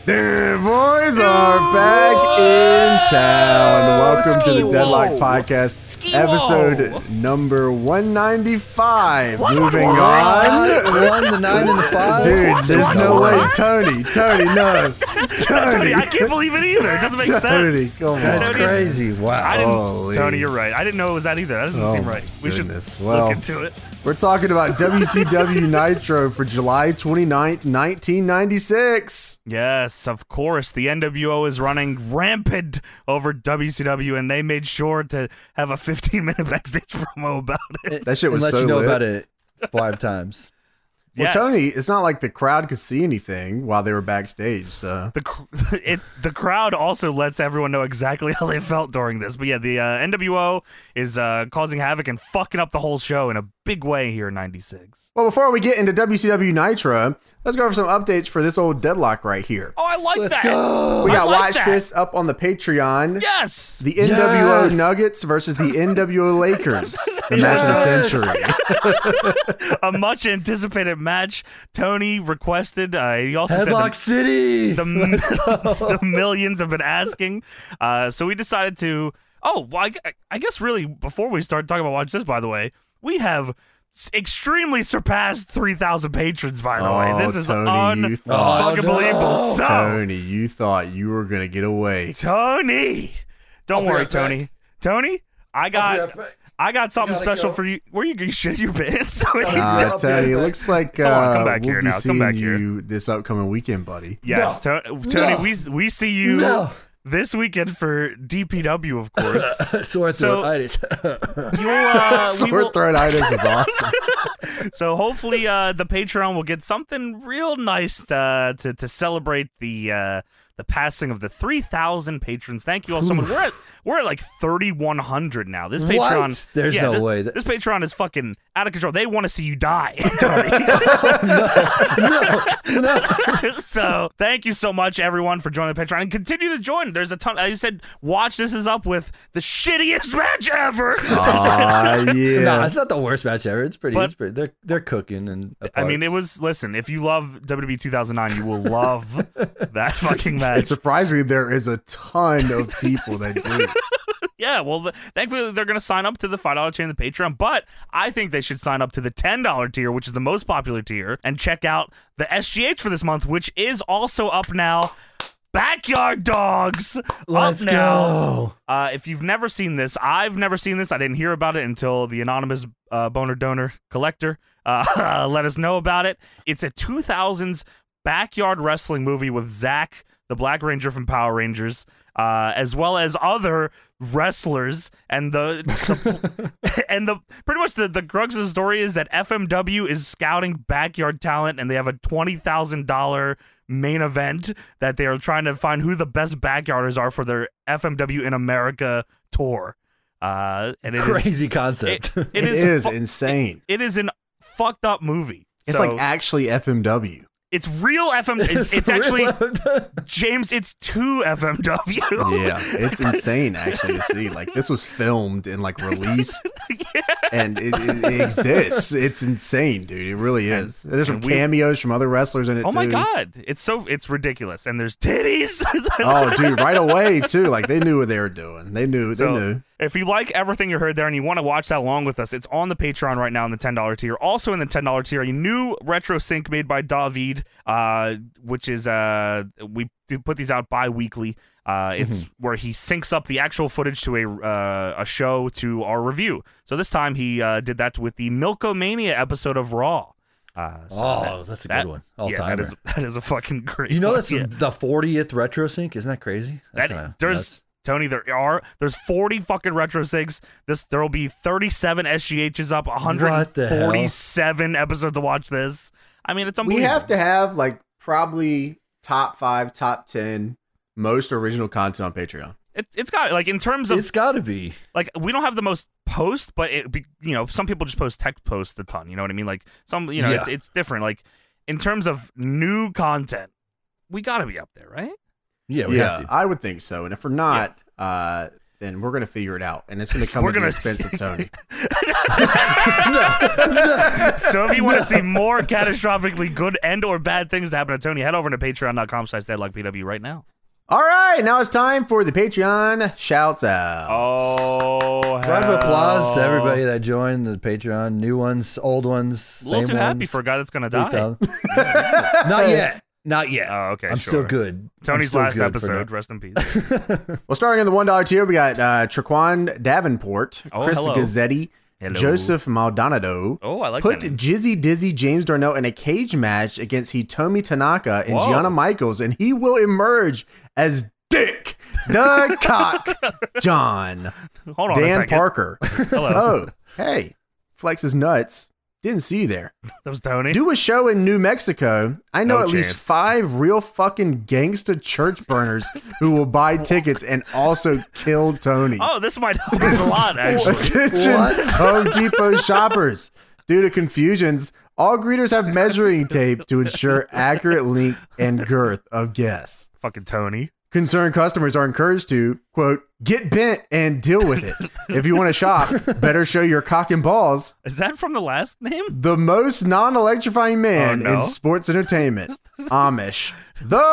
The boys are back in town. Welcome to the Deadlock Podcast, episode number 195. Moving on. The 1, the 9, and the 5. Dude, there's no way. Tony, no. Tony, I can't believe it either. It doesn't make Tony, sense. come on. That's Tony, crazy. Wow. I didn't, Holy. Tony, you're right. I didn't know it was that either. That doesn't seem right. We goodness. should Well, look into it. We're talking about WCW Nitro for July 29th, 1996. Yes, of course. The NWO is running rampant over WCW, and they made sure to have a 15-minute backstage promo about it. That shit was and let so you know lit. about it 5 times. Well, Yes. Tony, it's not like the crowd could see anything while they were backstage, so... The crowd also lets everyone know exactly how they felt during this. But yeah, the NWO is causing havoc and fucking up the whole show in a big way here in 96. Well, before we get into WCW Nitro, let's go over some updates for this old deadlock right here. Oh, I like Let's that. go. We got I like Watch that. This up on the Patreon. Yes. The NWO Yes. Nuggets versus the NWO Lakers. The match of the century. A much anticipated match. Tony requested. He also Headlock said City. the millions have been asking. So we decided to. Oh, well, I guess really before we start talking about Watch This, by the way, we have extremely surpassed 3,000 patrons. By the way, this is Tony, you thought, unfucking believable. So, Tony, you thought you were going to get away. Tony, don't I'll be worry, right Tony. Tony, I got something gotta special go. for you. Where you shit your pants? Tony, it looks like come back we'll here be now. Come seeing back here. you this upcoming weekend, buddy. Yes, Tony, we see you No. this weekend for DPW, of course. Sore throat-itis. You'll, Sore throat-itis is awesome. so hopefully the Patreon will get something real nice to celebrate the passing of the 3,000 patrons. Thank you all so much. We're at like 3,100 now. This What? Patreon, There's no way. This Patreon is fucking out of control. They want to see you die, Tony. No. So thank you so much, everyone, for joining the Patreon and continue to join. There's a ton. I said, Watch This is up with the shittiest match ever. Yeah. No, it's not the worst match ever. It's pretty. But- It's pretty. They're cooking and. I mean, it was. Listen, if you love WWE 2009, you will love that fucking match. It's surprising there is a ton of people that do. Yeah, well, thankfully they're going to sign up to the $5 tier in the Patreon, but I think they should sign up to the $10 tier, which is the most popular tier, and check out the SGH for this month, which is also up now. Backyard Dogs Let's up now. go. If you've never seen this, I've never seen this. I didn't hear about it until the anonymous boner donor collector let us know about it. It's a 2000s backyard wrestling movie with Zach, the Black Ranger from Power Rangers, as well as other wrestlers, and the pretty much the crux of the story is that FMW is scouting backyard talent, and they have a $20,000 main event that they are trying to find who the best backyarders are for their FMW in America tour. And it Crazy concept. It is insane. It is an fucked up movie. It's So, like actually FMW. it's real FM. It's actually James. It's 2 FMW. Yeah, it's insane actually to see. Like this was filmed and like released, and it exists. It's insane, dude. It really is. There's some and we- cameos from other wrestlers in it. Oh too. my god, it's ridiculous, and there's titties. Oh, dude, right away too. Like they knew what they were doing. They knew. They So, knew. if you like everything you heard there and you want to watch that along with us, it's on the Patreon right now in the $10 tier. Also in the $10 tier, a new retro sync made by David, which is we do put these out bi-weekly. It's where he syncs up the actual footage to a show to our review. So this time he did that with the Milkomania episode of Raw. That's a good one. All yeah, time. that is a fucking great. You know one. that's Yeah. the 40th retro sync. Isn't that crazy? That's kinda There's nuts. Tony. There's 40 fucking retro syncs. There will be 37 SGHs up. What the hell? 147 episodes to watch this. I mean, it's We unbelievable. have to have like probably top 5, top 10 most original content on Patreon. It's got like in terms of It's got to be. like we don't have the most posts, but some people just post text posts a ton. You know what I mean? Like Yeah. it's different. Like in terms of new content, we got to be up there, right? Yeah, we have to. I would think so. And if we're not, then we're gonna figure it out, and it's gonna come We're at the gonna- expense of Tony. So if you want to see more catastrophically good and or bad things to happen to Tony, head over to patreon.com/deadlockpw right now. All right, now it's time for the Patreon shouts out. Oh, Round of applause to everybody that joined the Patreon. New ones, old ones. A little same too happy ones. for a guy that's going to die. 3,000. Not yet. Not yet. Oh, okay, I'm sure. still good. Tony's I'm still last good for episode. now. Rest in peace. Well, starting in the $1 tier, we got Traquan Davenport, Oh, Chris hello. Gazzetti, Hello. Joseph Maldonado. Oh, I like Put that name. Jizzy Dizzy James Darnell in a cage match against Hitomi Tanaka and Whoa. Gianna Michaels, and he will emerge as Dick the Cock John. Hold on a Dan second. Parker. Hello. Oh, hey, flex his nuts. Didn't see you there. That was Tony. Do a show in New Mexico. I know No at least chance. 5 real fucking gangsta church burners who will buy tickets and also kill Tony. Oh, this might help us a lot, actually. Attention, Home Depot shoppers. Due to confusions, all greeters have measuring tape to ensure accurate length and girth of guests. Fucking Tony. Concerned customers are encouraged to, quote, get bent and deal with it. If you want to shop, better show your cock and balls. Is that from the last name? The most non-electrifying man Oh, no. in sports entertainment, Amish, The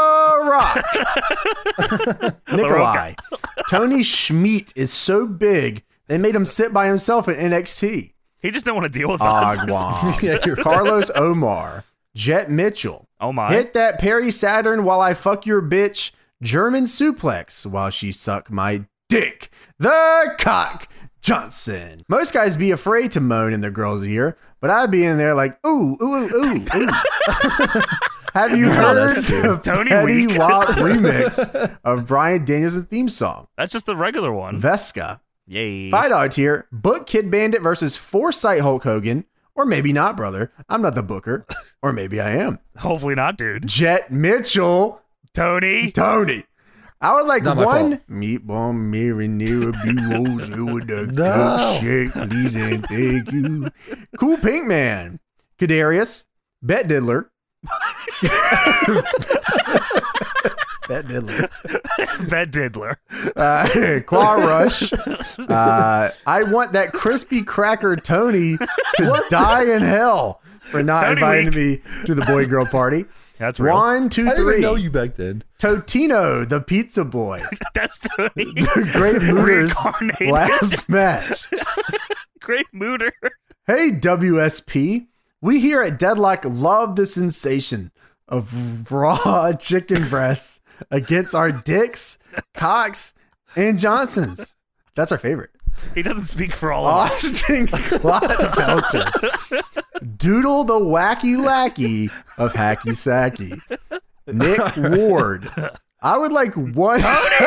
Rock. Nikolai. Tony Schmidt is so big, they made him sit by himself in NXT. He just didn't want to deal with us. Agwan. Yeah, you're right. Carlos Omar. Jet Mitchell. Oh, my. Hit that Perry Saturn while I fuck your bitch. German suplex while she suck my dick. The Cock Johnson. Most guys be afraid to moan in their girl's ear, but I'd be in there like, ooh, ooh, ooh, ooh. Have you heard of Tony Petty Week. Wop remix of Bryan Danielson theme song? That's just the regular one. Vesca. Yay. $5 tier. Book Kid Bandit versus Foresight Hulk Hogan. Or maybe not, brother. I'm not the booker. Or maybe I am. Hopefully not, dude. Jet Mitchell. Tony. Tony. I would like Not my one fault. meatball marinara buos with a No. cupcake, please and thank you. Cool Pink Man. Kadarius. Bet Diddler. Bet Diddler. Bed Diddler. Qua Rush. I want that crispy cracker Tony to die in hell for not Tony inviting me to the boy girl party. That's real. 1, 2, I didn't even 3. know you back then. Totino, the pizza boy. That's Tony. The Great Mooters Reincarnated. last match. Great mooder. Hey, WSP. We here at Deadlock love the sensation of raw chicken breasts against our dicks, cocks, and Johnsons. That's our favorite. He doesn't speak for all of us. Austin Clotfelter. Doodle the wacky lackey of Hacky Sacky. Nick Ward. I would like one.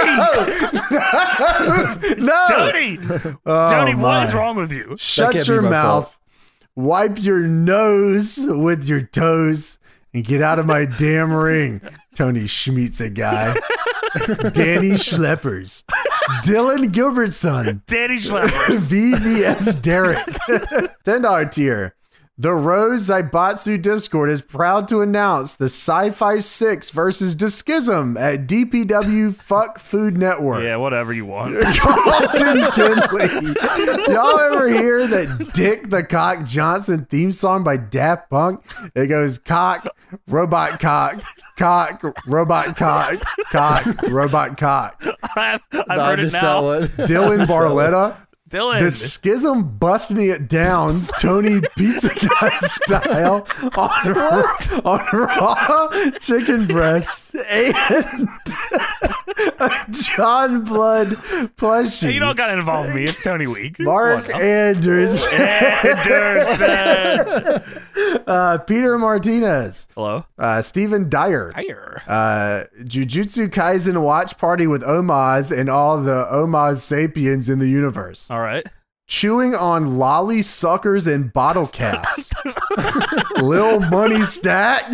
No. Tony! Oh, Tony, what is my. wrong with you? Shut can't your be my mouth. fault. Wipe your nose with your toes and get out of my damn ring. Tony Schmiedt's a guy. Danny Schleppers. Dylan Gilbertson. Danny Schleppers. VVS Derek. $10 tier. The Rose Zaibatsu Discord is proud to announce the Sci-Fi 6 versus Dischism at DPW Fuck Food Network. Yeah, whatever you want. Carlton Kinley. Y'all ever hear that Dick the Cock Johnson theme song by Daft Punk? It goes cock, robot cock, robot cock, robot cock. I've No, I heard it missed now. that one. Dylan Barletta. Dylan. The Schism busting it down, Tony Pizza Guy style on raw chicken breasts and a John Blood plushie. Hey, you don't got to involve me. It's Tony Week. Mark What? Anderson. Anderson. Peter Martinez. Hello. Stephen Dyer. Higher. Jujutsu Kaisen watch party with Omaz and all the Omaz sapiens in the universe. All right. Chewing on lolly suckers and bottle caps. Lil Money Stack.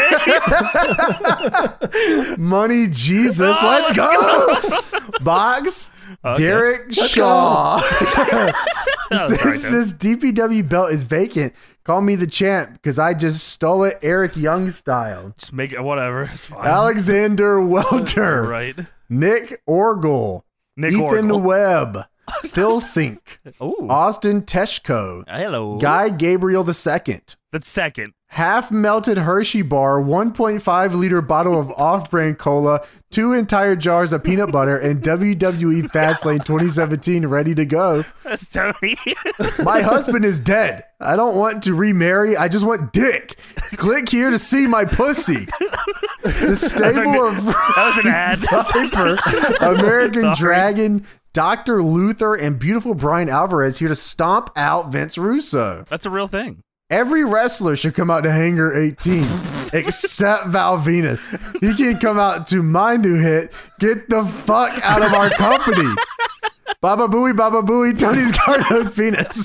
Money Jesus. Oh, let's go. Box. Okay. Derek Shaw. That was all right, Since then. this DPW belt is vacant, call me the champ because I just stole it Eric Young style. Just make it whatever. It's fine. Alexander Welter. Right. Nick Orgel. Nick Ethan Orgel. Webb. Phil Sink, Ooh. Austin Teshko, Hello. Guy Gabriel II, The second. half-melted Hershey bar, 1.5-liter bottle of off-brand cola, 2 entire jars of peanut butter, and WWE Fastlane 2017 ready to go. That's Tony. My husband is dead. I don't want to remarry. I just want dick. Click here to see my pussy. The stable of that was an ad. Viper, American Sorry. Dragon, Dr. Luther, and beautiful Brian Alvarez here to stomp out Vince Russo. That's a real thing. Every wrestler should come out to Hangar 18, except Val Venus. He can come out to my new hit, Get the Fuck Out of Our Company. Baba Booey, Tony Gardo's penis.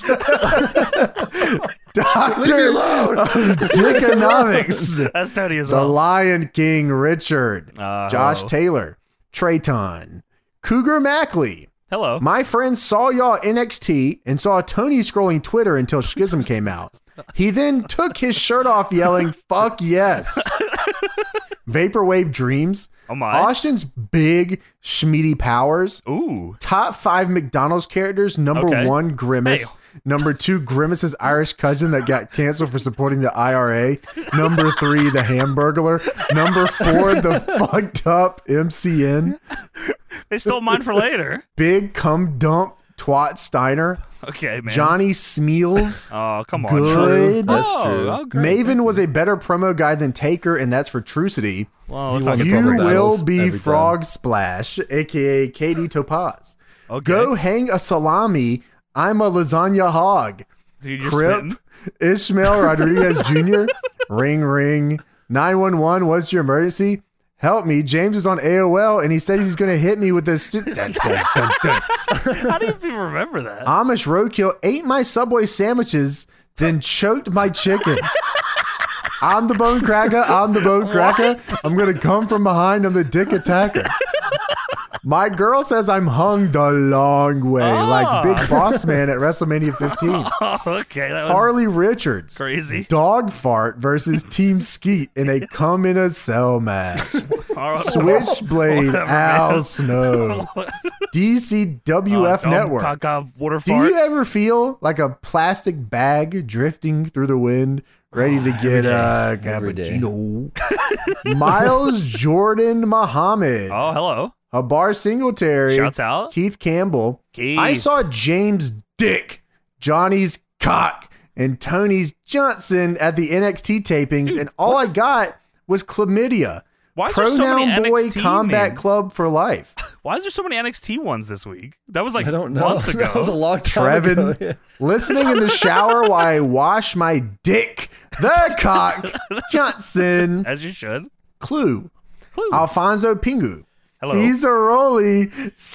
Doctor Dickonomics. That's Tony as The well. Lion King Richard. Oh. Josh Taylor. Trayton. Cougar Mackley. Hello. My friend saw y'all NXT and saw Tony scrolling Twitter until Schism came out. He then took his shirt off yelling, "Fuck yes." Vaporwave Dreams. Oh my. Austin's Big Schmeedy Powers. Ooh. Top 5 McDonald's characters. Number Okay. 1, Grimace. Hey. Number 2, Grimace's Irish cousin that got canceled for supporting the IRA. Number 3, the Hamburglar. Number 4, the fucked up MCN. They stole mine for later. Big Cum Dump Twat Steiner. Okay, man. Johnny Smeals. Oh, come on. Good. That's Oh, true. oh, great. Maven was a better promo guy than Taker, and that's for Trucity. Well, let's You not won get the You promo into that. battles will be every time. Frog Splash, aka Katie Topaz. Okay. Go hang a salami. I'm a lasagna hog. Dude, you're Crip, spitting. Ishmael Rodriguez Jr. Ring ring. 911. What's your emergency? Help me. James is on AOL and he says he's going to hit me with this. Dun, dun, dun, dun. How do you even remember that? Amish roadkill ate my Subway sandwiches, then choked my chicken. I'm the bone cracker. I'm the bone cracker. I'm going to come from behind. I'm the dick attacker. My girl says I'm hung the long way, like Big Boss Man at WrestleMania 15. Oh, okay. That was Harley Richards. crazy. Dog fart versus Team Skeet in a come in a cell match. Switchblade Whatever, Al man. Snow. DCWF Network. Caca, water Do fart. you ever feel like a plastic bag drifting through the wind, ready to get a Every day. cappuccino? Miles Jordan Muhammad. Oh, hello. Habar Singletary. Shouts out. Keith Campbell. Keith. I saw James Dick, Johnny's cock, and Tony's Johnson at the NXT tapings, Dude, and all I got was chlamydia. Why is there so many Pronoun Boy NXT Combat names? Club for life. Why is there so many NXT ones this week? That was like I don't know. months ago. That was a long time ago. Trevin, Yeah. listening in the shower while I wash my dick, the cock, Johnson. As you should. Clue, Clue. Alfonso Pingu. Hello. Fizzaroli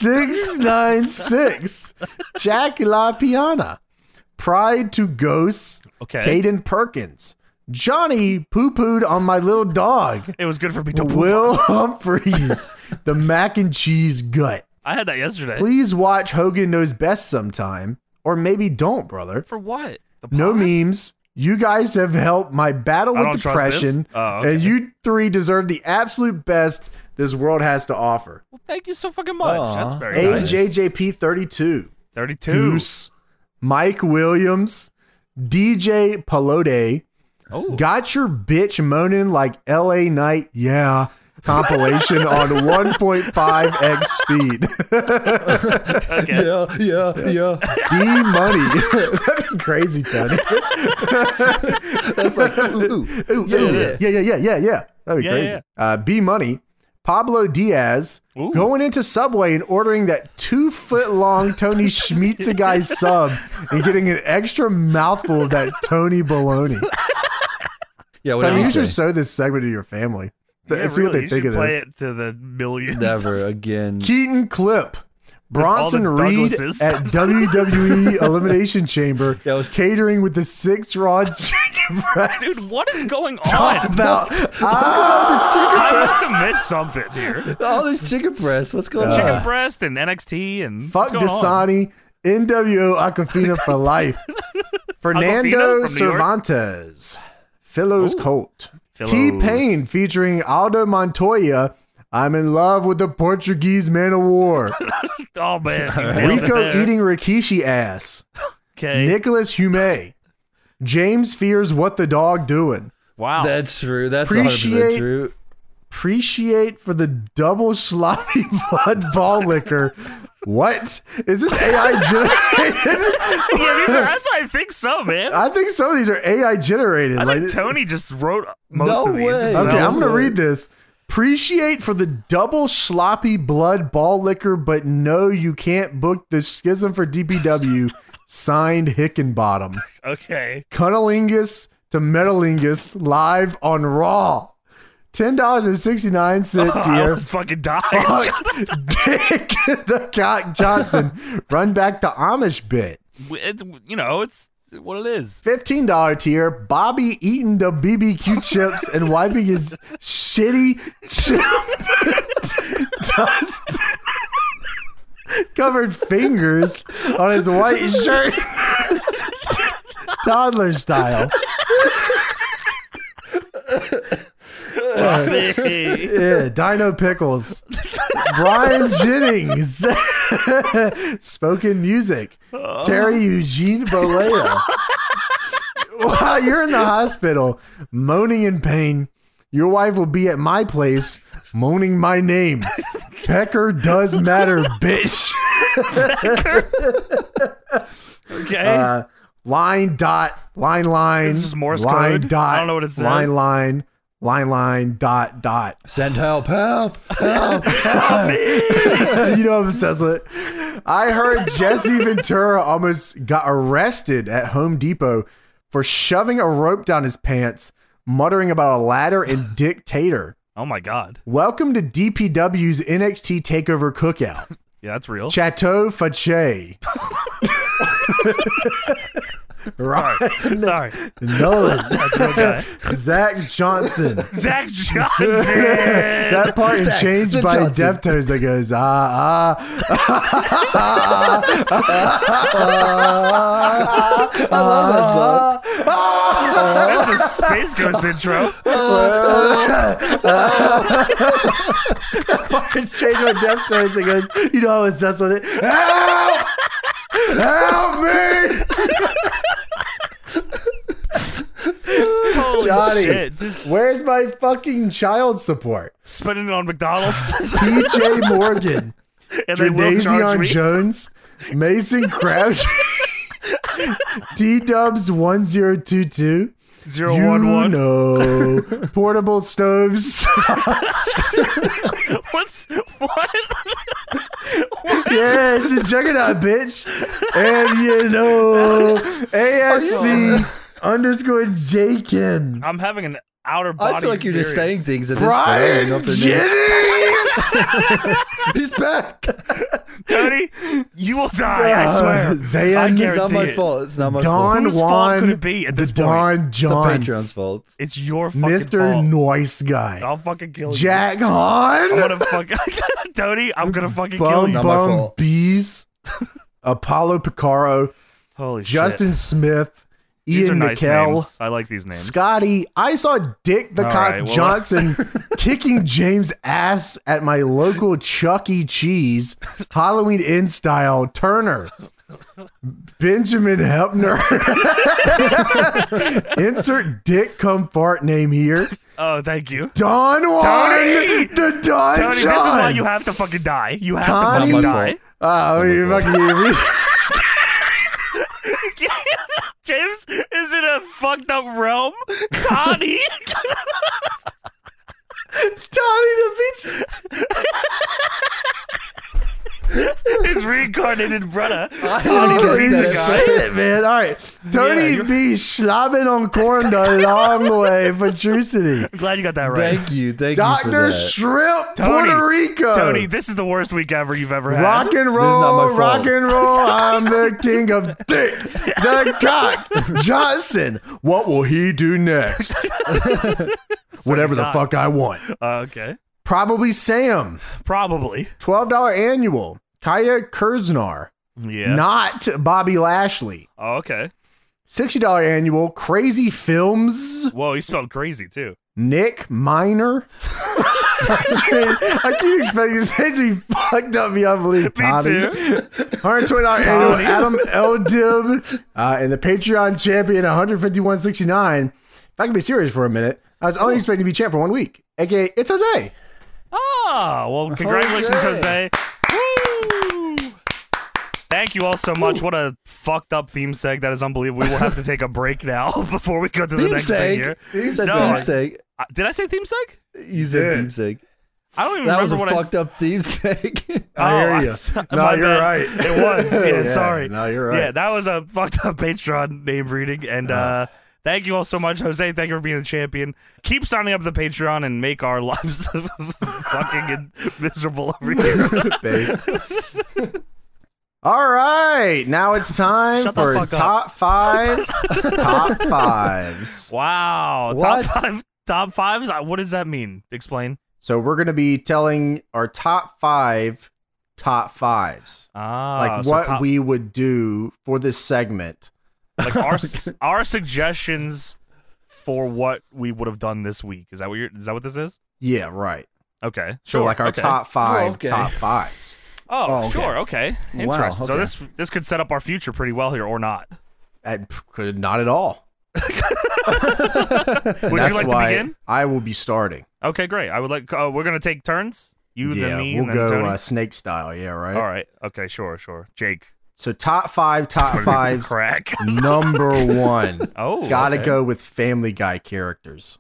696. Jack La Piana. Pride to Ghosts. Okay. Caden Perkins. Johnny poo-pooed on my little dog. It was good for me to poop Will on. Humphreys. The mac and cheese gut. I had that yesterday. Please watch Hogan Knows Best sometime. Or maybe don't, brother. For what? The No pod? memes. You guys have helped my battle I with don't trust depression. this? Oh, okay. And you three deserve the absolute best this world has to offer. Well, thank you so fucking much. Aw. That's very nice. AJJP 32. 32. Goose. Mike Williams. DJ Pelote. Oh. Got your bitch moaning like LA Night, yeah. Compilation on 1.5x speed. Okay. Yeah. B Money. That'd be crazy, Tony. That's like, ooh. Ooh, Yeah, ooh. it is. Yeah. That'd be Yeah, crazy. yeah. B Money. Pablo Diaz Ooh. going into Subway and ordering that 2-foot long Tony Schmitza guy sub and getting an extra mouthful of that Tony bologna. Yeah, what Tony, you did should you say? show this segment to your family. Yeah, See what really, they you think should of play this. it to the millions. Never again. Keaton Clip. Bronson all the Reed Douglases. at WWE Elimination Chamber Yeah, it was- catering with the 6 raw chicken breasts. Dude, what is going Talk on? about I must have missed something here. All this chicken breast. What's going on? Chicken breast and NXT and fuck what's going on? Dasani, NWO Aquafina for life. Fernando Aquafina from New York? Cervantes, Philo's Ooh. Colt. Philos. T-Pain featuring Aldo Montoya I'm in love with the Portuguese man of war. Oh man, you nailed it Rico there. eating Rikishi ass. Okay. Nicholas Hume. James fears what the dog doing. Wow. That's true. That's Appreciate- 100% true. Appreciate for the double sloppy blood ball liquor. What? Is this AI generated? That's what I think so, man. I think some of these are AI generated. I Like, think Tony just wrote most No of these. way. himself. okay, I'm No going to way. read this. Appreciate for the double sloppy blood ball liquor, but no, you can't book the Schism for DPW. Signed Hickenbottom. Okay. Cunnilingus to Metalingus live on Raw. $10.69 I tier. almost fucking died. Fuck Dick the Cock Johnson. Run back to Amish bit. It's what it is. $15 tier. Bobby eating the BBQ chips and wiping his shitty chip dust covered fingers on his white shirt. Toddler style. Yeah, Dino Pickles. Brian Jennings. Spoken music. Terry Eugene Bolea. While you're in the hospital, moaning in pain, your wife will be at my place, moaning my name. Pecker does matter, bitch. Okay. Line dot line This is Morse line code? dot I don't know what it says. line dot. Send help. You know I'm obsessed with it. I heard Jesse Ventura almost got arrested at Home Depot for shoving a rope down his pants, muttering about a ladder and dictator. Oh my god. Welcome to DPW's NXT TakeOver Cookout. Yeah, that's real. Chateau Fache. Ryan Sorry. Nolan. That's real guy. Zach Johnson. Zach Johnson. That part is Zach changed the by Johnson. Deftones that goes, I love that song. That's the Space Ghost intro. Fucking change my Deftones. It goes, you know, I was obsessed with it. Help! Help me! Holy Johnny, shit. Just where's my fucking child support? spending it on McDonald's. PJ Morgan, And they will charge Jadazion me. Jones, Mason Crabtree, T Dubs 1022. 011. You know, portable stoves. What? Yes, check it out, bitch. And you know, ASC _J Kim. I'm having an outer body I feel like you're just saying experience. things at this point. I don't know Brian if they're new. Jennings. He's back. Tony, you will die, I swear. I Zayn, guarantee Not my it. fault. It's not my Don Whose fault Juan, could it be at the this point? Don fault. John, The Patreon's fault. It's your fucking Mr. fault. Nice Guy, I'll fucking kill Jack you. I'm Hahn, gonna fucking Tony, I'm gonna fucking kill Bum you. Not my Bum fault. Bees, Apollo Picaro, Holy Justin shit. Smith, These are Ian nice McKell, names. I like these names. Scotty. I saw Dick the All Cock right, well- Johnson kicking James' ass at my local Chuck E. Cheese, Halloween in style. Turner, Benjamin Hepner. Insert Dick come fart name here. Oh, thank you. Don Juan, Tony! the Don Tony, John. this is why you have to fucking die. You have Tony? to fucking Not my die. fault. Oh, you fucking James is in a fucked up realm. Tony. Tony the Beach. His reincarnated brother. I Tony don't the get Pizza that. Guy. Shit, man. All right. Tony Yeah, B. Slobbing on corn the long way for True City. I'm glad you got that right. Thank you. Thank you Dr. for that. Shrimp, Tony, Puerto Rico. Tony, this is the worst week ever you've ever had. Rock and not roll, my fault. rock and roll. I'm the king of dick. The Cock Johnson. What will he do next? Whatever the not. fuck I want. Okay. Probably Sam. Probably. $12 annual. Kaya Kurznar. Yeah. Not Bobby Lashley. Oh, okay. $60 annual. Crazy Films. Whoa, he spelled crazy too. Nick Miner. I keep expecting this name to be fucked up beyond belief. Toddy. $120 annual Adam Eldib. And the Patreon champion, 151.69. If I can be serious for a minute, I was only expecting to be champ for 1 week. AKA, it's Jose. Oh, well, congratulations, Jose. Woo! Thank you all so much. What a fucked up theme seg. That is unbelievable. We will have to take a break now before we go to the next thing here. You said No, theme seg. Did I say theme seg? You said theme seg. I don't even That was remember a what fucked up theme seg. I hear you. No, my you're bad. right. It was. Yeah, sorry. No, you're right. Yeah, that was a fucked up Patreon name reading. And thank you all so much, Jose. Thank you for being the champion. Keep signing up to the Patreon and make our lives fucking miserable over here. Based. All right, now it's time Shut the for fuck top five. Top fives. Wow. What? Top fives? What does that mean? Explain. So we're going to be telling our top fives. Like So what we would do for this segment. like our suggestions for what we would have done this week. Is that what this is? Yeah, right. Okay. So Sure. like our Okay. top five, Oh, okay. top fives. Oh, okay. sure. Okay. Wow, Interesting. okay. So this could set up our future pretty well here, or not. And not at all. Would That's you like to why begin? I will be starting. Okay, great. I would like. We're gonna take turns. You, Yeah, then me, we'll and then Tony. go snake style. Yeah, right. All right. Okay. Sure. Jake. So top fives. Crack. Number one. Oh. Gotta okay. go with Family Guy characters.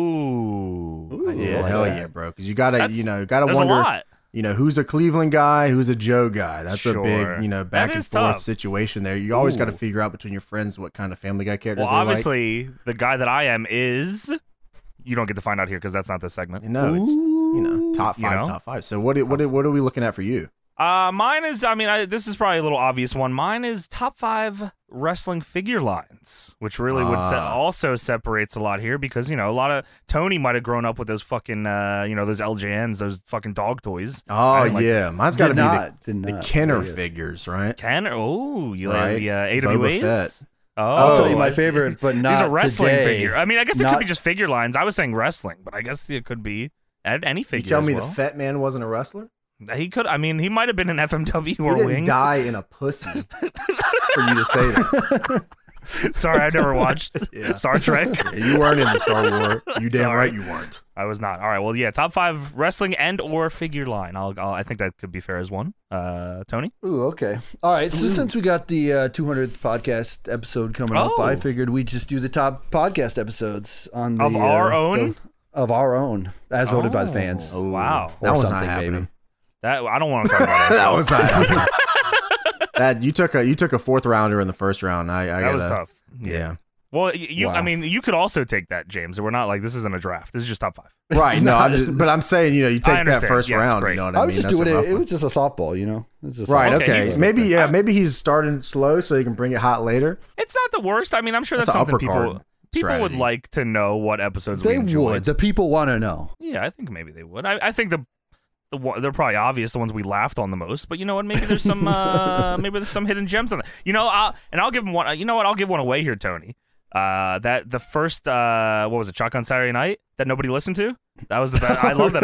Ooh. Yeah, like hell that. yeah, bro. Because you gotta, That's- gotta There's wonder, a lot. who's a Cleveland guy, who's a Joe guy. That's Sure. a big, That back and is forth tough. situation there. You always got to Ooh. figure out between your friends what kind of Family Guy characters Well, they like. obviously, the guy that I am is. You don't get to find out here because that's not the segment. No, it's top five, You know? top five. So what are we looking at for you? Mine is. I mean, this is probably a little obvious one. Mine is top 5 wrestling figure lines, which really would also separates a lot here because a lot of Tony might have grown up with those fucking those LJNs, those fucking dog toys. Oh Like, yeah, mine's got to be Did the not. Kenner Yeah. figures, right? Ken, oh, you Right. like the Boba AWAs? Fett. Oh, I'll tell you my I see. favorite, but not These are wrestling today. figure. I mean, I guess it could Not- be just figure lines. I was saying wrestling, but I guess it could be any You figure. tell as me well. the Fat Man wasn't a wrestler? He could. I mean, he might have been an FMW He or didn't wing. die in a pussy for you to say that. Sorry, I never watched Yeah. Star Trek. Yeah, you weren't in the Star Wars. You damn Sorry. right you weren't. I was not. All right. Well, yeah. Top 5 wrestling and or figure line. I think that could be fair as one. Tony. Ooh, okay. All right. So since we got the 200th podcast episode coming up, Oh. I figured we'd just do the top podcast episodes on the, Of our own? of our own, as voted by the fans. Oh, Wow. That Or was not something, happening. maybe. That I don't want to talk about That that. was not happening. That you took a fourth rounder in the first round. I That gotta, was tough. Yeah. Well, you. Wow. I mean, you could also take that, James. We're not like this isn't a draft. This is just top 5. Right. No, but I'm saying, you take that understand. first Yes, round. great. You know what I I was mean? just That's doing a rough it. It one. was just a softball, It's just Right. Okay, Okay. Maybe he's starting slow so he can bring it hot later. It's not the worst. I mean, I'm sure that's That's an something upper people card would strategy. like to know what episodes They we enjoyed. would. The people want to know. Yeah, I think maybe they would. I think they're probably obvious, the ones we laughed on the most. But you know what? Maybe there's some maybe there's some hidden gems on that. I'll give them one. You know what? I'll give one away here, Tony. That the first what was it? Shotgun Saturday Night that nobody listened to. That was the best. I love that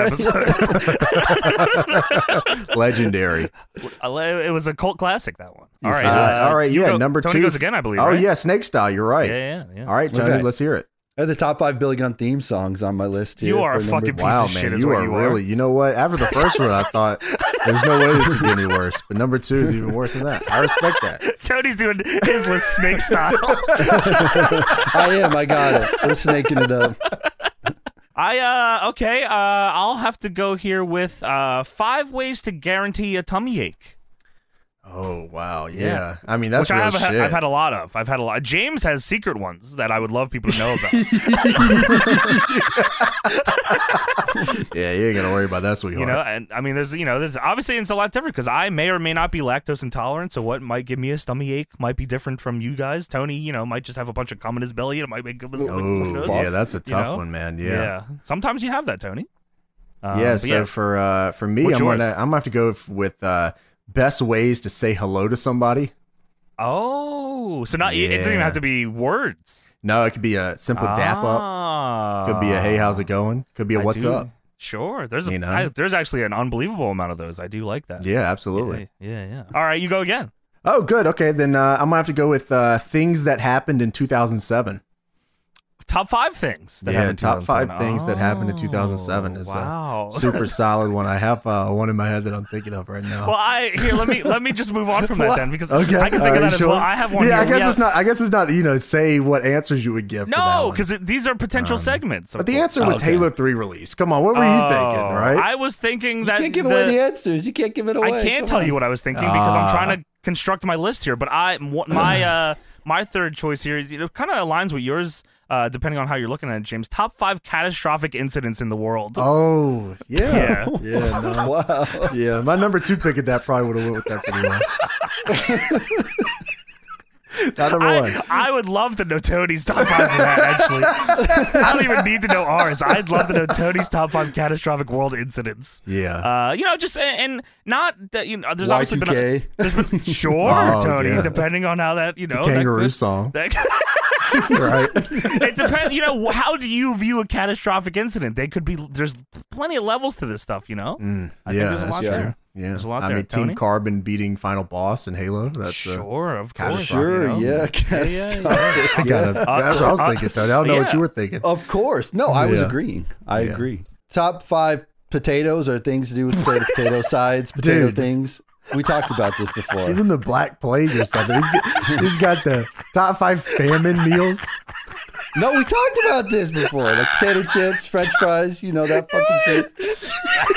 episode. Legendary. It was a cult classic. That one. All right. All right. you Yeah. go- Number Tony 2 goes again, I believe. Oh right? yeah, snake style. You're right. Yeah. All right, Tony. Okay. Let's hear it. I had the top 5 Billy Gunn theme songs on my list here. You are for a number- fucking piece Wow, of shit man, is you what are you are. really. You know what? After the first one, I thought there's no way this could get any worse. But number 2 is even worse than that. I respect that. Tony's doing his list snake style. I am. I got it. We're snaking it up. Okay. I'll have to go here with 5 ways to guarantee a tummy ache. Oh wow, yeah. I mean that's Which real I've shit. had a lot of. James has secret ones that I would love people to know about. Yeah, you ain't gonna worry about that, sweetheart. And I mean, there's obviously it's a lot different because I may or may not be lactose intolerant. So what might give me a stomach ache might be different from you guys. Tony, might just have a bunch of cum in his belly and it might make him. Oh, yeah, that's a tough one, man. Yeah. Sometimes you have that, Tony. Yeah. but So for me, What's I'm yours? gonna have to go with best ways to say hello to somebody. Oh, so not it doesn't even Yeah. have to be words. No, it could be a simple dap up. Could be a hey, how's it going? Could be a I what's do. up? Sure. There's You know? there's actually an unbelievable amount of those. I do like that. Yeah, absolutely. Yeah. All right, you go again. Oh, good. Okay, then I'm gonna have to go with things that happened in 2007. Top 5 things. That happened in top 5 2007. things that happened in 2007 is wow. a super solid one. I have one in my head that I'm thinking of right now. Well, let me just move on from that then, because Okay. I can think of that as well. I have one. Yeah, here. I guess it's not. Say what answers you would give. No, because these are potential segments. But the answer was Halo 3 release. Come on, what were you thinking? Right? I was thinking that You can't give away the answers. You can't give it away. I can't tell you what I was thinking because I'm trying to construct my list here. But my third choice here, kind of aligns with yours. Depending on how you're looking at it, James. Top 5 catastrophic incidents in the world. Oh, yeah. Yeah. Yeah, no. Wow. Yeah, my number 2 pick at that probably would have went with that pretty well. Not number 1. I would love to know Tony's top 5 for that, actually. I don't even need to know ours. I'd love to know Tony's top 5 catastrophic world incidents. Yeah. Just, and not that, there's obviously Y2K. there's been, sure, Oh, Tony, yeah. depending on how that, Kangaroo song. that Right. it depends, how do you view a catastrophic incident? There's plenty of levels to this stuff, I think there's a lot there. Yeah. There's a lot I there. mean, Tony? Team Carbon beating Final Boss in Halo. That's Sure, of course. Sure, yeah. Yeah. I got it. That's what I was thinking, Tony. I don't know what yeah. you were thinking. Of course. No, I was Yeah. agreeing. I Yeah. agree. Top 5 potatoes are things to do with potato sides, potato Dude. things. We talked about this before. He's in the Black Plague or something. He's got the top 5 famine meals. No, we talked about this before. Like potato chips, French fries, that fucking shit.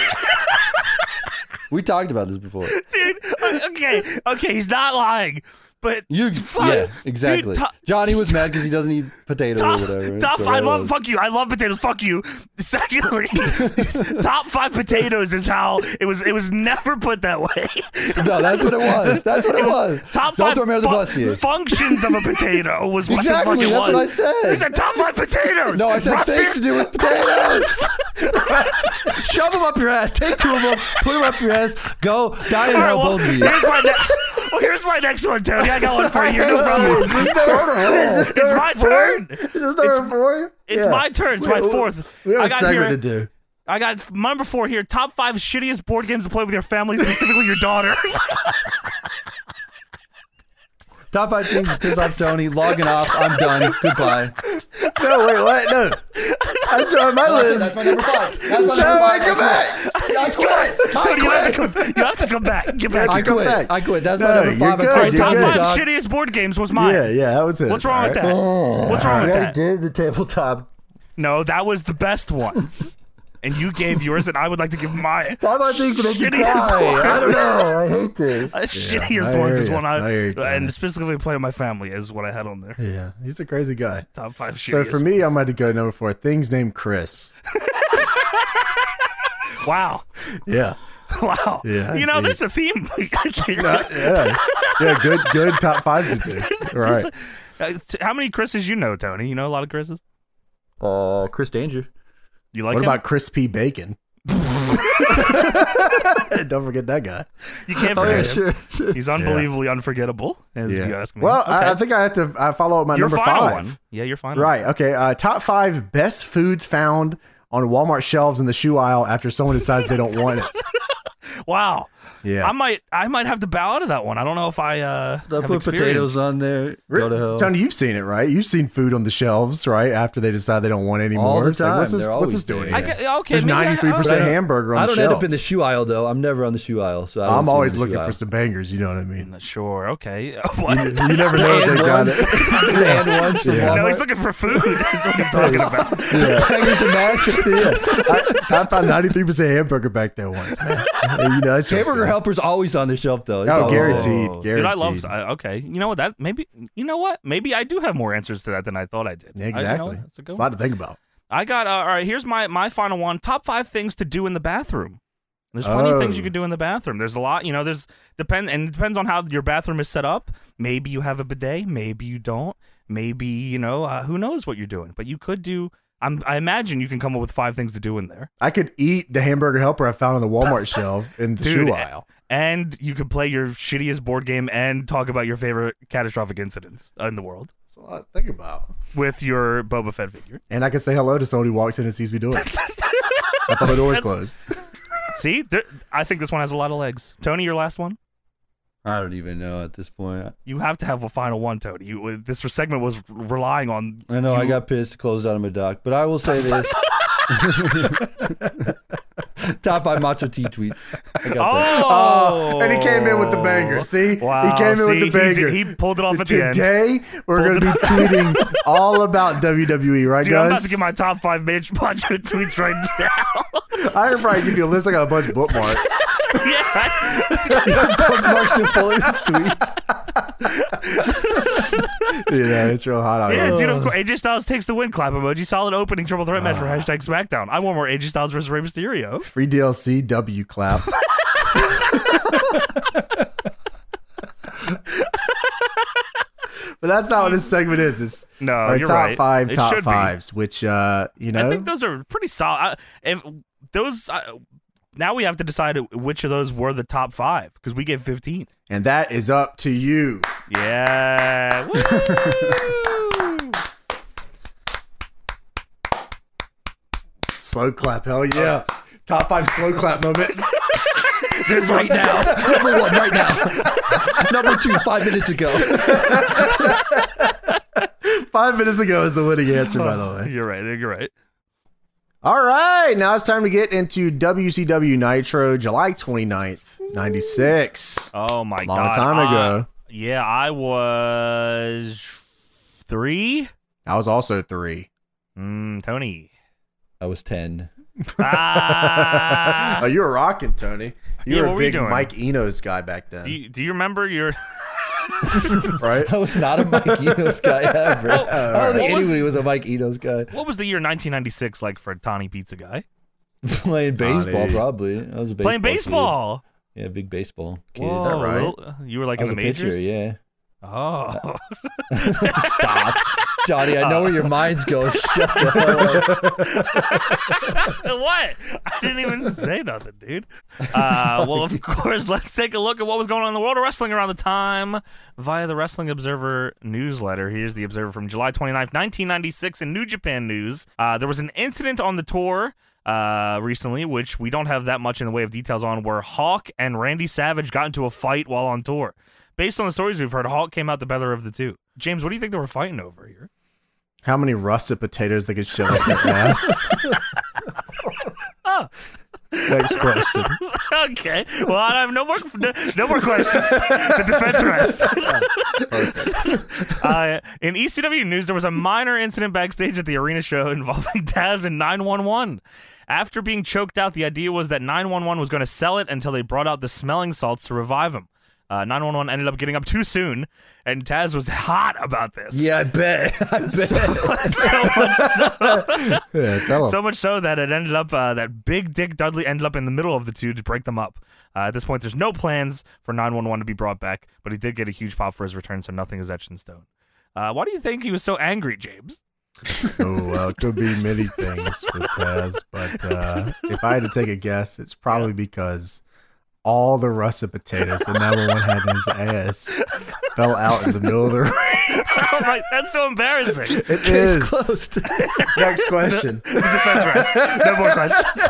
We talked about this before. Dude, okay, he's not lying. But Yeah, exactly. Dude, Johnny was mad because he doesn't eat potatoes or whatever. Top So five. that was- Fuck you. I love potatoes. Fuck you. Secondly, top 5 potatoes is how it was. It was never put that way. No, that's what it was. That's what it was. Top Don't 5 throw me under the bus here. functions of a potato was what Exactly, the fuck it that's was. what I said. You said top 5 potatoes. No, I said Rusty- things to do with potatoes. Shove them up your ass. Take 2 of them. Put them up your ass. Go. Die in All right, hell, well, both of you. here's my next one, Tony. I got one for you. No problem. Is this number It's my turn. Is this number 4? It's my turn. It's my 4th. We have I a got segment here. to do. I got number 4 here. Top 5 shittiest board games to play with your family, specifically your daughter. Top 5 things to piss off Tony. Logging off. I'm done. Goodbye. No, wait, what? No. I still have my list. That's my number 5. That's my No, number 5. come back. I quit. Tony, you have to come back. Get back. I come quit. back. I quit. That's No, my number you're 5. good. I told you, Top You're good, 5 dog. shittiest board games was mine. Yeah, that was it. What's wrong with that? What's wrong with I that? did the tabletop. No, that was the best ones. And you gave yours, and I would like to give my Why am I thinking that you shittiest cry? ones. I don't know. I hate this. Shittiest I ones hear is you. one I hear you, Tony. and specifically play with my family is what I had on there. Yeah, he's a crazy guy. Top 5 shittiest. So for me, I'm going to go number 4. Things named Chris. Wow. Yeah. Wow. Yeah, there's a theme. Yeah. Yeah, good top 5s to do. Right. How many Chris's you know, Tony? You know a lot of Chris's? Chris Danger. You like What him? about Chris P. Bacon? Don't forget that guy. You can't forget him. Sure. He's unbelievably unforgettable, as you ask me. Well, Okay. I think I have to follow up my your number final 5. one. Yeah, your final Right. Okay. Top 5 best foods found on Walmart shelves in the shoe aisle after someone decides they don't want it. Wow. Yeah. I might have to bow out of that one. I don't know if I I have put experience. potatoes on there. Go to hell. Tony, you've seen it, right? You've seen food on the shelves, right? After they decide they don't want it anymore. All the It's like, time. what's this, They're what's this always doing there. here? Okay, There's maybe 93% hamburger on I the don't end up shelves. in the shoe aisle though. I'm never on the shoe aisle, so I don't I'm see always them in the looking shoe for aisle. some bangers. You know what I mean? Sure. Okay. What? You never know if they got it. And ones from Yeah. No, Walmart. he's looking for food. That's what he's talking about. Bangers and mash. Yeah. I found 93% hamburger back there once, man. That shit's Hamburger good. helper's always on the shelf though. It's Oh, always guaranteed. there. Dude, I love. Guaranteed. Okay, you know what? Maybe I do have more answers to that than I thought I did. Yeah, exactly. That's a good It's a one. lot to think about. I got. All right, here's my final one. Top 5 things to do in the bathroom. There's plenty of things you Oh. can do in the bathroom. There's a lot. There's it depends on how your bathroom is set up. Maybe you have a bidet. Maybe you don't. Maybe who knows what you're doing. But you could do. I imagine you can come up with 5 things to do in there. I could eat the hamburger helper I found on the Walmart shelf in the Dude, shoe aisle. And you could play your shittiest board game and talk about your favorite catastrophic incidents in the world. That's a lot to think about. with your Boba Fett figure. And I can say hello to someone who walks in and sees me doing it. I thought the door's closed. See, I think this one has a lot of legs. Tony, your last one. I don't even know at this point. You have to have a final one, Tony. This segment was relying on. I know I got pissed, closed out of my dock, but I will say this. Top 5 Macho T tweets. I got that. Oh, And he came in with the banger. See? Wow. He came in with the banger. He pulled it off at the end. Today, we're going to be tweeting all about WWE, right, Dude, guys? I'm about to get my top 5 Macho tweets right now. I can probably give you a list. I got a bunch of bookmarks. Yeah. Bookmarks are full of his tweets. Yeah, it's real hot out Yeah, here. dude, of course, AJ Styles takes the win clap emoji. Solid opening triple threat match for hashtag SmackDown. I want more AJ Styles versus Rey Mysterio. Free DLC, W clap. But that's not what this segment is. It's No, our you're top right. 5 It top should be. 5s, which, I think those are pretty solid. Now we have to decide which of those were the top 5 because we gave 15. and that is up to you. Yeah. Woo! Slow clap, hell yeah. Top 5 slow clap moments. This right now. Number 1 right now. Number 2, 5 minutes ago. 5 minutes ago is the winning answer, by the way. You're right. You're right. All right, now it's time to get into WCW Nitro, July 29th, 96. Oh my Long god. time ago. Yeah, I was 3. I was also 3. Tony. I was 10. Ah. Oh, you were rocking, Tony. You Yeah, were what a were you big doing? Mike Enos guy back then, Do you remember your? right? I was not a Mike Enos guy ever. I don't think What was- anybody was a Mike Enos guy. What was the year 1996 like for a Tawny Pizza guy? Playing baseball, Tony. probably. I was a baseball Playing kid. baseball. Yeah, big baseball kid. Whoa, that right? You were like I was in a the majors. pitcher, yeah. Oh. Stop. Johnny, I know where your mind's going. Shut the hell up. What? I didn't even say nothing, dude. Well, of course, let's take a look at what was going on in the world of wrestling around the time via the Wrestling Observer newsletter. Here's the Observer from July 29th, 1996 in New Japan News. There was an incident on the tour recently, which we don't have that much in the way of details on, where Hawk and Randy Savage got into a fight while on tour. Based on the stories we've heard, Hawk came out the better of the two. James, what do you think they were fighting over here? How many russet potatoes they could shove up their ass? Oh. Next question. Okay. Well, I have no more questions. The defense rests. In ECW news, there was a minor incident backstage at the arena show involving Taz and 911. After being choked out, the idea was that 911 was going to sell it until they brought out the smelling salts to revive him. 911 ended up getting up too soon, and Taz was hot about this. Yeah, I bet. So much so that it ended up that Big Dick Dudley ended up in the middle of the two to break them up. At this point, there's no plans for 911 to be brought back, but he did get a huge pop for his return, so nothing is etched in stone. Why do you think he was so angry, James? Oh, well, it could be many things with Taz, but if I had to take a guess, it's probably because all the russet potatoes the 911 had in his ass fell out in the middle of the ring. Oh my, that's so embarrassing. It is. Closed. Next question. The defense rest. No more questions.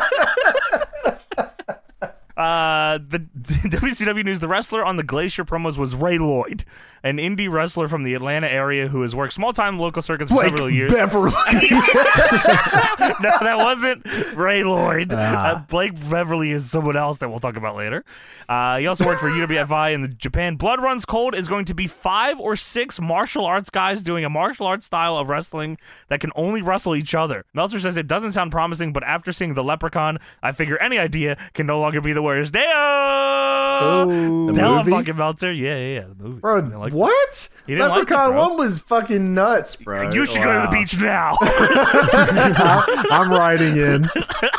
The WCW news, the wrestler on the Glacier promos was Ray Lloyd, an indie wrestler from the Atlanta area who has worked small-time local circuits for Blake several years. Beverly. No, that wasn't Ray Lloyd. Blake Beverly is someone else that we'll talk about later. He also worked for UWFI in the Japan. Blood Runs Cold is going to be 5 or 6 martial arts guys doing a martial arts style of wrestling that can only wrestle each other. Meltzer says it doesn't sound promising, but after seeing The Leprechaun, I figure any idea can no longer be the Warriors. The Tell him, movie? fucking Meltzer. Yeah, the movie. Bro, He didn't like it. what? He didn't like it, Leprechaun bro. 1 was fucking nuts, bro. You should go to the Wow. beach now. I'm writing in.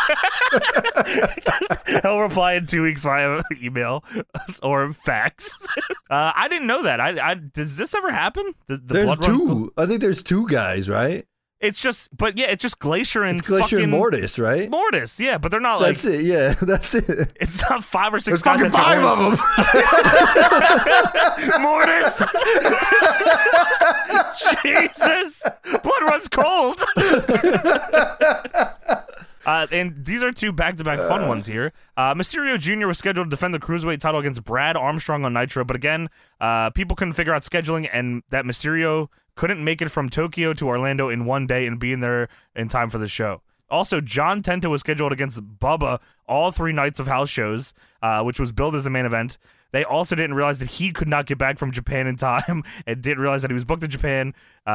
He'll reply in 2 weeks via email or fax. I didn't know that. Does this ever happen? The There's blood runs- two. I think there's 2 guys, right? It's just, but yeah, it's just Glacier and It's Glacier fucking and Mortis, right? Mortis, yeah, but they're not That's like it. Yeah, that's it. it's not 5 or 6 There's guys. fucking that 5 of them. Mortis. Jesus, blood runs cold. And these are 2 back-to-back fun ones here. Mysterio Jr. was scheduled to defend the Cruiserweight title against Brad Armstrong on Nitro, but again, people couldn't figure out scheduling, and that Mysterio couldn't make it from Tokyo to Orlando in one day and being there in time for the show. Also, John Tenta was scheduled against Bubba all 3 nights of house shows, which was billed as the main event. They also didn't realize that he could not get back from Japan in time and didn't realize that he was booked to Japan,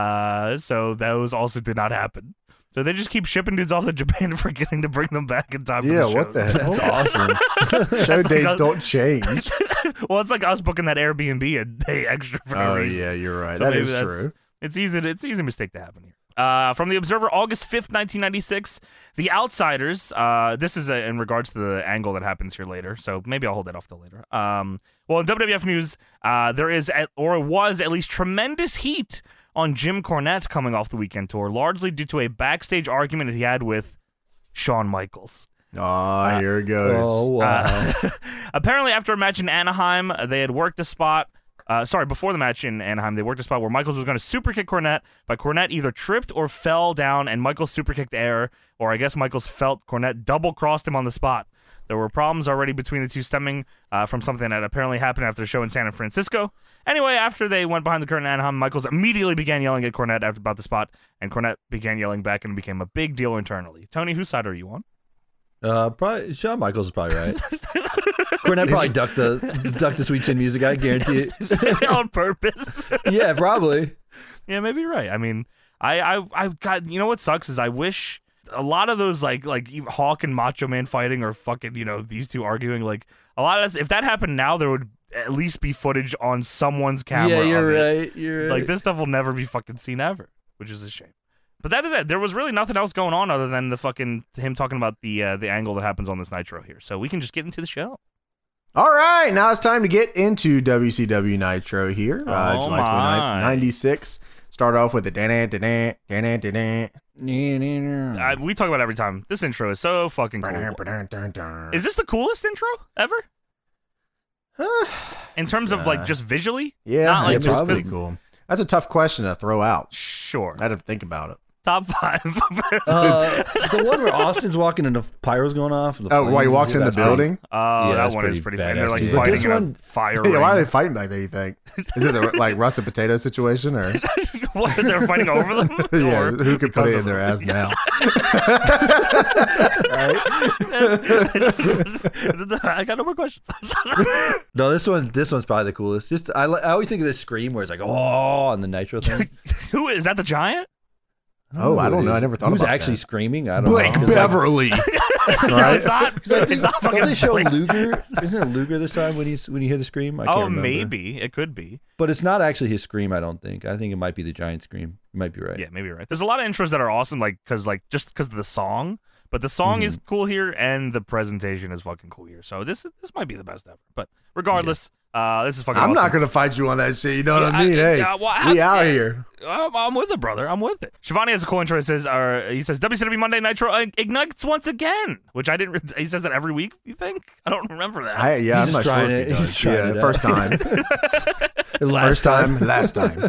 so those also did not happen. So they just keep shipping dudes off to Japan and forgetting to bring them back in time for the show. What the hell? That's awesome. Show dates don't change. Well, it's like us booking that Airbnb a day extra for no reason. Yeah, you're right. So That maybe is that's- true. It's easy mistake to happen here. From the Observer, August 5th, 1996, The Outsiders. This is in regards to the angle that happens here later, so maybe I'll hold that off till later. Well, in WWF news, there was at least tremendous heat on Jim Cornette coming off the Weekend Tour, largely due to a backstage argument that he had with Shawn Michaels. Oh, here it goes. Oh, wow. Apparently, after a match in Anaheim, they had worked a spot. Before the match in Anaheim, they worked a spot where Michaels was going to super kick Cornette, but Cornette either tripped or fell down, and Michaels super kicked air, or I guess Michaels felt Cornette double crossed him on the spot. There were problems already between the two stemming from something that apparently happened after the show in San Francisco. Anyway, after they went behind the curtain in Anaheim, Michaels immediately began yelling at Cornette about the spot, and Cornette began yelling back and it became a big deal internally. Tony, whose side are you on? Probably Shawn Michaels is probably right. Cornette probably ducked the Sweet Chin Music. I guarantee it. On purpose. Yeah, probably. Yeah, maybe you're right. I mean, I got, you know what sucks is I wish a lot of those like Hawk and Macho Man fighting or fucking, these two arguing, like a lot of if that happened now, there would at least be footage on someone's camera. Yeah, you're of it. right. You're right. Like this stuff will never be fucking seen ever, which is a shame. But that is it. There was really nothing else going on other than the fucking him talking about the angle that happens on this Nitro here. So we can just get into the show. All right, now it's time to get into WCW Nitro here. July Oh 29th, my. 96. Start off with the da-da-da-da, da-da-da-da. We talk about it every time. This intro is so fucking cool. Is this the coolest intro ever? In terms of like just visually? Yeah, Not like it's just pretty cool. That's a tough question to throw out. Sure. I had to think about it. Top 5. The one where Austin's walking and the pyro's going off. And the Oh, while he flames, walks in the that's pretty- building? Oh, Yeah, that that's one is pretty pretty fun. They're like badass, fighting dude. But this in one- a fire Yeah, why are ring. they fighting back there, you think? Is it the like russet potato situation or What, they're fighting over them? yeah, Or who could put because it in of their them? ass now? I got no more questions. No, this one's probably the coolest. Just I always think of this scream where it's like oh on the Nitro thing. Who is that? The Giant? Oh, I don't know. who it I is. never thought Who's about actually that. screaming? I don't Blake know. 'Cause, like, Beverly. No, right? it's not. It's not Don't fucking they show Blake. Luger? Isn't it Luger this time when you hear the scream? I can't Oh, remember. maybe it could be. But it's not actually his scream. I don't think. I think it might be the Giant scream. You might be right. Yeah, maybe you're right. There's a lot of intros that are awesome, like because of the song. But the song is cool here, and the presentation is fucking cool here. So this might be the best ever. But regardless, this is fucking. I'm awesome. not gonna fight you on that shit. You know what Yeah, I mean? Hey, well, we out here. I'm with it, brother. I'm with it. Shivani has a cool intro. He says, WCW Monday Nitro ignites once again, which I didn't. He says that every week. You think? I don't remember that. I'm He's not just sure. trying If he it. He's does. trying Yeah, it first out. time. First time, last time.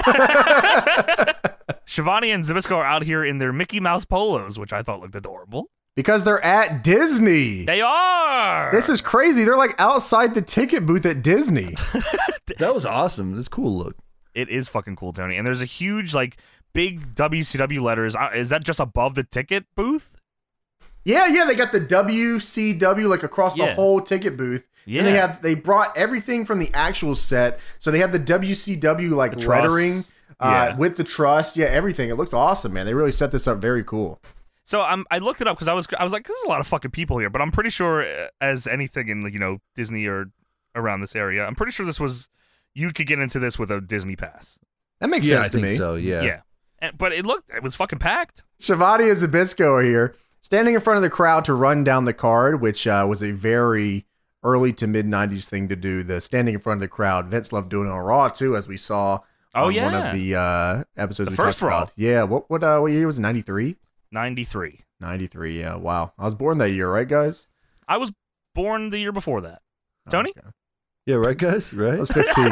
Shivani and Zbyszko are out here in their Mickey Mouse polos, which I thought looked adorable. Because they're at Disney. They are. This is crazy. They're like outside the ticket booth at Disney. That was awesome. That's a cool look. It is fucking cool, Tony. And there's a huge, like, big WCW letters. Is that just above the ticket booth? Yeah, they got the WCW like across the Yeah. whole ticket booth. Yeah. And they brought everything from the actual set. So they have the WCW like The truss. lettering Yeah. with the trust. Yeah, everything. It looks awesome, man. They really set this up very cool. So I looked it up because I was like, there's a lot of fucking people here, but I'm pretty sure as anything in Disney or around this area, I'm pretty sure you could get into this with a Disney pass. That makes Yeah, sense I to think me. so. Yeah. But it was fucking packed. Shivani and Zbyszko are here, standing in front of the crowd to run down the card, which was a very early to mid 90s thing to do. The standing in front of the crowd. Vince loved doing it on Raw too, as we saw Oh, on yeah. one of the episodes The we first talked Raw. about. Yeah, what year was it? 93? 93. 93, yeah. Wow. I was born that year, right, guys? I was born the year before that. Tony? Okay. Yeah, right, guys? Right? I was 15.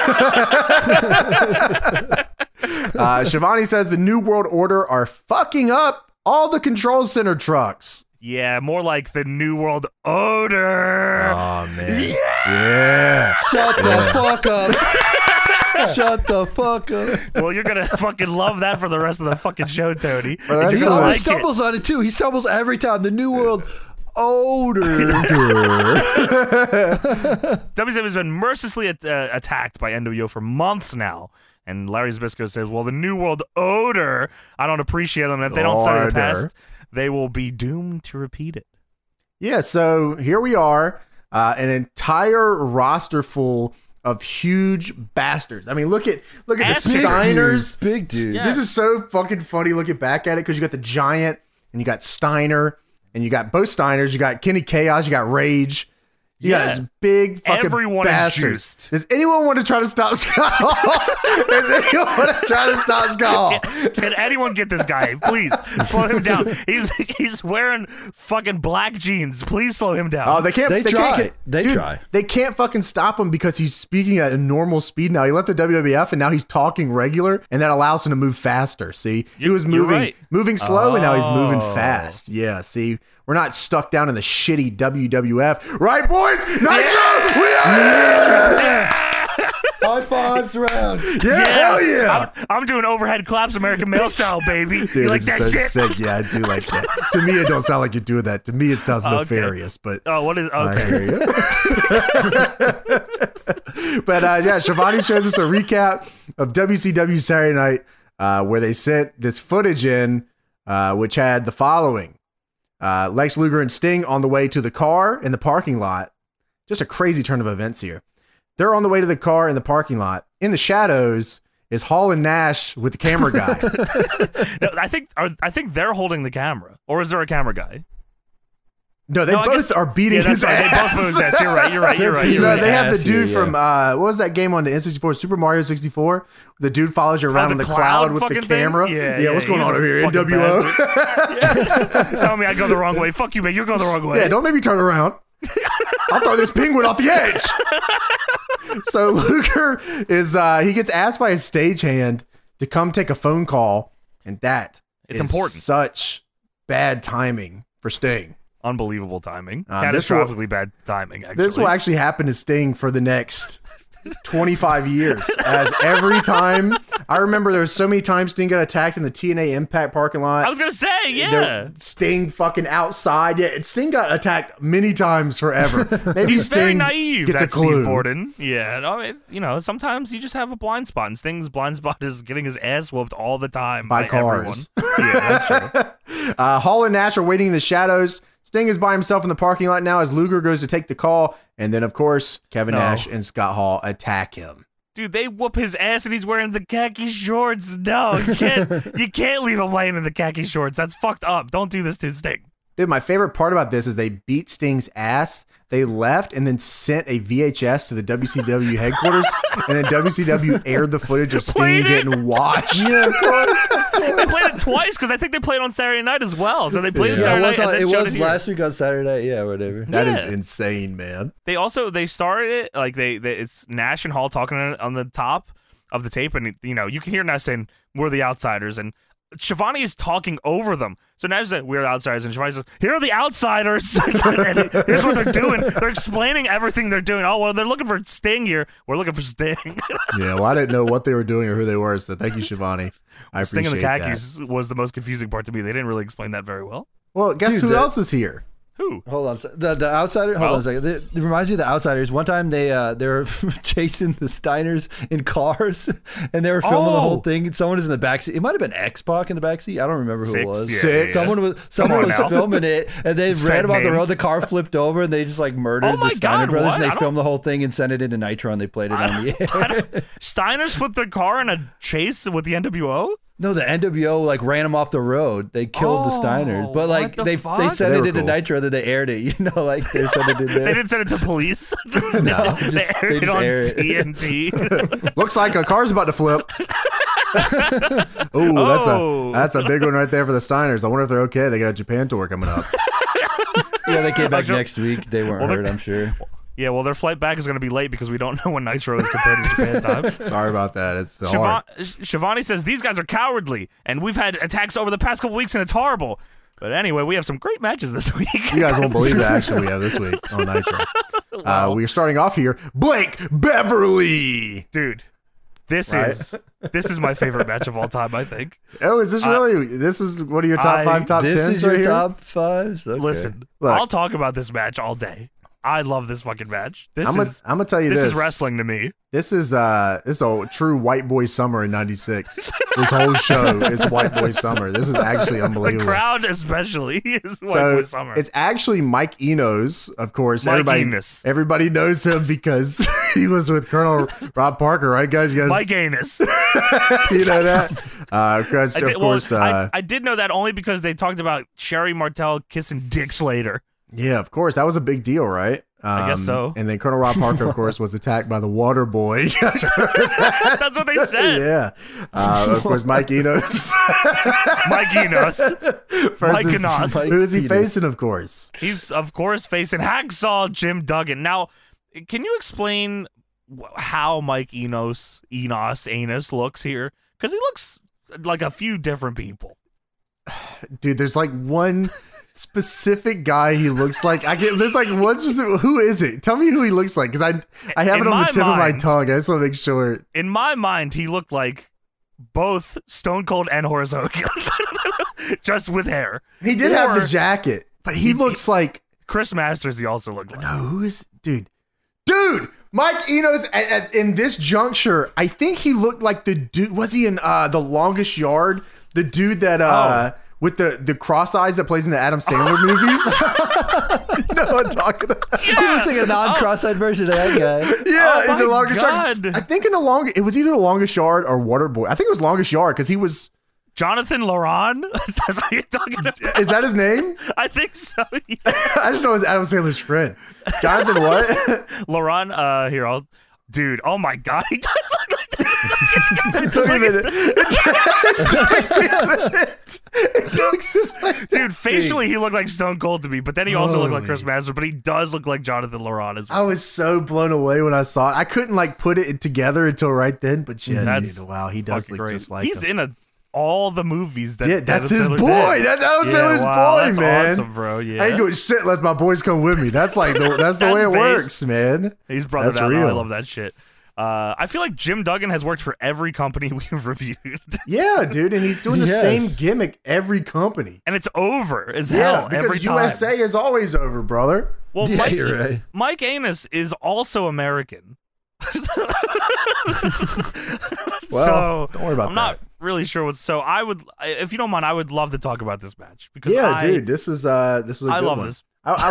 Shivani says the New World Order are fucking up all the control center trucks. Yeah, more like the New World Odor. Oh, man. Yeah. Shut the fuck up. Shut the fuck up. Well, you're going to fucking love that for the rest of the fucking show, Tony. Well, And that's you're all gonna right. He stumbles on it too. He stumbles every time. The New World Order. WCW has been mercilessly attacked by NWO for months now. And Larry Zbyszko says, well, the New World Odor, I don't appreciate them. And if they don't study the Order. past, they will be doomed to repeat it. Yeah, so here we are, an entire roster full of huge bastards. I mean, look at the Ass Steiners. Big dude. Yeah. This is so fucking funny looking back at it because you got the Giant and you got Steiner and you got both Steiners. You got Kenny Chaos. You got Rage. You got Yeah. this big fucking Everyone is bastards. juiced. Does anyone want to try to stop Scott Hall? Does anyone want to try to stop Scott Hall? Can anyone get this guy? Please slow him down. He's wearing fucking black jeans. Please slow him down. Oh, they can't. They can't try. get- They dude, try. They can't fucking stop him because he's speaking at a normal speed now. He left the WWF and now he's talking regular, and that allows him to move faster. See, he was you're moving right. moving slow, and now he's moving Oh. fast. Yeah. See, we're not stuck down in the shitty WWF, right, boys? Nitro, we are here. High fives around. Yeah, hell yeah. I'm doing overhead claps, American male style, baby. Dude, You like this that is so shit? sick. Yeah, I do like that. To me, it don't sound like you're doing that. To me, it sounds Okay. nefarious, but Oh, what is I okay? hear you. But yeah, Shivani shows us a recap of WCW Saturday Night, where they sent this footage in, which had the following: Lex Luger and Sting on the way to the car in the parking lot. Just a crazy turn of events here. They're on the way to the car in the parking lot. In the shadows is Hall and Nash with the camera guy. No, I think they're holding the camera, or is there a camera guy? No, they No, I both guess- are beating Yeah, that's his right. ass. They both move his ass. You're right. You're right. You're right. You You're know, right. they have the ass dude here, from what was that game on the N64? Super Mario 64. The dude follows you around the on the cloud cloud with the fucking thing? camera. Yeah, what's going he's on a over here? fucking NWO. Tell me I go the wrong way. Fuck you, man. You're going the wrong way. Yeah, don't make me turn around. I'll throw this penguin off the edge. So Luger is he gets asked by his stagehand to come take a phone call, and that It's is important. Such bad timing for Sting. Unbelievable timing. This will- Catastrophically bad timing, actually. This will actually happen to Sting for the next 25 years. As every time, I remember there was so many times Sting got attacked in the TNA Impact parking lot. I was going to say, yeah. There- Sting fucking outside. Yeah, Sting got attacked many times forever. Maybe He's Sting very naive, gets that's a clue. Steve Borden. Yeah, no, sometimes you just have a blind spot, and Sting's blind spot is getting his ass whooped all the time By everyone. cars. Yeah, that's true. Hall and Nash are waiting in the shadows. Sting is by himself in the parking lot now as Luger goes to take the call. And then, of course, Kevin No. Nash and Scott Hall attack him. Dude, they whoop his ass and he's wearing the khaki shorts. No, you can't leave him laying in the khaki shorts. That's fucked up. Don't do this to Sting. Dude, my favorite part about this is they beat Sting's ass. They left and then sent a VHS to the WCW headquarters. And then WCW aired the footage of Sting Played it? getting washed. They played it twice because I think they played on Saturday night as well. So they played it Yeah, Saturday it night was, and then it showed was here. last week on Saturday night. Yeah, whatever. That is Yeah. insane, man. They started it like they it's Nash and Hall talking on the top of the tape, and you can hear Nash saying we're the outsiders, and Shivani is talking over them. So Nash said we're the outsiders, and Shivani says here are the outsiders. And here's what they're doing. They're explaining everything they're doing. Oh well, they're looking for Sting here. We're looking for Sting. Yeah, well, I didn't know what they were doing or who they were. So thank you, Shivani. I Sting appreciate and the that. khakis was the most confusing part to me. They didn't really explain that very well. Well, guess Dude, who that- else is here? Who? Hold on, the outsider. Hold Oh. on a second. It reminds me of the outsiders. One time they were chasing the Steiners in cars, and they were filming the whole Oh. thing. Someone was in the backseat. It might have been X-Pac in the backseat. I don't remember who it Six, was. yeah, Six. yeah. Someone on was now. filming it, and they His ran Fed about the name. road. The car flipped over, and they just like murdered Oh my the Steiner God, brothers. what? And I they don't- filmed the whole thing and sent it into Nitro, and they played it on the air. Steiners flipped their car in a chase with the NWO. No, the NWO like ran him off the road. They killed the Steiners, but like what the they fuck? sent They it were into cool. Nitro, that they aired it. You know, like they sent it in there. They didn't send it to police. No, they just- aired they it just on air it. TNT. Looks like a car's about to flip. Ooh, Oh. that's a big one right there for the Steiners. I wonder if they're okay. They got a Japan tour coming up. Yeah, they came back Actually- next week. They weren't Well, they're- hurt, I'm sure. Yeah, well, their flight back is going to be late because we don't know when Nitro is compared to Japan time. Sorry about that. It's hard. Shivani says these guys are cowardly, and we've had attacks over the past couple weeks, and it's horrible. But anyway, we have some great matches this week. You guys won't believe the action we have this week on Nitro. We are starting off here. Blake Beverly. Dude, this Right? is my favorite match of all time. I think. Oh, is this really? This is one of your top I- 5, top This 10s is your right here? top 5s? Okay. Listen, Look. I'll talk about this match all day. I love this fucking match. I'm gonna tell you this this. is wrestling to me. This is a true white boy summer in '96. This whole show is white boy summer. This is actually The unbelievable. crowd, especially, is White So Boy Summer. it's actually Mike Enos, of course. Mike everybody, Enos. everybody knows him because he was with Colonel Rob Parker, right, guys? You guys, Mike Anus. you know that? Because I of did, course, I did know that only because they talked about Sherry Martel kissing Dick Slater. yeah, of course, that was a big deal, right? I guess so. And then Colonel Rob Parker, of course, was attacked by the Water Boy. That's what they said. Yeah, of course, Mike Enos. Mike Enos. Mike versus- Enos. Who is he Enos. facing? Of course. He's, of course, facing Hacksaw Jim Duggan. Now, can you explain how Mike Anus looks here? Because he looks like a few different people. Dude, there's like one specific guy he looks like. There's like one specific. Who is it? Tell me who he looks like, because I have In it on the my tip of my mind- tongue. I just want to make sure. In my mind, he looked like both Stone Cold and Horace Hogan, just with hair. He did have Or the jacket, but he looks like Chris Masters. He also looked like. no. Who is dude? Mike Enos in this juncture. I think he looked like the dude. Was he in The Longest Yard? The dude that with the cross eyes that plays in the Adam Sandler movies. You know what I'm talking about? He looks like a non-cross-eyed version of that guy. Yeah, Oh in The my Longest God. Yard. I think in it was either The Longest Yard or Waterboy. I think it was Longest Yard because he was. Jonathan Laron? That's what you're talking about? Is that his name? I think so. Yeah. I just know it's Adam Sandler's friend. Jonathan what? Laron, here, dude, oh my God. He does look like this. It took me a minute. It looks just like Dude, facially, he looked like Stone Cold to me, but then he also looked like Holy. Chris Masters, but he does look like Jonathan Laron as well. I was so blown away when I saw it. I couldn't like put it together until right then, but yeah, That's dude, wow, he does Fucking look great. just like He's him. in all the movies that Yeah, that's Adam his Sandler boy. did. That's Adam Yeah, Sandler's wow, boy, that's man. awesome, bro. Yeah. I ain't doing shit unless my boys come with me. That's like that's the way it That's works, man. He's brother That's down. real. I love that shit. I feel like Jim Duggan has worked for every company we've reviewed, Yeah, dude, and he's doing the Yes. same gimmick every company. and it's over as Yeah, hell because every time. USA is always over, brother. Well, Yeah, Mike, you're right. Mike Anus is also American. Well, so don't worry about I'm that. not really sure what's. So I would, if you don't mind, I would love to talk about this match because Yeah, I, dude, this was a good I love one. this.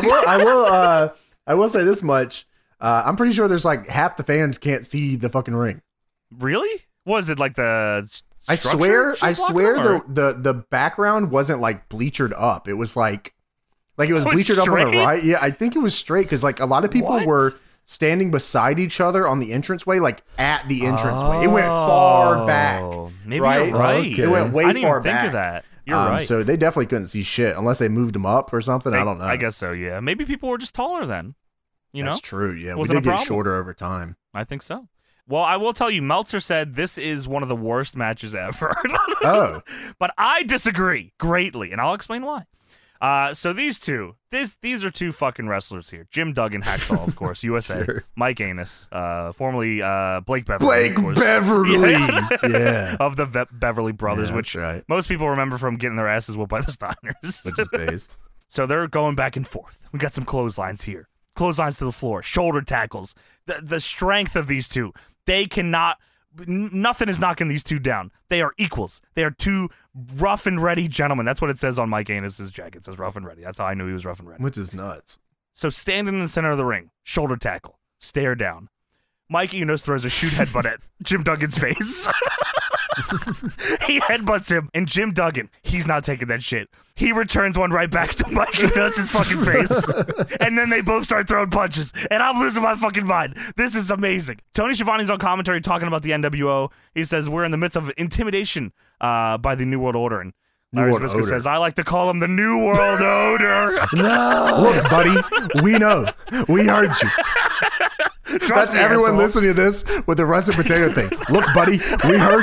I will say this much. I'm pretty sure there's like half the fans can't see the fucking ring. Really? Was it like the? I structure swear she's walking on, or- the background wasn't like bleachered up. It was like it was Oh, it's bleachered up on the straight? right. Yeah, I think it was straight because like a lot of people What? were standing beside each other on the entranceway, like at the entranceway. It went far back. Oh, maybe right? you're right. Okay. It went way I didn't far even think back. of that. You're right. So they definitely couldn't see shit unless they moved them up or something. I don't know. I guess so. Yeah. Maybe people were just taller then. You know. That's true. Yeah, we Wasn't did a get problem. shorter over time. I think so. Well, I will tell you, Meltzer said this is one of the worst matches ever. Oh, But I disagree greatly, and I'll explain why. So these are two fucking wrestlers here. Jim Duggan, Hacksaw, of course, USA. Sure. Mike Anus, formerly Blake Beverly. Blake of course. Beverly. Yeah. Yeah. Of the Beverly Brothers, Yeah, which that's right. most people remember from getting their asses whooped by the Steiners. Which is based. So they're going back and forth. We got some clotheslines here. Clotheslines to the floor, shoulder tackles. The strength of these two. They cannot, nothing is knocking these two down. They are equals. They are two rough and ready gentlemen. That's what it says on Mike Anus' jacket. It says rough and ready. That's how I knew he was rough and ready. Which is nuts. So standing in the center of the ring, shoulder tackle, stare down. Mike Enos throws a shoot headbutt at Jim Duggan's face. He headbutts him, and Jim Duggan, he's not taking that shit. He returns one right back to Mike Enos' fucking face. And then they both start throwing punches. And I'm losing my fucking mind. This is amazing. Tony Schiavone's on commentary talking about the NWO. He says, we're in the midst of intimidation by the New World Order. And Larry Zbyszko says, I like to call him the New World Order. No. Look, buddy, we know. We heard you. That's me, everyone asshole. listening to this with the russet potato thing. Look, buddy, we heard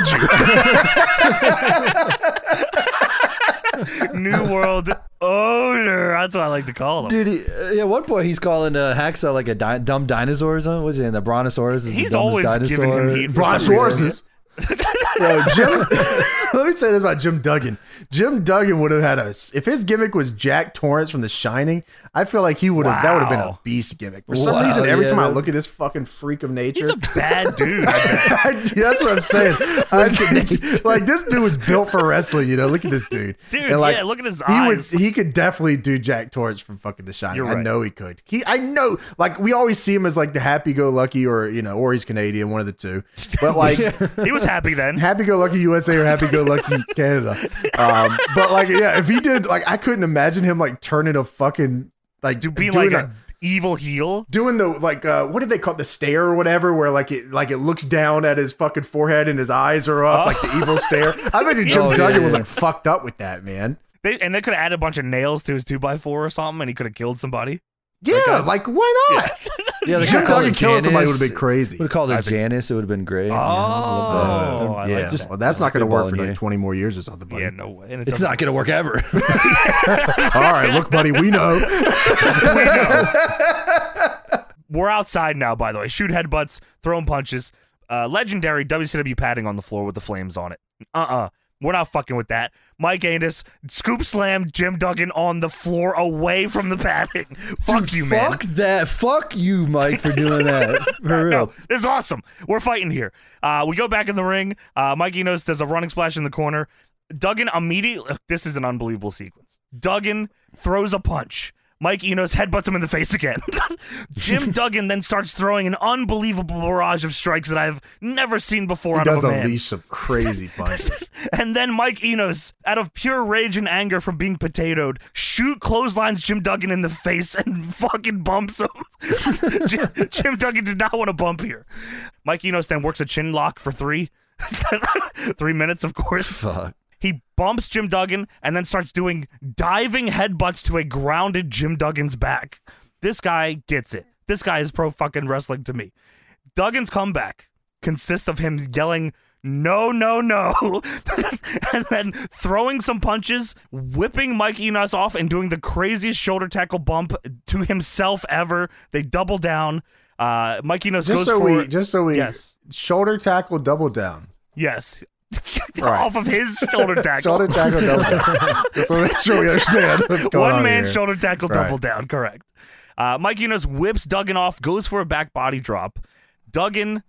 you. New World Order. That's what I like to call him. Dude, at one point he's calling Hacksaw like a dumb dinosaur or something. What's he in? The Brontosaurus? Is He's the dumbest always dinosaur. giving him heat for some reason. Brontosauruses. Yo, Jim, let me say this about Jim Duggan. Jim Duggan would have had if his gimmick was Jack Torrance from The Shining, I feel like he would have, that would have been a Wow. beast gimmick. For some Wow, reason, every yeah. time I look at this fucking freak of nature, He's a bad dude. I bet. that's what I'm saying. Like, this dude was built for wrestling, you know? Look at this dude. Dude, And, like, yeah, look at his he eyes. he could definitely do Jack Torrance from fucking The Shining. You're I right. know he could. I know, like, we always see him as like the happy-go-lucky, or you know, or he's Canadian, one of the two. But like, He was happy then. happy-go-lucky USA or happy-go-lucky Canada. But like, yeah, if he did, like, I couldn't imagine him like turning a fucking like To be doing like an evil heel. doing the like what did they call it? The stare or whatever, where like it looks down at his fucking forehead and his eyes are up, like the evil stare. I bet Jim Oh, Duggan yeah, was yeah. like fucked up with that, man. They could have added a bunch of nails to his 2x4 or something, and he could have killed somebody. Yeah, like why not? Yeah, they Jim could call Duggan it killing somebody would have Janice. been crazy. Would have called her I think so. Janice. It would have been great. Oh, I like Yeah, that. well, that's not going to work for spitballing like here. 20 more years or something, buddy. Yeah, no way. And it It's doesn't- not going to work ever. All right, look, buddy, we know. We know. We're outside now, by the way. Shoot headbutts, throwing punches. Legendary WCW padding on the floor with the flames on it. We're not fucking with that. Mike Anus scoop slam Jim Duggan on the floor away from the padding. Fuck you, man. Fuck that. Fuck you, Mike, for doing that. For real. No, this is awesome. We're fighting here. We go back in the ring. Mike Enos does a running splash in the corner. Duggan immediately. This is an unbelievable sequence. Duggan throws a punch. Mike Enos headbutts him in the face again. Jim Duggan then starts throwing an unbelievable barrage of strikes that I've never seen before He out of does a man. unleash some crazy punches. And then Mike Enos, out of pure rage and anger from being potatoed, clotheslines Jim Duggan in the face and fucking bumps him. Jim Duggan did not want to bump here. Mike Enos then works a chin lock for 3. 3 minutes, of course. Fuck. He bumps Jim Duggan and then starts doing diving headbutts to a grounded Jim Duggan's back. This guy gets it. This guy is pro fucking wrestling to me. Duggan's comeback consists of him yelling, no, no, no, and then throwing some punches, whipping Mike Enos off, and doing the craziest shoulder tackle bump to himself ever. They double down. Mike Enos Just goes so we Yes. shoulder tackle double down. Yes. Right. Off of his shoulder tackle. Shoulder tackle double down. Just to make sure we understand what's going on One man here. shoulder tackle Right. double down, correct. Mike Enos whips Duggan off, goes for a back body drop. Duggan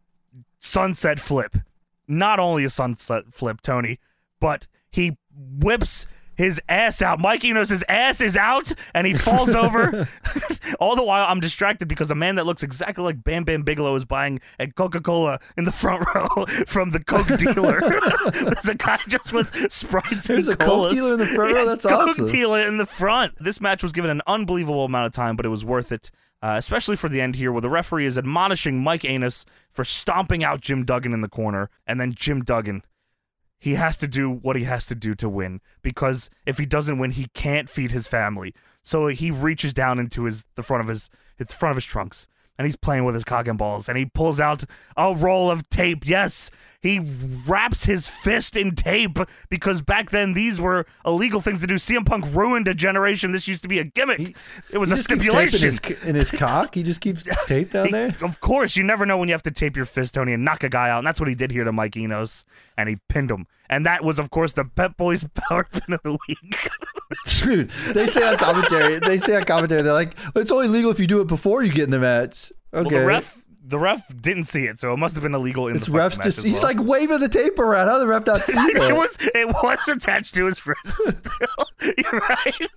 sunset flip. Not only a sunset flip, Tony, but he whips his ass out. Mike Enos' ass is out, and he falls over. All the while, I'm distracted because a man that looks exactly like Bam Bam Bigelow is buying a Coca-Cola in the front row from the Coke dealer. There's a guy just with Sprites There's and a Coke colas. dealer in the front row? That's Coke awesome. dealer in the front. This match was given an unbelievable amount of time, but it was worth it. Especially for the end here, where the referee is admonishing Mike Enos for stomping out Jim Duggan in the corner, and then Jim Duggan, he has to do what he has to do to win, because if he doesn't win, he can't feed his family. So he reaches down into the front of his trunks, and he's playing with his cock and balls, and he pulls out a roll of tape. Yes, he wraps his fist in tape, because back then these were illegal things to do. CM Punk ruined a generation. This used to be a gimmick. It was He a just keeps stipulation. taping in his cock. He just keeps tape down there. Of course, you never know when you have to tape your fist, Tony, and knock a guy out. And that's what he did here to Mike Enos, and he pinned him. And that was, of course, the Pep Boys Power Pin of the Week. Dude, they say on commentary, they're like, it's only legal if you do it before you get in the match. Okay. Well, the ref didn't see it, so it must have been illegal in It's the fucking refs match just as he's well. like waving the tape around. How did the ref not see that? it was attached to his wrist. Still. You're right.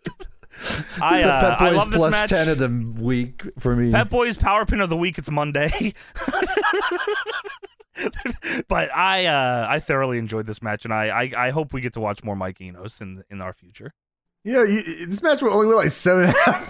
Pep I Boys love this plus match. 10 of the week for me. Pep Boys Power Pin of the Week. It's Monday. But I thoroughly enjoyed this match, and I hope we get to watch more Mike Enos in our future. You know, this match will only went like 7.5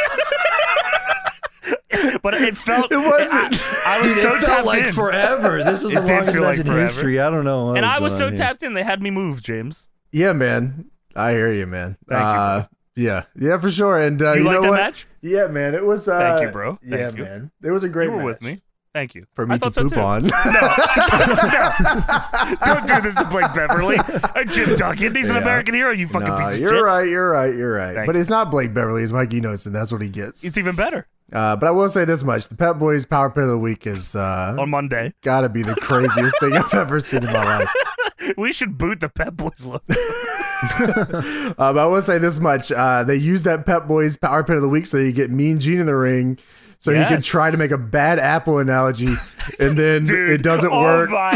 minutes. But it felt It wasn't. I was Dude, so it felt tapped like in. forever. This was It the did longest feel match like in forever. history. I don't know. And I was so going on here. tapped in, they had me move, James. Yeah, man. I hear you, man. Thank you, bro. Yeah, for sure. And You you like know that what? match? Yeah, man. It was. Thank you, bro. Yeah, Thank you. man. It was a great You were match. with me. Thank you. For me I to thought so poop too. on. No. Don't do this to Blake Beverly. Jim Duggan. He's an Yeah. American hero, you fucking Nah, piece of you're shit. right. You're right. Thank But you. it's not Blake Beverly. It's Mike Enos, and that's what he gets. It's even better But I will say this much: the Pep Boys Power Pit of the Week is on Monday. gotta be the craziest thing I've ever seen in my life. We should boot the Pep Boys logo. But I will say this much: they use that Pep Boys Power Pit of the Week so you get Mean Gene in the ring, so he can Yes. try to make a bad apple analogy, and then Dude, it doesn't oh work. My,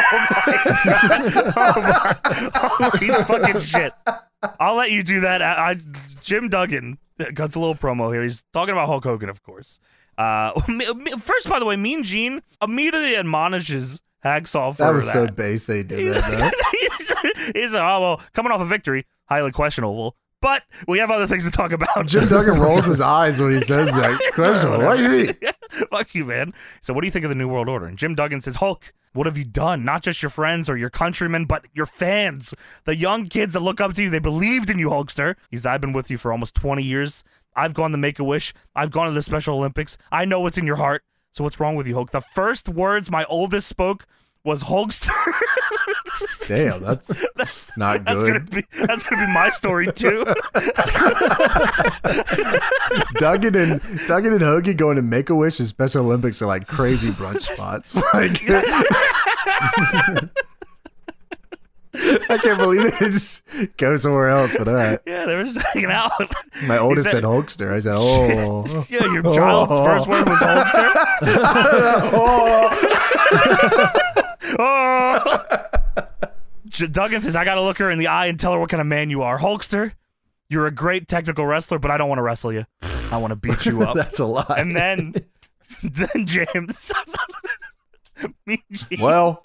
holy fucking shit. I'll let you do that. Jim Duggan cuts a little promo here. He's talking about Hulk Hogan, of course. First, by the way, Mean Gene immediately admonishes Hacksaw for That was so base they did that, though. he's oh, well, coming off a victory, highly questionable. But we have other things to talk about. Jim Duggan rolls his eyes when he says that. Questionable. What do you mean? Fuck you, man. So what do you think of the New World Order? And Jim Duggan says, Hulk, what have you done? Not just your friends or your countrymen, but your fans. The young kids that look up to you, they believed in you, Hulkster. I've been with you for almost 20 years. I've gone to Make-A-Wish. I've gone to the Special Olympics. I know what's in your heart. So what's wrong with you, Hulk? The first words my oldest spoke was Hulkster. Damn, that's not good. That's gonna be my story too. Duggan and Hogan going to Make-A-Wish and Special Olympics are like crazy brunch spots. Like, I can't believe they just go somewhere else for that. Yeah, they were just hanging out. My oldest said- said Hulkster. I said, oh. Yeah, your child's first word was Hulkster. Oh. Duggan says, I gotta look her in the eye and tell her what kind of man you are. Hulkster, you're a great technical wrestler, but I don't want to wrestle you. I want to beat you up. That's a lie. And then James. Mean Gene. Well,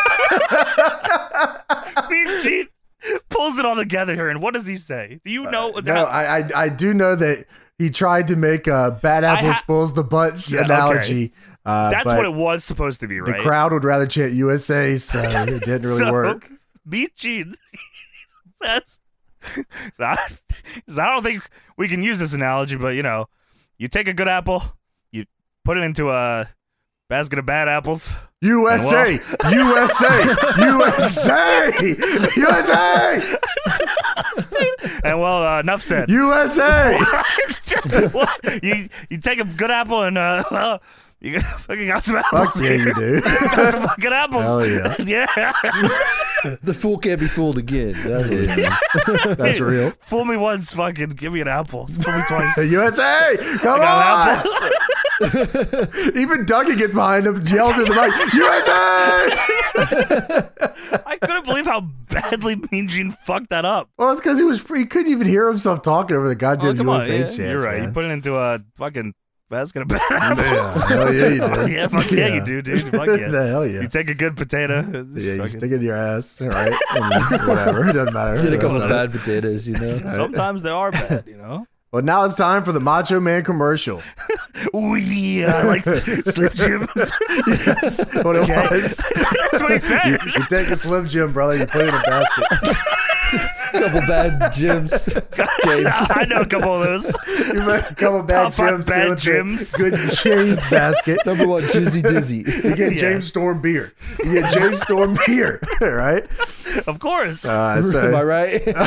Mean Gene pulls it all together here. And what does he say? Do you know? no, I do know that he tried to make a bad apple spoils the bunch Yeah, analogy. That's but what it was supposed to be, the right? crowd would rather chant USA, so it didn't really So, work. Mean Gene says, I don't think we can use this analogy, but you take a good apple, you put it into a basket of bad apples. USA, USA, USA, USA, And well, enough said. USA. you take a good apple and you fucking got some apples. Fuck yeah, you do. Got some fucking apples. Hell yeah. Yeah. The fool can't be fooled again. That's what it is. That's Dude, real. Fool me once, fucking give me an apple. Fool me twice. USA, come Got an on. apple. Even Duggan gets behind him, yells at the mic, USA. I couldn't believe how badly Mean Gene fucked that up. Well, it's because he couldn't even hear himself talking over the goddamn Come on, USA yeah, chants. you're right. Man. You put it into a fucking basket of bad Yeah, apples. hell yeah, you do. Yeah, fuck yeah, you do, dude. Fuck yeah. The hell yeah. You take a good potato. Yeah, you fucking- stick it in your ass, all right? And whatever, it doesn't matter. Get a The couple rest of of it. bad potatoes, you know. Sometimes they are bad, Well, now it's time for the Macho Man commercial. Ooh, yeah, like Slim Jims. That's what it Okay. was. That's what he said. You take a Slim Jim, brother, you put it in a basket. Couple bad Jims. James. I know a couple of those. You make a couple bad Top five Jims. bad seal it to Jims. Good James basket. Number one, Jizzy Dizzy. You get Yeah. James Storm beer. You get James Storm beer, right? Of course. Am I So right? Am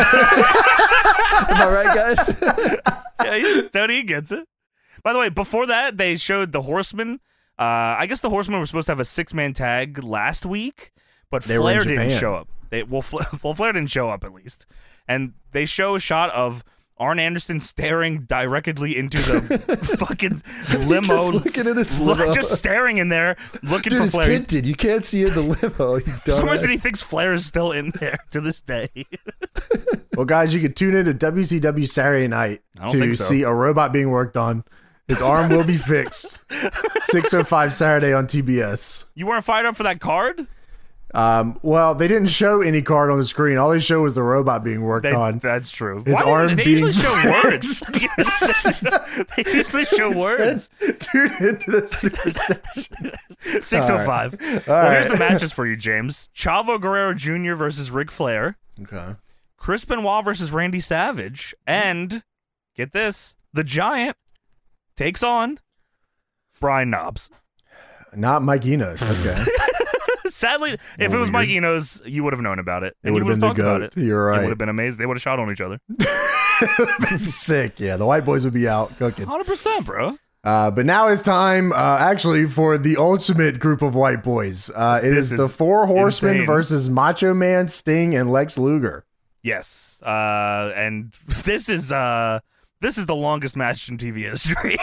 I right, guys? Yeah, Tony gets it. By the way, before that, they showed the Horsemen. I guess the Horsemen were supposed to have a 6-man tag last week, but They were in Flair didn't Japan. show up. Flair didn't show up at least, and they show a shot of Arn Anderson staring directly into the fucking limo. Just looking at his limo. Just staring in there, looking Dude, for it's Flair. tinted. You can't see in the limo. You For some reason, he dumbass. thinks Flair is still in there to this day. well, guys, you can tune in to WCW Saturday night I don't to think so. see a robot being worked on. His arm will be fixed. 6:05 Saturday on TBS. You weren't fired up for that card? Well, they didn't show any card on the screen. All they showed was the robot being worked on. That's true. His Why arm they being usually show words. They usually show words. Dude, into the superstation. 6:05. Well, here's the matches for you, James. Chavo Guerrero Jr. versus Ric Flair. Okay. Chris Benoit versus Randy Savage. And, get this, The Giant takes on Brian Knobbs. Not Mike Enos. Okay. Sadly, if it was Mike Enos, you would have known about it. It would have been the talked about GOAT. it. You're right. It would have been amazing. They would have shot on each other. It would have been sick. Yeah, the white boys would be out cooking. 100%, bro. But now it's time, actually, for the ultimate group of white boys. It is the Four Horsemen insane. versus Macho Man, Sting, and Lex Luger. Yes. And this is the longest match in TV history.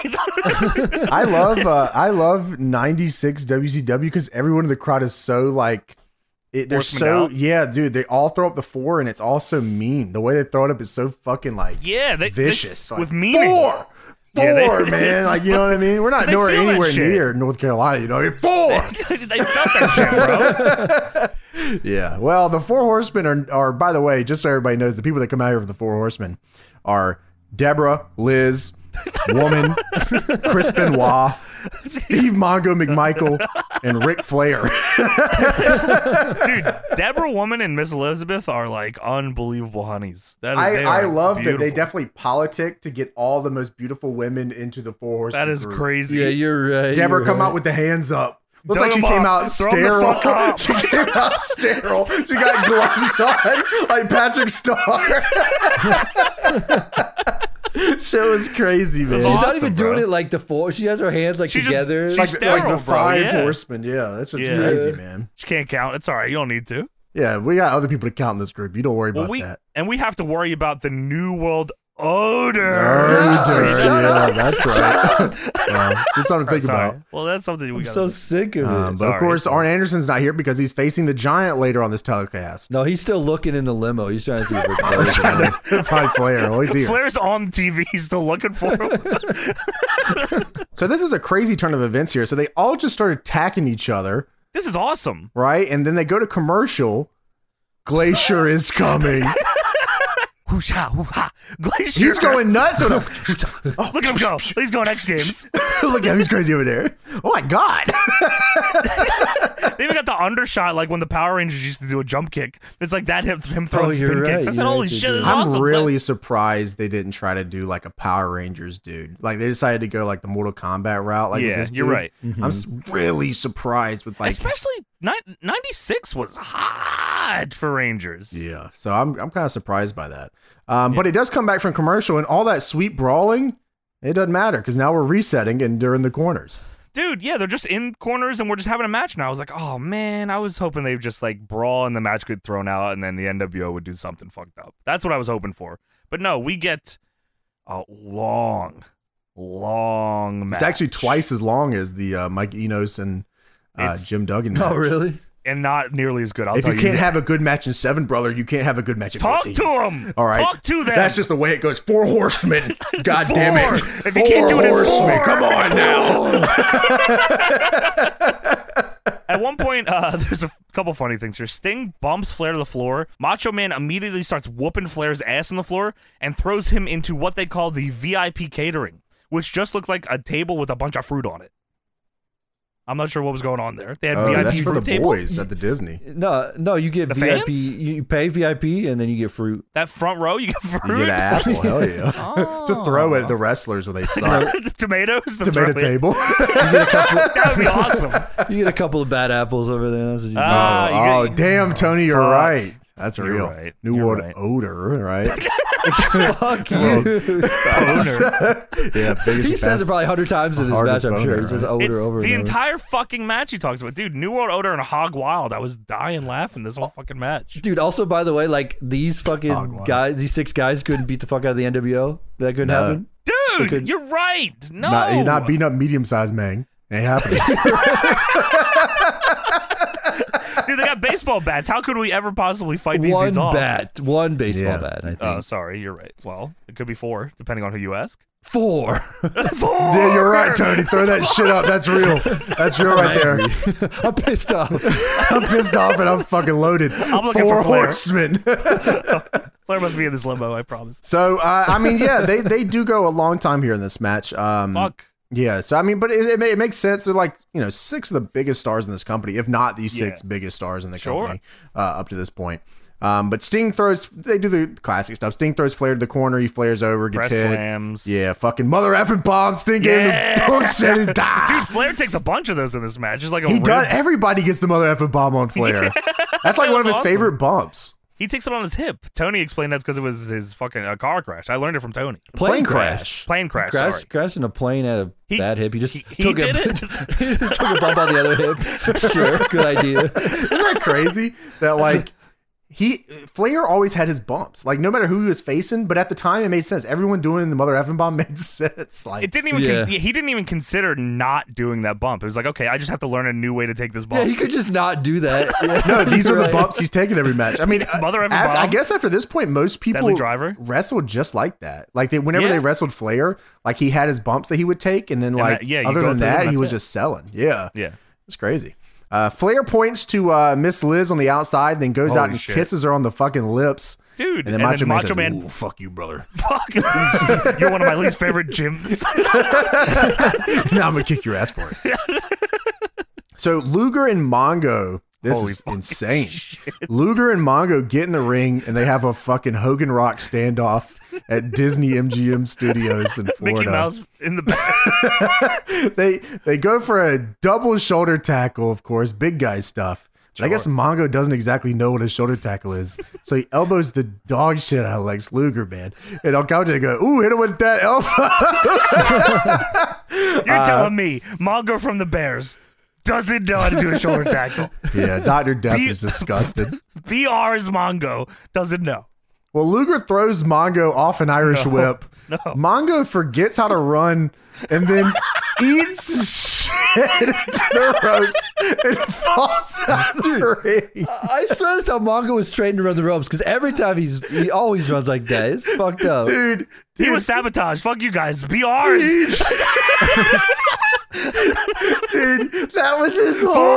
I love 96 WCW because everyone in the crowd is so like they're Horseman so out. yeah, dude. They all throw up the four and it's all so mean. The way they throw it up is so fucking like Yeah, vicious. with Like, meaning. Four, Yeah, man. Like, you know what I mean? We're not They nowhere feel that anywhere shit. near North Carolina. You know, what I mean? Four. They felt that shit, bro. Yeah. Well, the Four Horsemen are, by the way, just so everybody knows, the people that come out here for the Four Horsemen are Deborah, Liz, Woman, Chris Benoit, Steve Mongo McMichael, and Ric Flair. Dude, Deborah Woman and Miss Elizabeth are like unbelievable honeys. They I are love that they beautiful. definitely politic to get all the most beautiful women into the Four Horsemen. That is group. crazy. Yeah, you're right. Deborah you're come right. out with the hands up. Looks Throw like she them came up. out Throw 'em the sterile. fuck up. She came out sterile. She got gloves on like Patrick Starr. Shit was crazy, man. It was She's not awesome, even bro. doing it like the four. She has her hands like She just- together. she's like sterile, the bro, five yeah. horsemen. Yeah, that's just Yeah. crazy, man. She can't count. It's all right. You don't need to. Yeah, we got other people to count in this group. You don't worry about that. And we have to worry about the New World Order. Yeah, that's right. Yeah, just something to think Sorry. about. Well, that's something we I'm got. so sick of it. But of Sorry. course, Arn Anderson's not here because he's facing the Giant later on this telecast. No, he's still looking in the limo. He's trying to see if Ric Flair's in there. Find Flair. Oh, he's here. Flair's on TV. He's still looking for him. So this is a crazy turn of events here. So they all just started attacking each other, This is awesome. right? And then they go to commercial. Glacier is coming. Whoosh-ha, whoo-ha. Glacier. He's going nuts. Look at him go. He's going X Games. Look at him. He's crazy over there. Oh, my God. They even got the undershot, like when the Power Rangers used to do a jump kick. It's like that, him throwing you're spin right, kicks. I said, you're holy right, they shit, do. this is I'm awesome. really surprised they didn't try to do like a Power Rangers dude. Like they decided to go like the Mortal Kombat route. Like with Yeah, this you're dude. right. I'm really surprised with like Especially 96 was hot for Rangers. yeah. So I'm kind of surprised by that. But it does come back from commercial and all that sweet brawling. It doesn't matter because now we're resetting and they're in the corners. Dude, yeah, they're just in corners and we're just having a match now. I was like, oh man, I was hoping they'd just like brawl and the match get thrown out and then the NWO would do something fucked up. That's what I was hoping for. But no, we get a long match. It's actually twice as long as the Mike Enos and It's- Jim Duggan match. Oh, really? and not nearly as good. I'll If tell you can't that. have a good match in 7, brother, you can't have a good match in Talk 14. to them. All right. Talk to them. That's just the way it goes. 4 horsemen. God damn it. Four. If you can't do it in 4. Come on now. At one point, there's a couple funny things here. Sting bumps Flair to the floor. Macho Man immediately starts whooping Flair's ass on the floor and throws him into what they call the VIP catering, which just looked like a table with a bunch of fruit on it. I'm not sure what was going on there. They had Oh, VIP that's for the fruit table. boys at the Disney. No, you get The VIP. fans? You pay VIP and then you get fruit. That front row, you get fruit. You get an apple. Hell yeah. Oh. To throw at the wrestlers when they suck. The tomatoes. to Tomato throw in. table. That would be awesome. You get a couple of bad apples over there. That's what you Ah, you Oh, get- damn, Tony, you're Fuck. right. That's You're real. right. New You're World right. Odor, right? Fuck you. Yeah, biggest He says it probably 100 times in this match, Hardest I'm sure. boner, He says right? odor It's over the and over. entire fucking match he talks about. Dude, New World Order and Hog Wild. I was dying laughing this whole fucking match. Dude, also, by the way, like, these Hog fucking wild. guys, these 6 guys couldn't beat the fuck out of the NWO. That couldn't No. happen. Dude, Okay. you're right. No. You're not beating up medium-sized man. Ain't happening. Dude, they got baseball bats. How could we ever possibly fight these One dudes off? bat. One baseball Yeah. bat, I think. Oh, sorry. You're right. Well, It could be 4, depending on who you ask. 4. 4. Yeah, you're right, Tony. Throw that shit up. That's real. That's real right there. I'm pissed off. I'm pissed off and I'm fucking loaded. I'm looking 4 for Flair. horsemen. Flair must be in this limbo, I promise. So, I mean, yeah, they do go a long time here in this match. Fuck. Yeah, so I mean, but it makes sense. They're like, 6 of the biggest stars in this company, if not the 6 biggest stars in the company up to this point. But Sting they do the classic stuff. Sting throws Flair to the corner, he flares over, gets Press hit. slams. Yeah, fucking mother effing bomb. Sting gave him the bullshit and died. Dude, Flair takes a bunch of those in this match. It's like a He rib. does. Everybody gets the mother effing bomb on Flair. That's like one of his awesome. favorite bumps. He takes it on his hip. Tony explained that's because it was his fucking car crash. I learned it from Tony. Plane crash. Plane crash, sorry. Crashing a plane at a bad hip. He just he took did it? he just took a bump on the other hip. Sure, good idea. Isn't that crazy? That like Flair always had his bumps. Like no matter who he was facing, but at the time it made sense. Everyone doing the mother effing bomb made sense. Like It didn't even. He didn't even consider not doing that bump. It was like, okay, I just have to learn a new way to take this bump. Yeah, he could just not do that. Yeah. no, these are the Right. bumps he's taking every match. I mean, Mother effing bomb. I guess after this point, most people Deadly driver. wrestled just like that. Like whenever Yeah. they wrestled Flair, like he had his bumps that he would take, and then like you other go than through them, that, he that's was it. just selling. Yeah, Yeah. it's crazy. Flair points to Miss Liz on the outside, then goes out Holy and shit. kisses her on the fucking lips. Dude. And then Macho Man says, Man "Ooh, fuck you, brother." Fuck. You're one of my least favorite gyms. Now I'm gonna kick your ass for it. So Luger and Mongo, this Holy is fucking insane. shit. Luger and Mongo get in the ring and they have a fucking Hogan Rock standoff at Disney MGM Studios in Florida. Mickey Mouse in the back. They go for a double shoulder tackle, of course, big guy stuff. But I guess Mongo doesn't exactly know what a shoulder tackle is, so he elbows the dog shit out of Lex Luger, man. And on commentary, they go, "Ooh, hit him with that elbow." You're telling me Mongo from the Bears doesn't know how to do a shoulder tackle. Yeah, Dr. Death is disgusted. BR's Mongo doesn't know. Well, Luger throws Mongo off an Irish whip. No. Mongo forgets how to run and then eats shit into the ropes and falls out of the ring. I swear that's how Mongo was trained to run the ropes because every time he always runs like that. It's fucked up. Dude, He was sabotaged. Fuck you guys. BR's. Dude, that was his whole.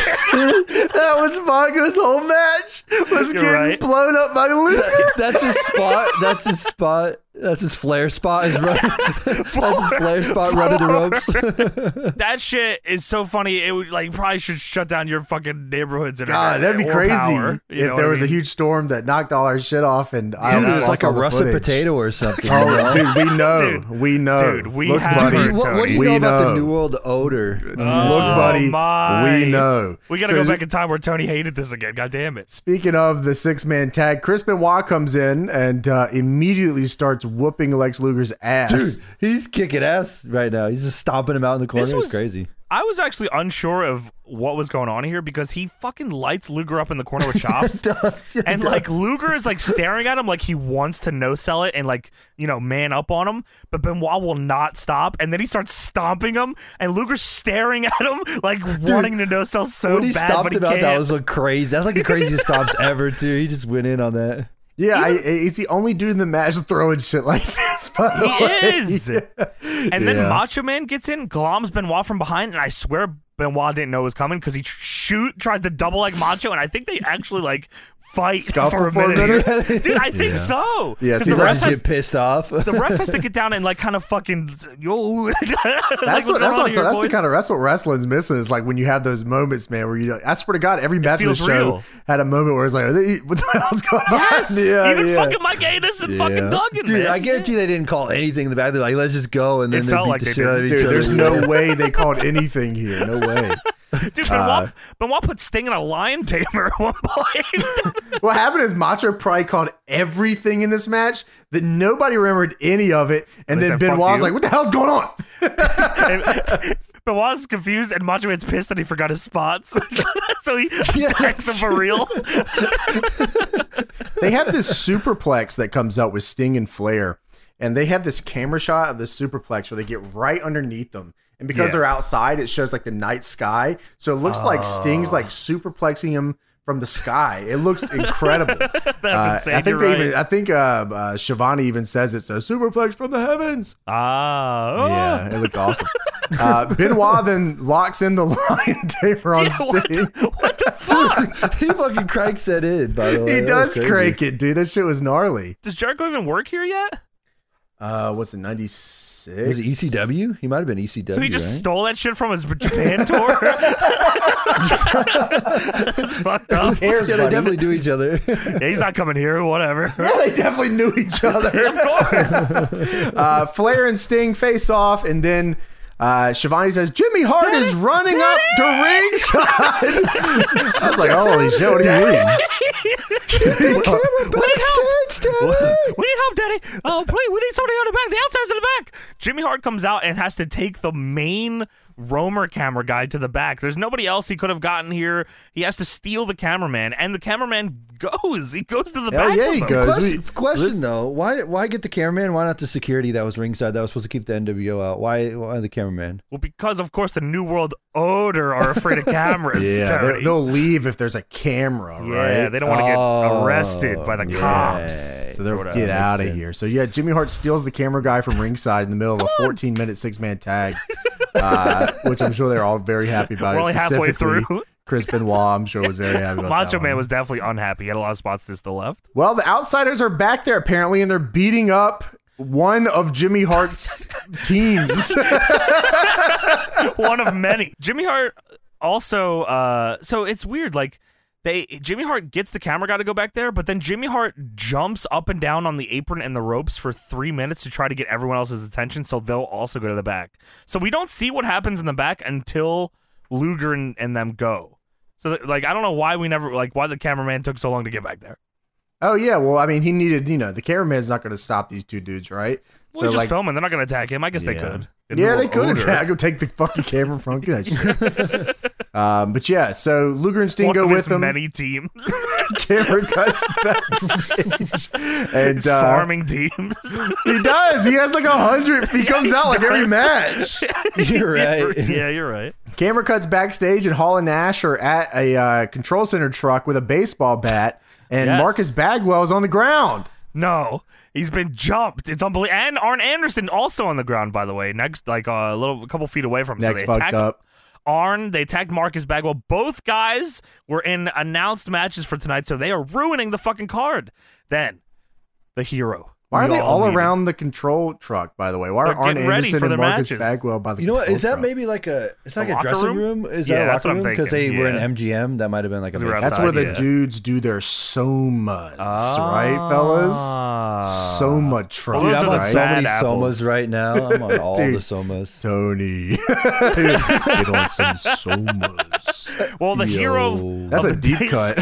That was Mongo's whole match. Was You're getting right. blown up by Luger. That's his spot. That's his spot. That's his Flair spot. Is running. That's his Flair spot. Running the ropes. That shit is so funny. It would like probably should shut down your fucking neighborhoods. And God, that'd be or crazy power, you if know there what was I a mean? huge storm that knocked all our shit off and I Dude, almost it's lost like a all the russet footage. potato or something. you Oh, know? dude, we know. Dude. We know. Dude, we Look, have buddy. heard. What do you We know about know. the New World odor? Look, buddy. my. We know. We gotta So go is back in time where Tony hated this again. God damn it. Speaking of the 6-man tag, Chris Benoit comes in and immediately starts whooping Lex Luger's ass. Dude, he's kicking ass right now. He's just stomping him out in the corner. This It's was- crazy. I was actually unsure of what was going on here because he fucking lights Luger up in the corner with chops. And like Luger is like staring at him like he wants to no sell it and like, you know, man up on him, but Benoit will not stop. And then he starts stomping him and Luger's staring at him like wanting to no sell so When he bad, stopped but he him out, can't. that was like crazy. That's like the craziest stomps ever, too. He just went in on that. Yeah, he's the only dude in the match throwing shit like this, by the He way. is. And then Yeah. Macho Man gets in, gloms Benoit from behind, and I swear Benoit didn't know it was coming because he tries to double leg Macho, and I think they actually like fight Scuffle for a minute. minute? Dude, I think so. Yeah, 'Cause see, the that's ref Just has get pissed off. the ref has to get down and like kind of fucking yo. That's what wrestling's missing is like when you have those moments, man, where you. I swear to God, every match of the feels show real. had a moment where it's like, what the hell's going Yes, on? Yeah, even yeah. fucking Mike Adis and fucking Duggan, Dude, man. I guarantee they didn't call anything in the back. They're like, let's just go. And then It they felt beat like the they shit out of did. each Dude, other. there's no way they called anything here. No way. Dude, Benoit put Sting in a lion tamer at one point. What happened is Macho probably called everything in this match that nobody remembered any of it, and They then said, "Fuck Benoit's you." like, "What the hell's going on?" Benoit's confused, and Macho Man's pissed that he forgot his spots, so he attacks him for real. They have this superplex that comes out with Sting and Flair, and they have this camera shot of this superplex where they get right underneath them. And because Yeah. they're outside, it shows like the night sky. So it looks like Sting's like superplexing him from the sky. It looks incredible. That's insane. I think You're right. I think Shivani You're right. I think Shivani even says it's a superplex from the heavens. Ah, Yeah, it looks awesome. Benoit then locks in the lion tamer on Sting. What the fuck? He fucking cranks it in, by the way. He That does was crazy. crank it, dude. That shit was gnarly. Does Jericho even work here yet? What's it, 96? Was it ECW? He might have been ECW, So he just right? stole that shit from his Japan tour? It's fucked up. cares, Yeah, they buddy? definitely do each other. Yeah, he's not coming here, whatever. Yeah, they definitely knew each other. Of course. Flair and Sting face off, and then Shivani says, Jimmy Hart is running up to ringside. I was like, holy shit, what do you mean? Jimmy Hart- We need help, Daddy. Oh, please, we need somebody on the back. The outsiders in the back. Jimmy Hart comes out and has to take the main roamer camera guy to the back. There's nobody else he could have gotten here. He has to steal the cameraman, and the cameraman goes. He goes to the Hell back. yeah, of he him. goes. Question though, why get the cameraman? Why not the security that was ringside that was supposed to keep the NWO out? Why the cameraman? Well, because of course the New World Order are afraid of cameras. Yeah, Tony. they'll leave if there's a camera, Yeah, right? they don't want to Oh, get arrested by the yeah. cops. So they'll Whatever. get out of sense. here. So yeah, Jimmy Hart steals the camera guy from ringside in the middle of a 14-minute six-man tag, which I'm sure they're all very happy about. We're it. only halfway Specifically, through. Chris Benoit, I'm sure, was very happy about Macho that Man one. was definitely unhappy. He had a lot of spots to still left. Well, the Outsiders are back there apparently, and they're beating up one of Jimmy Hart's teams. One of many. Jimmy Hart also so it's weird, like Jimmy Hart gets the camera guy to go back there, but then Jimmy Hart jumps up and down on the apron and the ropes for 3 minutes to try to get everyone else's attention, so they'll also go to the back. So we don't see what happens in the back until Luger and them go. So like I don't know why why the cameraman took so long to get back there. Oh yeah, well, I mean, he needed, the cameraman's not going to stop these two dudes, right? Well, he's just filming. They're not going to attack him. I guess they Yeah. could. Yeah, they could attack him, take the fucking camera from him. But yeah, so Luger and Sting One go of with his them. many teams. Camera cuts backstage, and His farming teams. he does. He has like 100. He comes out like every does. match. You're right. Yeah, you're right. Camera cuts backstage, and Hall and Nash are at a control center truck with a baseball bat, and Yes. Marcus Bagwell is on the ground. No, he's been jumped. It's unbelievable. And Arn Anderson also on the ground, by the way. Next, like a couple feet away from him. Next so they fucked attacked up. Arn. They attacked Marcus Bagwell. Both guys were in announced matches for tonight, so they are ruining the fucking card. Then the hero. Why are we they all needed. around the control truck? By the way, why They're are Arn getting ready Anderson for and their Marcus matches. Bagwell by the? You know what? control Is that truck? maybe like it's like a locker dressing room? room? Is Yeah, that a that's locker what I'm room? Because they thinking, were yeah. in MGM. That might have been like a. Because they were big- That's where outside, the yeah. dudes do their somas, right, fellas? Soma truck, Dude, those I'm are on the so bad many apples. somas right now. I'm on all Dude. the somas. Tony. Get on some somas. Well, the hero. Yo. That's of a the deep day cut.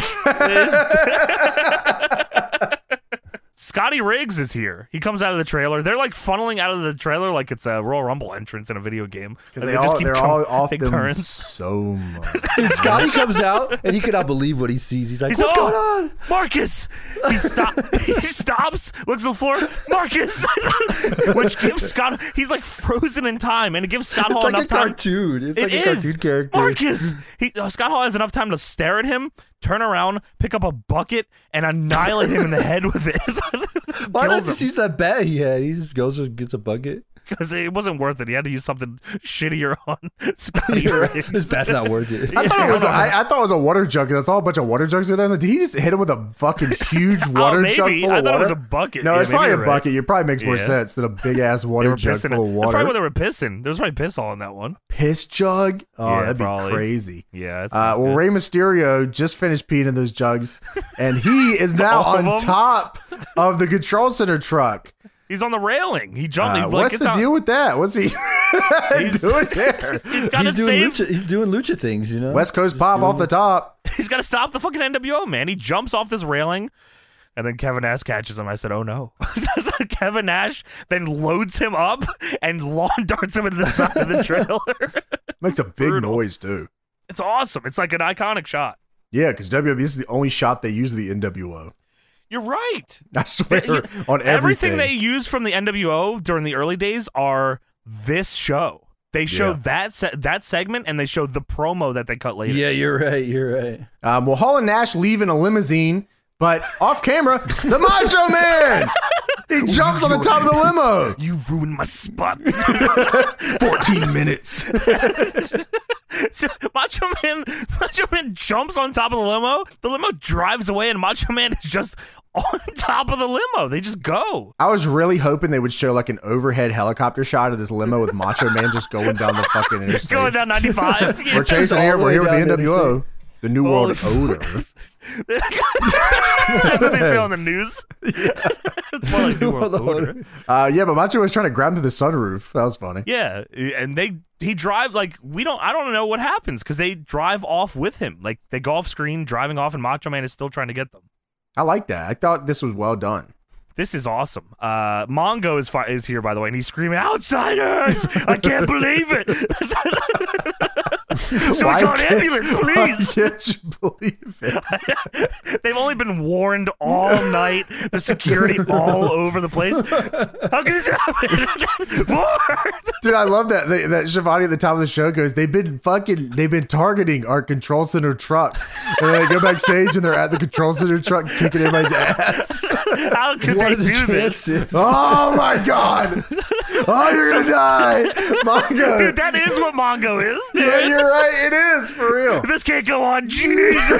Scotty Riggs is here. He comes out of the trailer. They're like funneling out of the trailer like it's a Royal Rumble entrance in a video game. Because Like, they're all off take them turns. somas. Dude, Scotty comes out and he cannot believe what he sees. He's like, He's "What's like, going "Oh, on?" Marcus! He stops, looks at the floor, Marcus! Which gives Scott, he's like frozen in time, and it gives Scott It's Hall like enough a time. cartoon. It's It like a is. cartoon character. Marcus! Scott Hall has enough time to stare at him, turn around, pick up a bucket, and annihilate him in the head with it. Why not Kills just him. use that bat he had? He just goes and gets a bucket. Because it wasn't worth it. He had to use something shittier on Scotty His Riggs. bat's not worth it. I thought it was a water jug. That's all a bunch of water jugs are there. Did he just hit him with a fucking huge water maybe. jug full I of thought water? it was a bucket. No, Yeah, it's maybe probably a you're right. bucket. It probably makes more Yeah. sense than a big ass They water were jug pissing. full of That's probably water. where they were pissing. There was probably piss all in that one. Piss jug? Oh, Yeah, that'd be probably. crazy. Yeah. That's Well, Rey Mysterio just finished peeing in those jugs, and he is now All of on them? top of the control center truck. He's on the railing. He jumped. He, like, What's gets the out. deal with that? What's he doing there? He's got to He's doing save. lucha. He's doing lucha things, you know. West Coast pop off the top. He's got to stop the fucking NWO, man. He jumps off this railing, and then Kevin Nash catches him. I said, "Oh no!" Kevin Nash then loads him up and lawn darts him into the side of the trailer. Makes a big Brutal. noise too. It's awesome. It's like an iconic shot. Yeah, because WWE, this is the only shot they use of the NWO. You're right. I swear You- on Everything everything. they used from the NWO during the early days are this show. They show that segment, and they show the promo that they cut later. Yeah, you're right. Well, Hall and Nash leave in a limousine, but off camera, the Macho Man! He jumps on the top of the limo. You ruined my spots. 14 minutes. So Macho Man jumps on top of the limo. The limo drives away, and Macho Man is just on top of the limo. They just go. I was really hoping they would show like an overhead helicopter shot of this limo with Macho Man just going down the fucking interstate. Going down 95. Yeah. We're chasing here. We're here with the NWO. The New World Order. That's what they say on the news. It's more like New World Order. Yeah, but Macho was trying to grab to the sunroof. That was funny. Yeah, and he drive like I don't know what happens because they drive off with him. Like they go off screen, driving off, and Macho Man is still trying to get them. I like that. I thought this was well done. This is awesome. Mongo is here, by the way, and he's screaming, "Outsiders! I can't believe it!" So we call an ambulance, please. Why can't you believe it? They've only been warned all night. The security all over the place. How can this happen? Warned. Dude, I love that Shivani at the top of the show goes, they've been targeting our control center trucks. And then they go backstage and they're at the control center truck kicking everybody's ass. How could they do this? Oh my god. Oh, you're gonna die. Mongo. Dude, that is what Mongo is. Yeah, you're right. It is, for real. This can't go on. Jesus.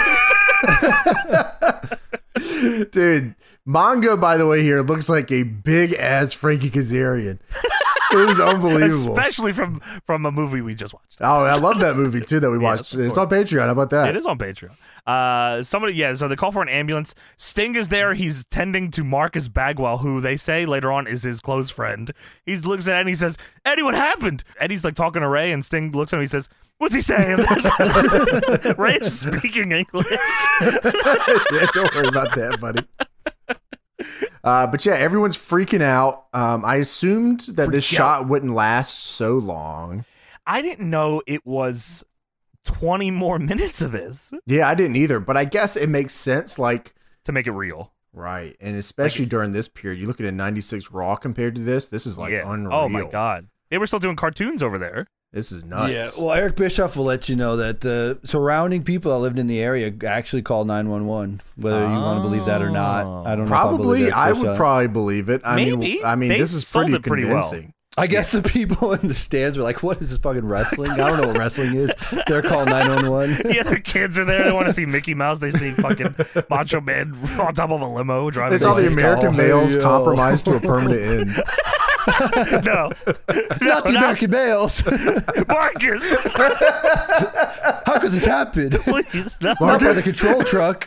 Dude, Mongo, by the way, here looks like a big ass Frankie Kazarian. It is unbelievable. Especially from a movie we just watched. Oh, I love that movie too that we watched. It's on Patreon. How about that? It is on Patreon. So they call for an ambulance. Sting is there. He's tending to Marcus Bagwell, who they say later on is his close friend. He looks at Eddie and he says, "Eddie, what happened?" Eddie's like talking to Ray, and Sting looks at him and he says, "What's he saying?" Ray is speaking English. Yeah, don't worry about that, buddy. But yeah, everyone's freaking out. I assumed that this shot wouldn't last so long. I didn't know it was 20 more minutes of this. Yeah, I didn't either, but I guess it makes sense, like, to make it real. Right, and especially during this period, you look at a 96 Raw compared to this is like unreal. Oh my god. They were still doing cartoons over there. This is nuts. Yeah, well, Eric Bischoff will let you know that the surrounding people that lived in the area actually called 911, whether you want to believe that or not. I don't know. Probably, I would probably believe it. I mean, they this is sold pretty it pretty convincing. well. I guess the people in the stands were like, "What is this fucking wrestling? I don't know what wrestling is." They're calling 911. Yeah, their kids are there. They want to see Mickey Mouse. They see fucking Macho Man on top of a limo driving. They saw the American males compromised to a permanent end. No, not the American males. Marcus, how could this happen? Please, no. Not by the control truck.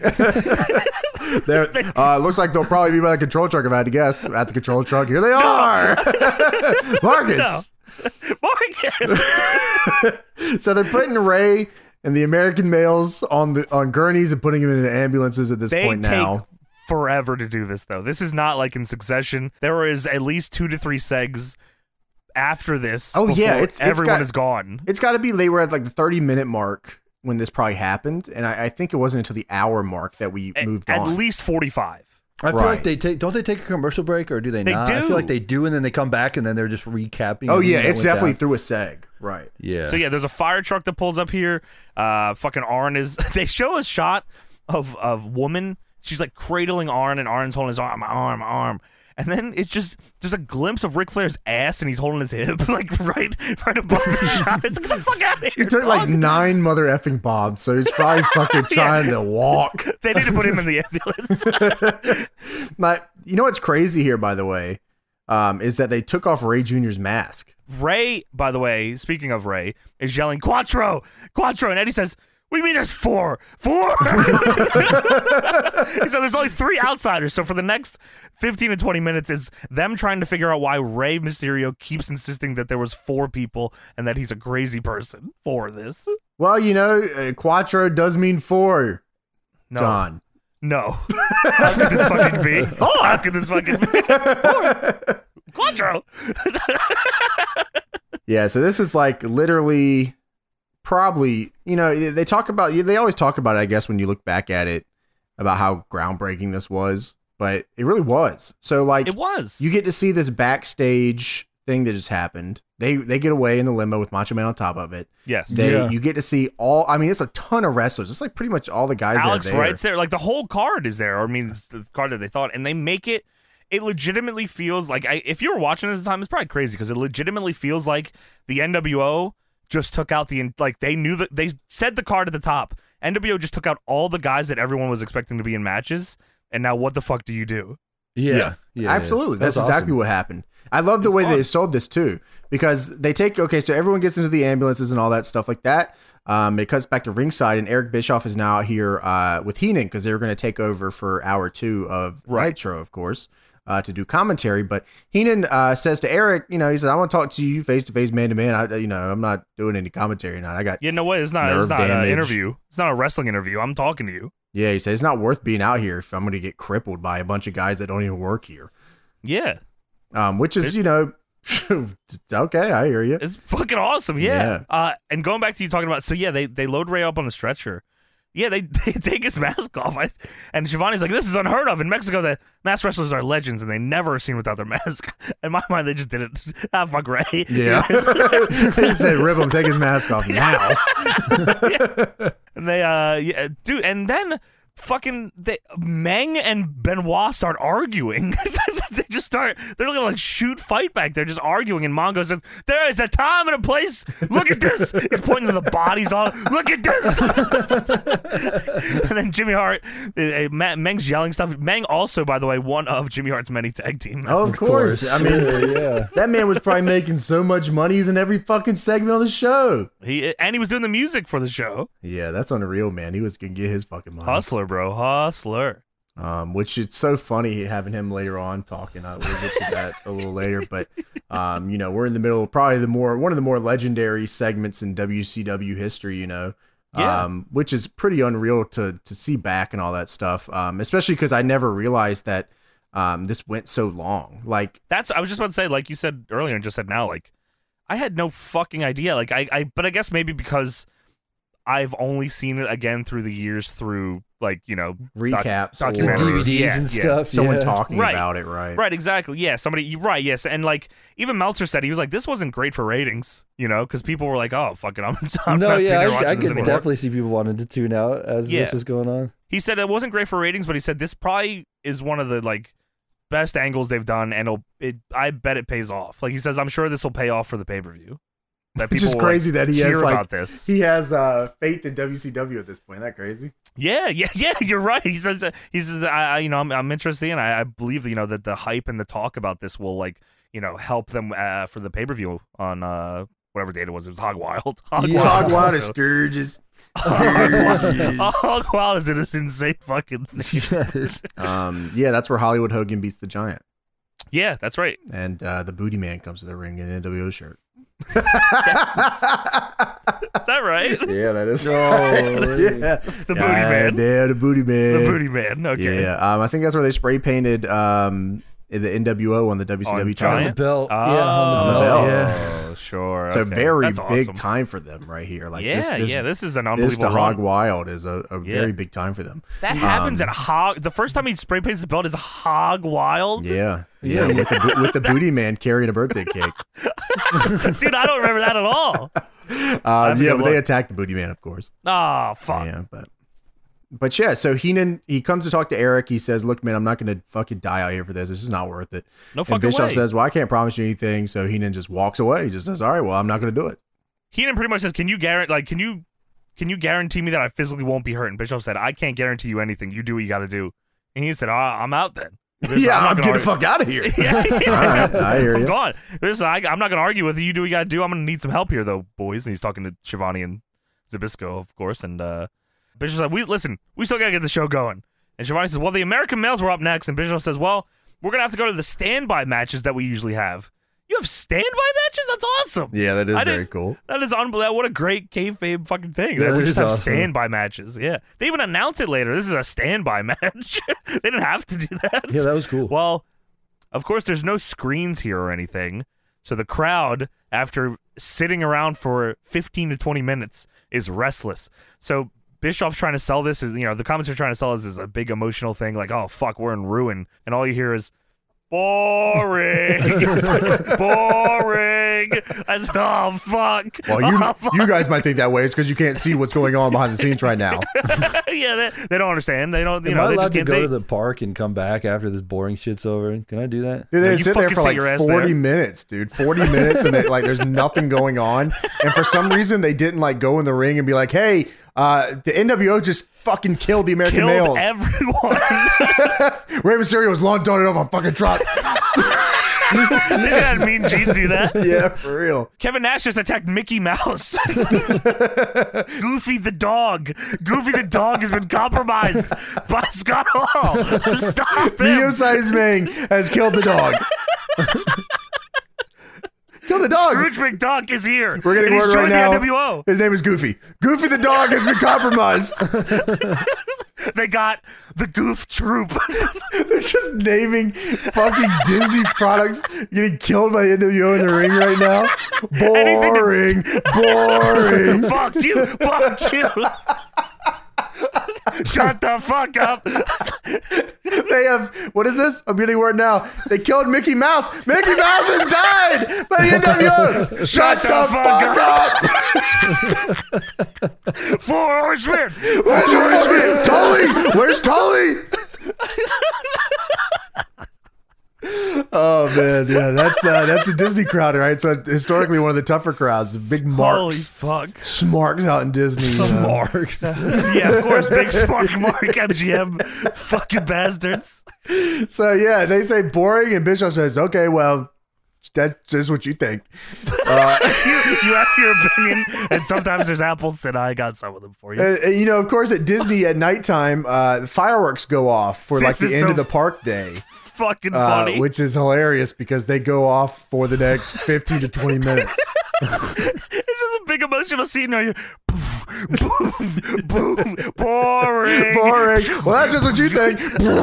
Looks like they'll probably be by the control truck if I had to guess. At the control truck, here they are. Marcus. No. Marcus. So they're putting Ray and the American males on gurneys and putting them in ambulances at this point now. Forever to do this, though. This is not like in succession. There is at least 2 to 3 segs after this. Oh yeah, everyone is gone. It's got to be they were at like the 30-minute mark when this probably happened, and I think it wasn't until the hour mark that we moved on. At least 45. I feel like don't they take a commercial break, or do they not? Do. I feel like they do, and then they come back and then they're just recapping. Oh yeah, it's definitely through a seg, right? Yeah. So yeah, there's a fire truck that pulls up here. Fucking Arn is. They show a shot of woman. She's like cradling Arn, and Arn's holding his arm, my arm. And then it's just, there's a glimpse of Ric Flair's ass, and he's holding his hip, like right above the shot. It's like, get the fuck out of here. He took like 9 mother effing bombs, so he's probably fucking trying to walk. They need to put him in the ambulance. You know what's crazy here, by the way, is that they took off Ray Jr.'s mask. Ray, by the way, speaking of Ray, is yelling, Quattro! And Eddie says, "What do you mean there's 4? 4?" So there's only 3 outsiders. So for the next 15 to 20 minutes, it's them trying to figure out why Rey Mysterio keeps insisting that there was 4 people and that he's a crazy person for this. Well, you know, Quattro does mean 4, No. John. No. How could this fucking be? How could this fucking be? 4. Quattro. Yeah, so this is like literally... Probably, you know, they always talk about it, I guess, when you look back at it, about how groundbreaking this was, but it really was. So, like, it was. You get to see this backstage thing that just happened, They get away in the limo with Macho Man on top of it. Yes. You get to see all. I mean, it's a ton of wrestlers. It's like pretty much all the guys. Alex that are there. Wright's there. Like the whole card is there. I mean, it's the card that they thought, and they make it. It legitimately feels like if you were watching this at the time, it's probably crazy because it legitimately feels like the NWO just took out they knew that they said the card at the top. NWO just took out all the guys that everyone was expecting to be in matches, and now what the fuck do you do? Yeah. Absolutely. That's awesome. exactly what happened. I love the way they sold this too, because they take, so everyone gets into the ambulances and all that stuff like that. It cuts back to ringside, and Eric Bischoff is now out here with Heenan because they're going to take over for hour 2 of Nitro, of course, to do commentary. But Heenan says to Eric, he says, I want to talk to you face to face, man to man. I'm not doing any commentary tonight. I got no way. It's not an interview. It's not a wrestling interview. I'm talking to you. Yeah, he says it's not worth being out here if I'm going to get crippled by a bunch of guys that don't even work here. Yeah. Which is, okay, I hear you. It's fucking awesome, yeah. And going back to you talking about, they load Ray up on the stretcher. Yeah, they take his mask off. And Shivani's like, this is unheard of. In Mexico, the masked wrestlers are legends, and they never are seen without their mask. In my mind, they just did it. Fuck Ray. Yeah. He said, rip him, take his mask off now. Yeah. And they, dude, and then Meng and Benoit start arguing. They're gonna like shoot fight back. They're just arguing, and Mongo says, there is a time and a place. Look at this. He's pointing to the bodies on. Look at this. And then Jimmy Hart, Meng's yelling stuff. Meng also, by the way, one of Jimmy Hart's many tag team members. Oh, of course. I mean, that man was probably making so much money. He's in every fucking segment on the show. He was doing the music for the show. Yeah, that's unreal, man. He was gonna get his fucking money. Hustler, bro. Hustler. Which it's so funny having him later on talking. We'll get to that a little later, but we're in the middle of probably one of the more legendary segments in WCW history. Which is pretty unreal to see back and all that stuff. Especially because I never realized that this went so long. Like I was just about to say, like you said earlier and just said now, like I had no fucking idea. Like but I guess maybe because I've only seen it again through the years through recaps, documentaries, DVDs and stuff. Someone talking about it, right? Right, exactly. Yeah, somebody. Right, yes, and like even Meltzer said, he was like, "This wasn't great for ratings," because people were like, "Oh, fuck it, I'm not sitting here watching I this could anymore." definitely see people wanting to tune out as this was going on. He said it wasn't great for ratings, but he said this probably is one of the best angles they've done, and I bet it pays off. Like he says, I'm sure this will pay off for the pay-per-view. It's just crazy that he has about this. He has faith in WCW at this point. Isn't that crazy? Yeah. You're right. He says, I'm interested, and I believe that the hype and the talk about this will help them for the pay-per-view on whatever date it was. It was Hog Wild. Hog Wild is Sturgis. Hog Wild is an insane fucking name. That's where Hollywood Hogan beats the Giant. Yeah, that's right. And the Booty Man comes to the ring in an NWO shirt. Is that right? Yeah, that is. Oh, the Booty Man. Yeah, the Booty Man. The Booty Man. Okay. Yeah, I think that's where they spray painted the NWO on the WCW on the belt. Oh, on the belt. Yeah. Sure. So okay. very That's big awesome. time for them right here. Like this is an unbelievable This to run. Hog Wild is a very big time for them. That happens at Hog. The first time he spray paints the belt is Hog Wild. Yeah. With the Booty Man carrying a birthday cake. Dude, I don't remember that at all. But they attack the Booty Man, of course. Oh, fuck. Yeah, but yeah, so Heenan, he comes to talk to Eric. He says, look, man, I'm not going to fucking die out here for this. It's just not worth it. No fucking way. And Bischoff way. says, well, I can't promise you anything. So Heenan just walks away. He just says, all right, well, I'm not going to do it. Heenan pretty much says, can you guarantee me that I physically won't be hurt? And Bischoff said, I can't guarantee you anything. You do what you got to do. And he said, I'm out then. I'm getting the fuck out of here. Yeah. All right, I hear you. I'm gone. I'm not going to argue with you. You do what you got to do. I'm going to need some help here, though, boys. And he's talking to Shivani and Zbyszko, of course. And Bischoff's like, we still got to get the show going. And Shivani says, well, the American males were up next. And Bischoff says, well, we're going to have to go to the standby matches that we usually have. You have standby matches? That's awesome. Yeah, that is very cool. That is unbelievable. What a great kayfabe fucking thing. Yeah, we just have awesome. standby matches. Yeah. They even announced it later. This is a standby match. They didn't have to do that. Yeah, that was cool. Well, of course, there's no screens here or anything. So the crowd, after sitting around for 15 to 20 minutes, is restless. So Bischoff's trying to sell this as, the comments are trying to sell this as a big emotional thing. Like, oh, fuck, we're in ruin. And all you hear is, boring. Boring. I said, oh, fuck. Well, you guys might think that way. It's because you can't see what's going on behind the scenes right now. Yeah, they don't understand. They don't, Am I they allowed just to can't go say. to the park and come back after this boring shit's over? Can I do that? Dude, they you sit there fucking for sit like your ass 40 there. minutes, dude. 40 minutes, and like there's nothing going on. And for some reason, they didn't like go in the ring and be like, "Hey, the NWO just fucking killed the American Killed males." everyone. Rey Mysterio was long done it off a fucking truck. They should have Mean Gene do that. Yeah, for real. Kevin Nash just attacked Mickey Mouse. Goofy the dog. Goofy the dog has been compromised by Scott Hall. Stop him. Medium-sized Ming has killed the dog. Kill the dog. Scrooge McDuck is here. We're getting and he's word right joined now. the NWO. His name is Goofy. Goofy the dog has been compromised. They got the Goof Troop. They're just naming fucking Disney products getting killed by the NWO in the ring right now. Boring. Boring. Fuck you. Fuck you. Shut the fuck up. They have, what is this? I'm getting word now. They killed Mickey Mouse. Mickey Mouse has died by the NWO. Shut the fuck up. Four Horsemen. Where's Horseman? Tully? Where's Tully? Oh man, yeah, that's a Disney crowd, right? So historically one of the tougher crowds, the big Holy marks, fuck. smarks out in Disney. Marks. Yeah, of course. Big Smart Mark MGM fucking bastards. So yeah, they say boring, and Bischoff says, "Okay, well, that's just what you think." You have your opinion, and sometimes there's apples, and I got some of them for you. And, you know, of course, at Disney at nighttime, the fireworks go off for like This the is end so of the park day, Fucking funny. which is hilarious because they go off for the next 15 to 20 minutes. It's just a big emotional scene where you're boom, boom, boring. Boring. Well, that's just what you think.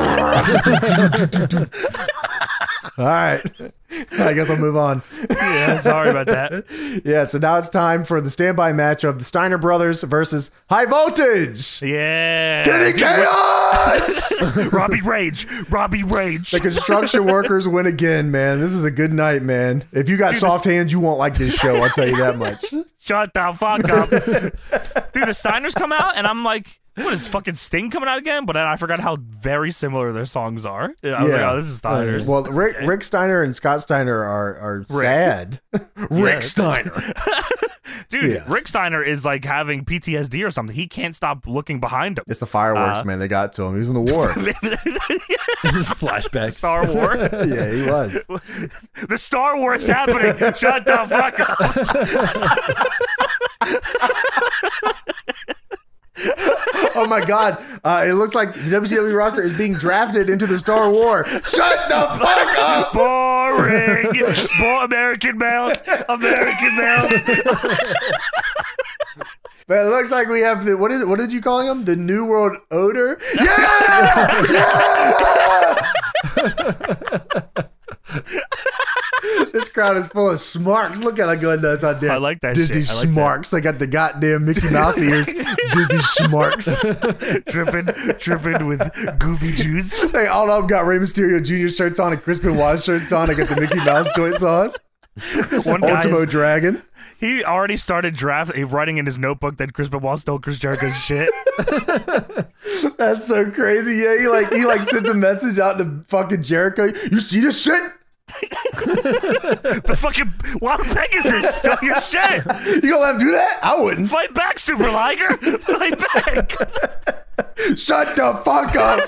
All right. I guess I'll move on. Yeah, sorry about that. Yeah, so now it's time for the standby match of the Steiner Brothers versus High Voltage. Yeah. Kenny Chaos! Robbie Rage. Robbie Rage. The construction workers win again, man. This is a good night, man. If you got Dude, soft hands, you won't like this show. I'll tell you that much. Shut the fuck up. Dude, the Steiners come out, and I'm like, what is fucking Sting coming out again? But then I forgot how very similar their songs are. I was like, oh, this is Steiners. Well, Rick Steiner and Scott Steiner are sad. Rick Steiner. Dude, Yeah. Rick Steiner is like having PTSD or something. He can't stop looking behind him. It's the fireworks, man. They got to him. He was in the war. Flashbacks. Star Wars. Yeah, he was. The Star Wars happening. Shut the fuck up. Oh my God! It looks like the WCW roster is being drafted into the Star War. Shut the fuck up! Boring. American males. American males. But it looks like we have the what is it? What did you call him? The New World Order? Yeah! Yeah! This crowd is full of smarks. Look at how good that's out there. I like that Disney shit. I like smarks. They got the goddamn Mickey Mouse ears. Disney smarks. Tripping with goofy juice. They all of them got Rey Mysterio Jr. shirts on and Chris Benoit shirts on. They got the Mickey Mouse joints on. One guy Ultimo Dragon. he already started writing in his notebook that Chris Benoit stole Chris Jericho's shit. That's so crazy. Yeah, he sends a message out to fucking Jericho. You see this shit? The fucking Wild Pegasus stole your shit. You gonna let him do that? I wouldn't. Fight back, Super Liger. Fight back. Shut the fuck up.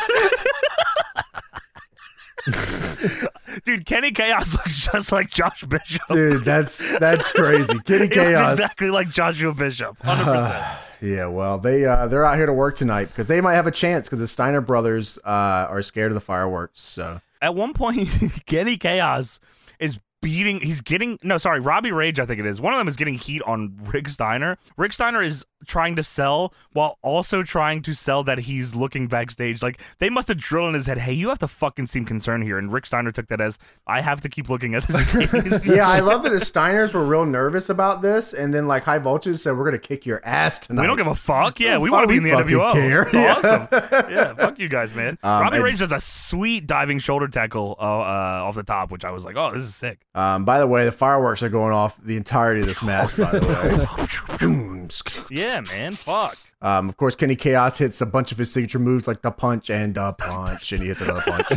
Dude, Kenny Chaos looks just like Josh Bishop. Dude, that's crazy. Kenny He looks Chaos. exactly like Joshua Bishop. 100%. Yeah, well, they're out here to work tonight because they might have a chance because the Steiner brothers are scared of the fireworks. So At one point, Kenny Chaos is Robbie Rage, I think it is. One of them is getting heat on Rick Steiner. Rick Steiner is trying to sell while also trying to sell that he's looking backstage. Like, they must have drilled in his head, hey, you have to fucking seem concerned here. And Rick Steiner took that as, I have to keep looking at this. Yeah, I love that the Steiners were real nervous about this, and then like High Voltage said, we're gonna kick your ass tonight. We don't give a fuck. Yeah, we Fuck, want to be in the fucking NWO. care. It's Yeah. awesome. Yeah, fuck you guys, man. Robbie and- Rage does a sweet diving shoulder tackle off the top, which I was like, oh, this is sick. By the way, the fireworks are going off the entirety of this match, by the way. Yeah, man, fuck. Of course, Kenny Chaos hits a bunch of his signature moves like the punch and punch, and he hits another punch.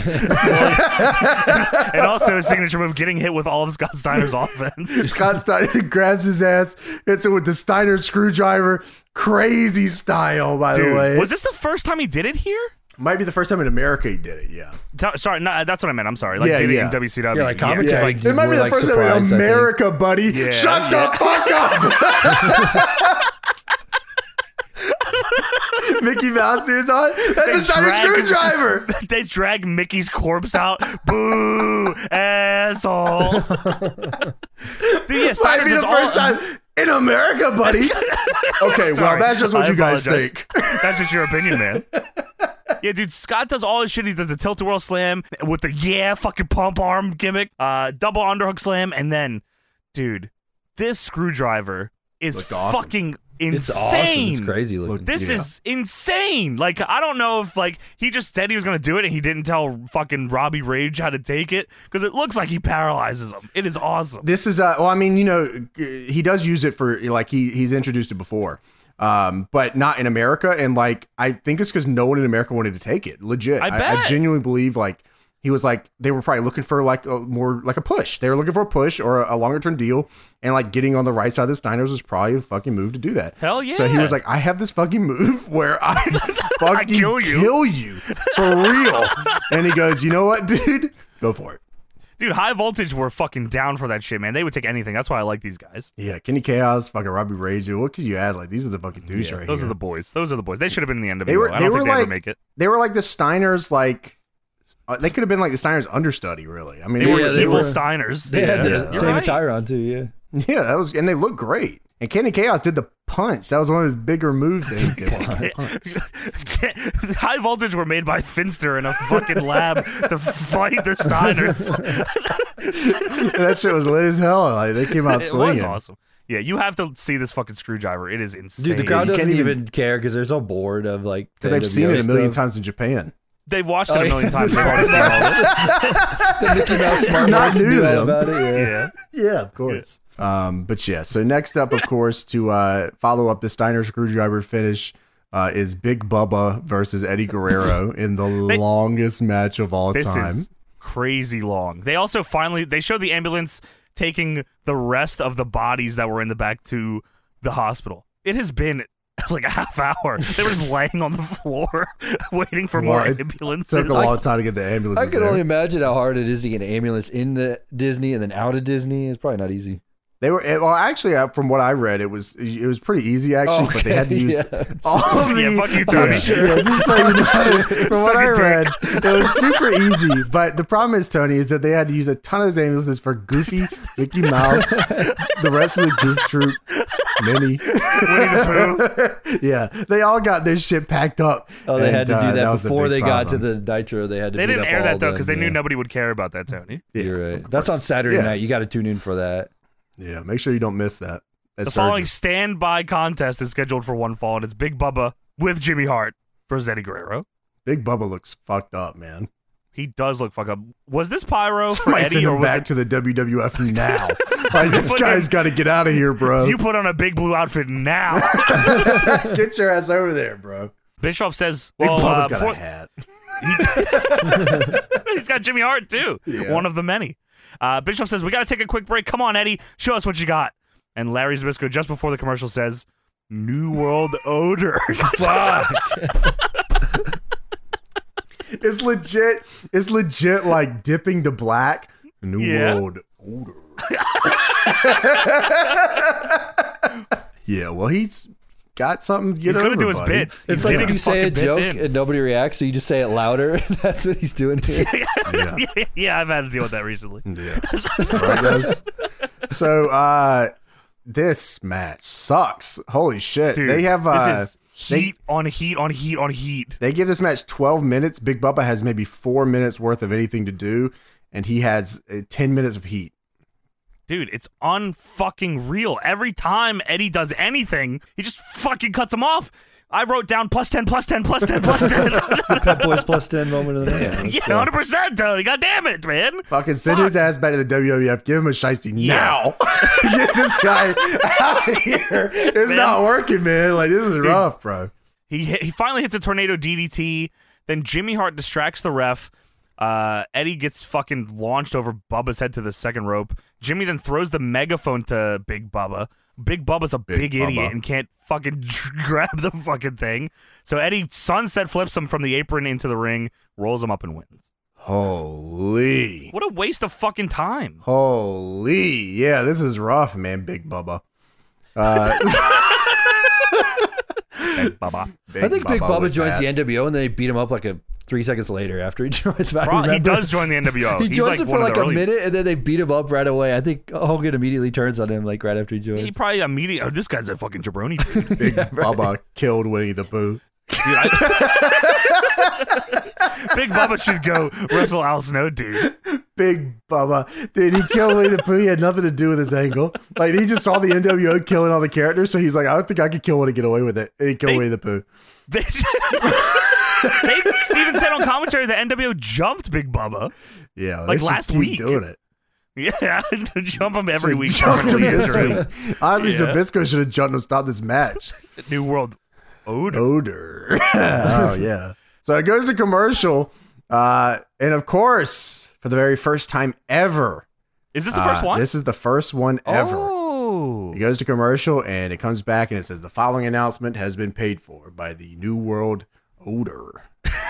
And also his signature move, getting hit with all of Scott Steiner's offense. Scott Steiner grabs his ass, hits it with the Steiner screwdriver, crazy style, by the Dude, way. was this the first time he did it here? Might be the first time in America he did it, yeah. Sorry, no, that's what I meant. I'm sorry. Like, Yeah, did yeah. it in WCW. Yeah, like commentary. just Like, It might be were, the like, first time in surprised, I think. America, buddy. Yeah, Shut yeah. the fuck up! Mickey Mouse ears on? That's a Steiner screwdriver! They drag Mickey's corpse out. Boo, asshole. Dude, yeah, Might Steiner be the does first time in America, buddy. Okay, well, Sorry. that's just what I you guys apologize. think. That's just your opinion, man. Yeah, dude, Scott does all his shit. He does the tilt-a-whirl slam with the fucking pump arm gimmick, double underhook slam, and then, dude, this screwdriver is Looked awesome. fucking It's awesome. insane. It's crazy looking. This Yeah. is insane. Like, I don't know if, like, he just said he was going to do it and he didn't tell fucking Robbie Rage how to take it, because it looks like he paralyzes him. It is awesome. This is, well, I mean, you know, he does use it for, like, he's introduced it before. But not in America, and like I think it's because no one in America wanted to take it. Legit, I bet. I genuinely believe like he was like they were probably looking for like a more like a push. They were looking for a push or a longer term deal, and like getting on the right side of the Steiners was probably the fucking move to do that. Hell yeah. So he was like, I have this fucking move where I fucking kill you. kill you for real, and he goes, you know what, dude, go for it. Dude, High Voltage were fucking down for that shit, man. They would take anything. That's why I like these guys. Yeah, Kenny Chaos, fucking Robbie Rage. What could you ask? Like these are the fucking dudes right Those here. are the boys. Those are the boys. They should have been in the end of They were- I they don't were think they ever like- make it. They were like the Steiners, like they could have been like the Steiners understudy, really. I mean, They were they evil were- Steiners. They had Yeah. the You're same right. Tyron too. Yeah. yeah, that was, and they look great. And Kenny Chaos did the punch. That was one of his bigger moves. That he did. High Voltage were made by Finster in a fucking lab to fight the Steiners. That shit was lit as hell. Like they came out It swinging. was awesome. Yeah, you have to see this fucking screwdriver. It is insane. Dude, the crowd you can't doesn't even- even care because they're so bored of like Because they've seen it a million stuff. times in Japan. They've watched it Oh, a yeah. million times. They've already seen all this. The Mickey Mouse smart not marks new knew to all them. about it. Yeah. Yeah. Yeah, of course. But yeah, so next up, of course, to follow up the Steiner screwdriver finish is Big Bubba versus Eddie Guerrero in the longest match of all This time. is crazy long. They also they showed the ambulance taking the rest of the bodies that were in the back to the hospital. It has been like a half hour. They were just laying on the floor waiting for more Well, it ambulances. Took a long time to get the ambulance. I can only imagine how hard it is to get an ambulance in the Disney and then out of Disney. It's probably not easy. They were well, actually, from what I read, it was pretty easy actually, but they had to use Yeah. all of the. Yeah, fuck you, Tony. Yeah, just so you know, from what Suck I a dick. read, it was super easy. But the problem is, Tony, is that they had to use a ton of those ambulances for Goofy, Mickey Mouse, the rest of the Goof Troop, Minnie. Winnie the Pooh. Yeah, they all got their shit packed up. Oh, they had to do that was a before big they got to problem. the Nitro. They had to. They beat didn't up air all that though them, because they knew yeah. nobody would care about that, Tony. Yeah, You're of right. That's on course. Saturday Yeah. night. You got to tune in for that. Yeah, make sure you don't miss that. The following standby contest is scheduled for one fall, and it's Big Bubba with Jimmy Hart versus Eddie Guerrero. Big Bubba looks fucked up, man. He does look fuck up. Was this pyro for Somebody Eddie, send or him was back it to the WWF now. Like this Put guy's him- got to get out of here, bro. you put on a big blue outfit now? Get your ass over there, bro. Bischoff says, Big well, Bubba's got before- a hat. he's got Jimmy Hart too. Yeah. One of the many. Bischoff says, we got to take a quick break. Come on, Eddie. Show us what you got. And Larry Zbyszko, just before the commercial, says, New World Odor. Fuck. It's legit like dipping to black. New Yeah. World Order. Yeah, well, he's got something to get He's over, going to do his buddy. bits. It's He's like getting when you his say a fucking bits joke in. and nobody reacts, so you just say it louder. That's what he's doing here. Yeah. Yeah, I've had to deal with that recently. Yeah. All right, guys. So, this match sucks. Holy shit. Dude, They have this is heat on heat on heat on heat. they give this match 12 minutes. Big Bubba has maybe 4 minutes worth of anything to do, and he has 10 minutes of heat. Dude, it's unfucking real. Every time Eddie does anything, he just fucking cuts him off. I wrote down plus 10, plus 10, plus 10, plus 10. Pep Boys plus 10 moment of the night. Yeah, 100%, Tony. God damn it, man. Fucking send his ass back to the WWF. Give him a shiesty now. Get this guy out of here. It's not working, man. Like, this is rough, bro. He finally hits a tornado DDT. Then Jimmy Hart distracts the ref. Eddie gets fucking launched over Bubba's head to the second rope. Jimmy then throws the megaphone to Big Bubba. Big Bubba's a big idiot and can't fucking grab the fucking thing. So Eddie sunset flips him from the apron into the ring, rolls him up and wins. Holy. What a waste of fucking time. Holy. Yeah, this is rough, man. Big Bubba. Big Bubba. I think Big Bubba with joins that. the NWO and they beat him up like 3 seconds later after he joins. He does join the NWO. He He's joins it for one of like the a early- minute and then they beat him up right away. I think Hogan immediately turns on him like right after he joins. He probably immediately. Oh, this guy's a fucking jabroni. Dude. Big Bubba killed Winnie the Pooh. Big Bubba should go wrestle Al Snow, dude. Big Bubba. Dude, he killed Winnie the Pooh. He had nothing to do with his angle. Like, he just saw the NWO killing all the characters, so he's like, I don't think I could kill one and get away with it. And he killed Winnie the Pooh. They even said on commentary that NWO jumped Big Bubba. Yeah, Like they should last keep week. doing it. Yeah, jump him every week. Jumped him permanently this injured him. week. Honestly, Yeah. Zbyszko should have jumped him to stop this match. New World Odor. Odor. Oh, yeah. So it goes to commercial. And of course, for the very first time ever. Is this the first one? This is the first one ever. Oh. It goes to commercial and it comes back and it says the following announcement has been paid for by the New World Odor.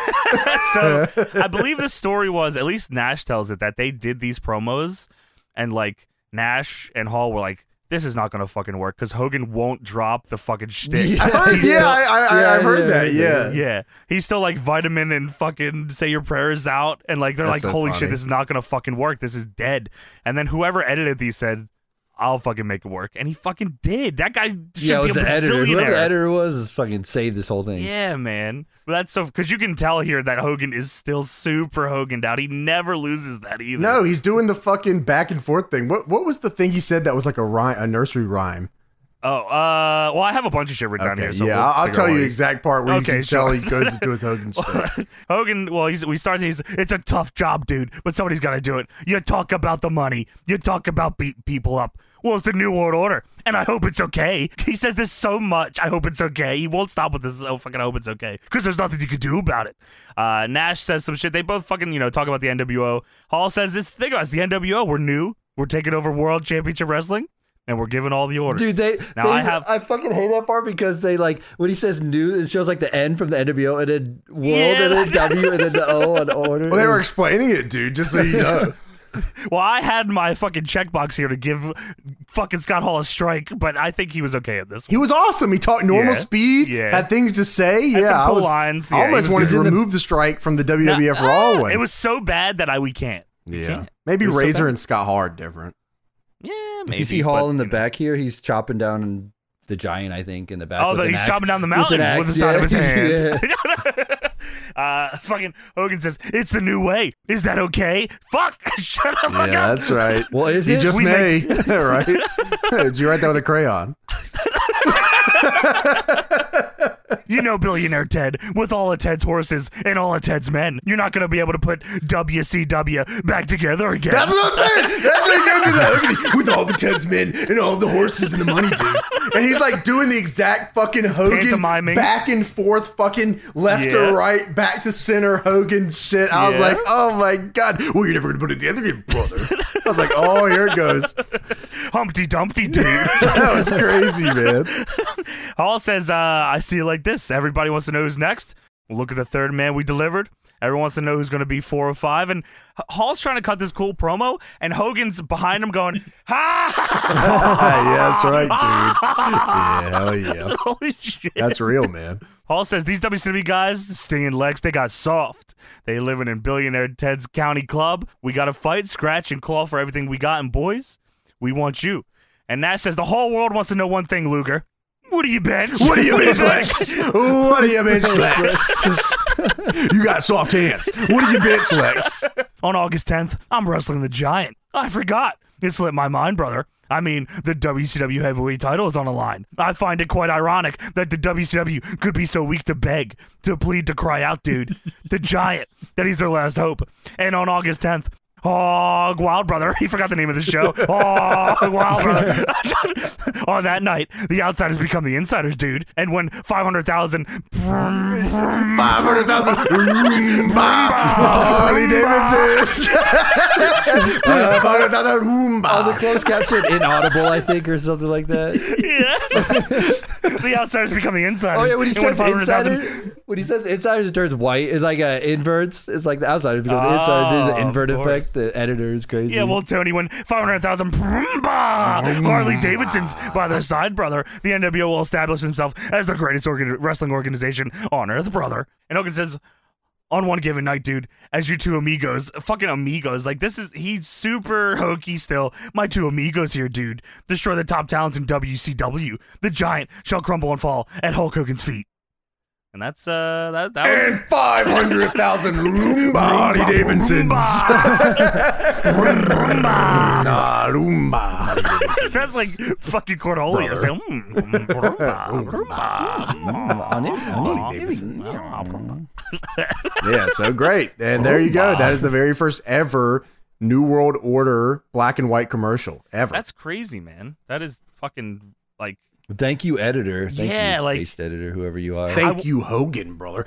So I believe the story was, at least Nash tells it, that they did these promos and like Nash and Hall were like, this is not going to fucking work because Hogan won't drop the fucking shtick. I heard, He's yeah, still- I've heard that. Yeah. Yeah, he's still like vitamin and fucking say your prayers out, and like they're That's like, so holy funny. shit, this is not gonna fucking work. This is dead. And then whoever edited these said, I'll fucking make it work, and he fucking did. That guy should Yeah, it be was a the editor. Whoever the bazillionaire. editor was fucking saved this whole thing. Yeah, man. But that's so because you can tell here that Hogan is still super Hoganed out. He never loses that either. No, he's doing the fucking back and forth thing. What was the thing he said that was like a rhyme, a nursery rhyme? Oh, well, I have a bunch of shit written down here. So yeah, we'll I'll figure tell out you what the he- exact part where Okay, you can tell sure. he goes into his Hogan shit. Hogan, well, we start. It's a tough job, dude, but somebody's got to do it. You talk about the money. You talk about beating people up. Well, it's the New World Order, and I hope it's okay. He says this so much. I hope it's okay. He won't stop with this. Oh, fucking hope it's okay, because there's nothing you can do about it. Nash says some shit. They both fucking talk about the NWO. Hall says this thing, guys. The NWO. We're new. We're taking over World Championship Wrestling, and we're giving all the orders. Dude, Now I fucking hate that part because they like when he says new, it shows like the N from the NWO and then world and then W and then the O on order. Well, they were explaining it, dude, just so you know. Well, I had my fucking checkbox here to give fucking Scott Hall a strike, but I think he was okay at this one. He was awesome. He talked normal Yeah. speed, Yeah. had things to say. Had Yeah, some cool lines. I Yeah, almost he was wanted good. to remove the strike from the WWF Raw one. It was so bad that we can't. yeah. can't. Maybe It was so Razor bad. and Scott Hall are different. Yeah, maybe. If you see Hall but, in the you know. back here, he's chopping down the giant, I think, in the back. Oh, with an he's axe. chopping down the With mountain an with the axe, side of his yeah. hand. Fucking Hogan says, it's the new way. Is that okay? Fuck! Shut the fuck Yeah, up! that's right. Well, is He it? just We may, right? Did you write that with a crayon? You know, billionaire Ted, with all of Ted's horses and all of Ted's men, you're not going to be able to put WCW back together again. That's what I'm saying. That's what he goes into that. With all the Ted's men and all the horses and the money, dude. And he's like doing the exact fucking Hogan pantomiming. back and forth, fucking left Yeah. to right, back to center Hogan shit. I was Yeah. like, oh my God. Well, you're never going to put it together again, brother. I was like, oh, here it goes. Humpty Dumpty, dude. That was crazy, man. Hall says, I see it like this. Everybody wants to know who's next. Look at the third man we delivered. Everyone wants to know who's going to be 4 or 5. And Hall's trying to cut this cool promo, and Hogan's behind him going, ha! Yeah, that's right, dude. Yeah, hell yeah. Holy shit. That's real, man. Hall says, these WCW guys, Sting and Lex, they got soft. They living in billionaire Ted's county club. We got to fight, scratch, and claw for everything we got. And boys, we want you. And Nash says, the whole world wants to know one thing, Luger. What do you bench? What do you bench, Lex? What do you bench, Lex? You got soft hands. What do you bench, Lex? On August 10th, I'm wrestling the Giant. I forgot. It slipped my mind, brother. I mean, the WCW heavyweight title is on the line. I find it quite ironic that the WCW could be so weak to beg, to plead, to cry out, dude. The Giant, that he's their last hope. And on August 10th, Hog Wild Brother. He forgot the name of the show. Hog Wild Brother. On that night, the outsiders become the insiders, dude. And when 500,000 Harley Davidson. 500,000 All the closed caption inaudible, I think, or something like that. Yeah. The outsiders become the insiders. Oh yeah, when he And says 500,000 insider, when he says insiders, it turns white. It's like inverts. It's like the outsiders become the insiders. There's an invert of course. effect. The editor is crazy. Yeah, well, Tony, when 500,000 Harley Davidsons by their side, brother, the NWO will establish himself as the greatest wrestling organization on earth, brother. And Hogan says, on one given night, dude, as your two amigos, fucking amigos, like he's super hokey still. My two amigos here, dude, destroy the top talents in WCW. The Giant shall crumble and fall at Hulk Hogan's feet. And that's that was and 500,000 Roomba Harley Davidsons. Roomba. That's like fucking Cornholio. Harley Davidsons. Yeah, so great. And there you go. That is the very first ever New World Order black and white commercial ever. That's crazy, man. That is fucking like. Thank you, editor. Thank Yeah, you, like- paste editor, whoever you are. Thank you, Hogan, brother.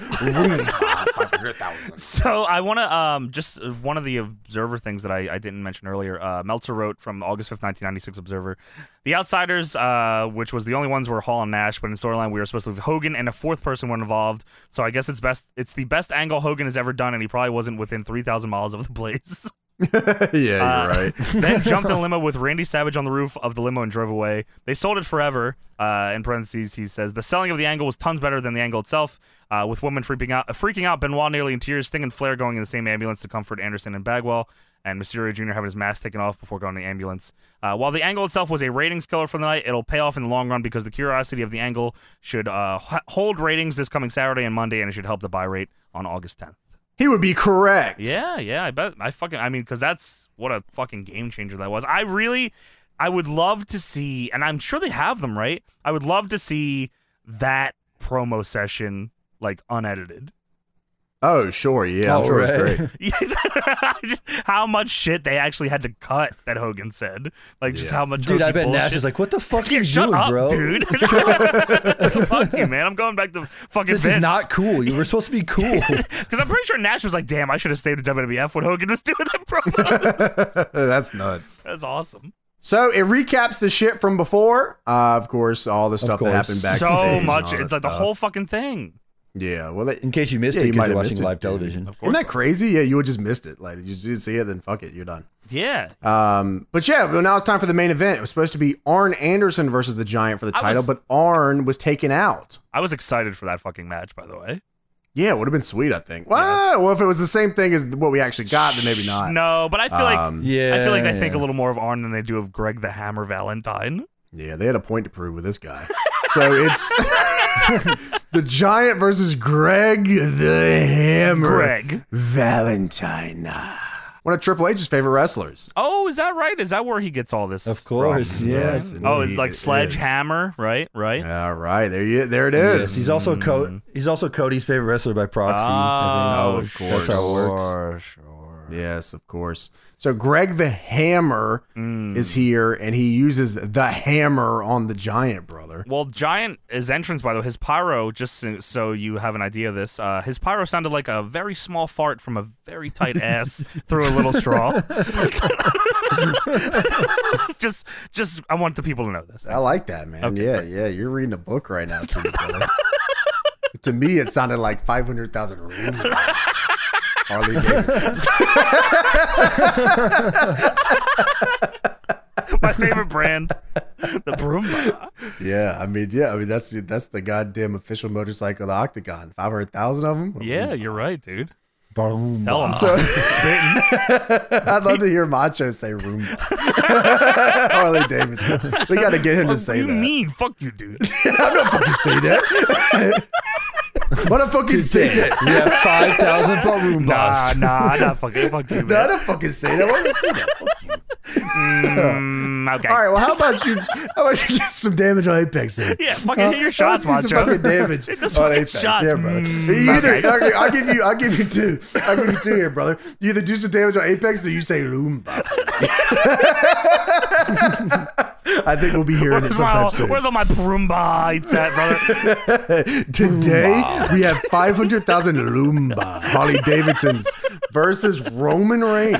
500,000. So I want to just one of the Observer things that I didn't mention earlier. Meltzer wrote from August 5th, 1996 Observer. The Outsiders, which was the only ones were Hall and Nash, but in storyline we were supposed to have Hogan and a fourth person were involved. So I guess it's the best angle Hogan has ever done, and he probably wasn't within 3,000 miles of the place. Yeah, you're right. Then jumped in a limo with Randy Savage on the roof of the limo and drove away. They sold it forever. In parentheses, he says the selling of the angle was tons better than the angle itself. With women freaking out, Benoit nearly in tears, Sting and Flair going in the same ambulance to comfort Anderson and Bagwell, and Mysterio Jr. having his mask taken off before going to the ambulance. While the angle itself was a ratings killer for the night, it'll pay off in the long run because the curiosity of the angle should hold ratings this coming Saturday and Monday, and it should help the buy rate on August 10th. He would be correct. Yeah, I bet. I mean, because that's what a fucking game changer that was. I would love to see, and I'm sure they have them, right? I would love to see that promo session, like, unedited. Oh, sure. Yeah, I'm sure right. it's great. How much shit they actually had to cut that Hogan said. Like, just how much Dude, hokey I bet bullshit. Nash is like, what the fuck are you Shut doing, up, bro? dude. Fuck you, man. I'm going back to fucking This Vince. is not cool. You were supposed to be cool. Because I'm pretty sure Nash was like, damn, I should have stayed at WWF when Hogan was doing that promo. That's nuts. That's awesome. So it recaps the shit from before. Of course, all the stuff that course. happened backstage. So and much. all that It's like the stuff. whole fucking thing. Yeah, well, In case you missed Yeah, it you because might you're have watching missed it, live dude. television. Isn't that crazy? Yeah, you would just missed it. Like, you just see it, then fuck it, you're done. Yeah. But yeah, well, now it's time for the main event. It was supposed to be Arn Anderson versus the Giant for the title, but Arn was taken out. I was excited for that fucking match, by the way. Yeah, it would have been sweet, I think. Well, if it was the same thing as what we actually got, then maybe not. No, but I feel like Yeah, I feel like they think a little more of Arn than they do of Greg the Hammer Valentine. Yeah, they had a point to prove with this guy. So it's the Giant versus Greg the Hammer Greg. Valentine. One of Triple H's favorite wrestlers. Oh, is that right? Is that where he gets all this? Of course, from? yes. Oh, it's indeed like it Sledgehammer, right? Right. All right, there it is. Yes, he's also Cody's favorite wrestler by proxy. Oh, I of think. course. That's how it works. Sure. Yes, of course. So Greg the Hammer is here, and he uses the hammer on the Giant, brother. Well, Giant, his entrance, by the way, his pyro, just so you have an idea of this, his pyro sounded like a very small fart from a very tight ass through a little straw. just, I want the people to know this. I like that, man. Okay. Yeah, you're reading a book right now, too, brother. To me, it sounded like 500,000 Harley Davidson. My favorite brand, the Broomba. Yeah, I mean, that's the goddamn official motorcycle of the Octagon. 500,000 of them. Yeah, you're right, dude. Boom. Tell him. So- Spitting. I'd love to hear Macho say Roomba. Harley Davidson. We got to get him to What say do you that. mean? Fuck you, dude. I'm not fucking saying that. What I fucking say that? We have 5,000 Roombas. Nah, not fucking. Fuck you, No, I man. don't fucking say that. Why would I say that? Fuck you. Okay. All right, well, how about you get some damage on Apex then? Yeah, fucking hit your shots, How about you do Macho. some fucking damage Hit the on fucking Apex. shots. Yeah, brother. Mm, You either, okay. okay, I'll give you two. I'll give you two here, brother. You either do some damage on Apex or you say Roomba. I think we'll be hearing it sometime soon. Where's all my Roomba at, brother? Today, we have 500,000 Roomba Harley Davidsons versus Roman Reigns.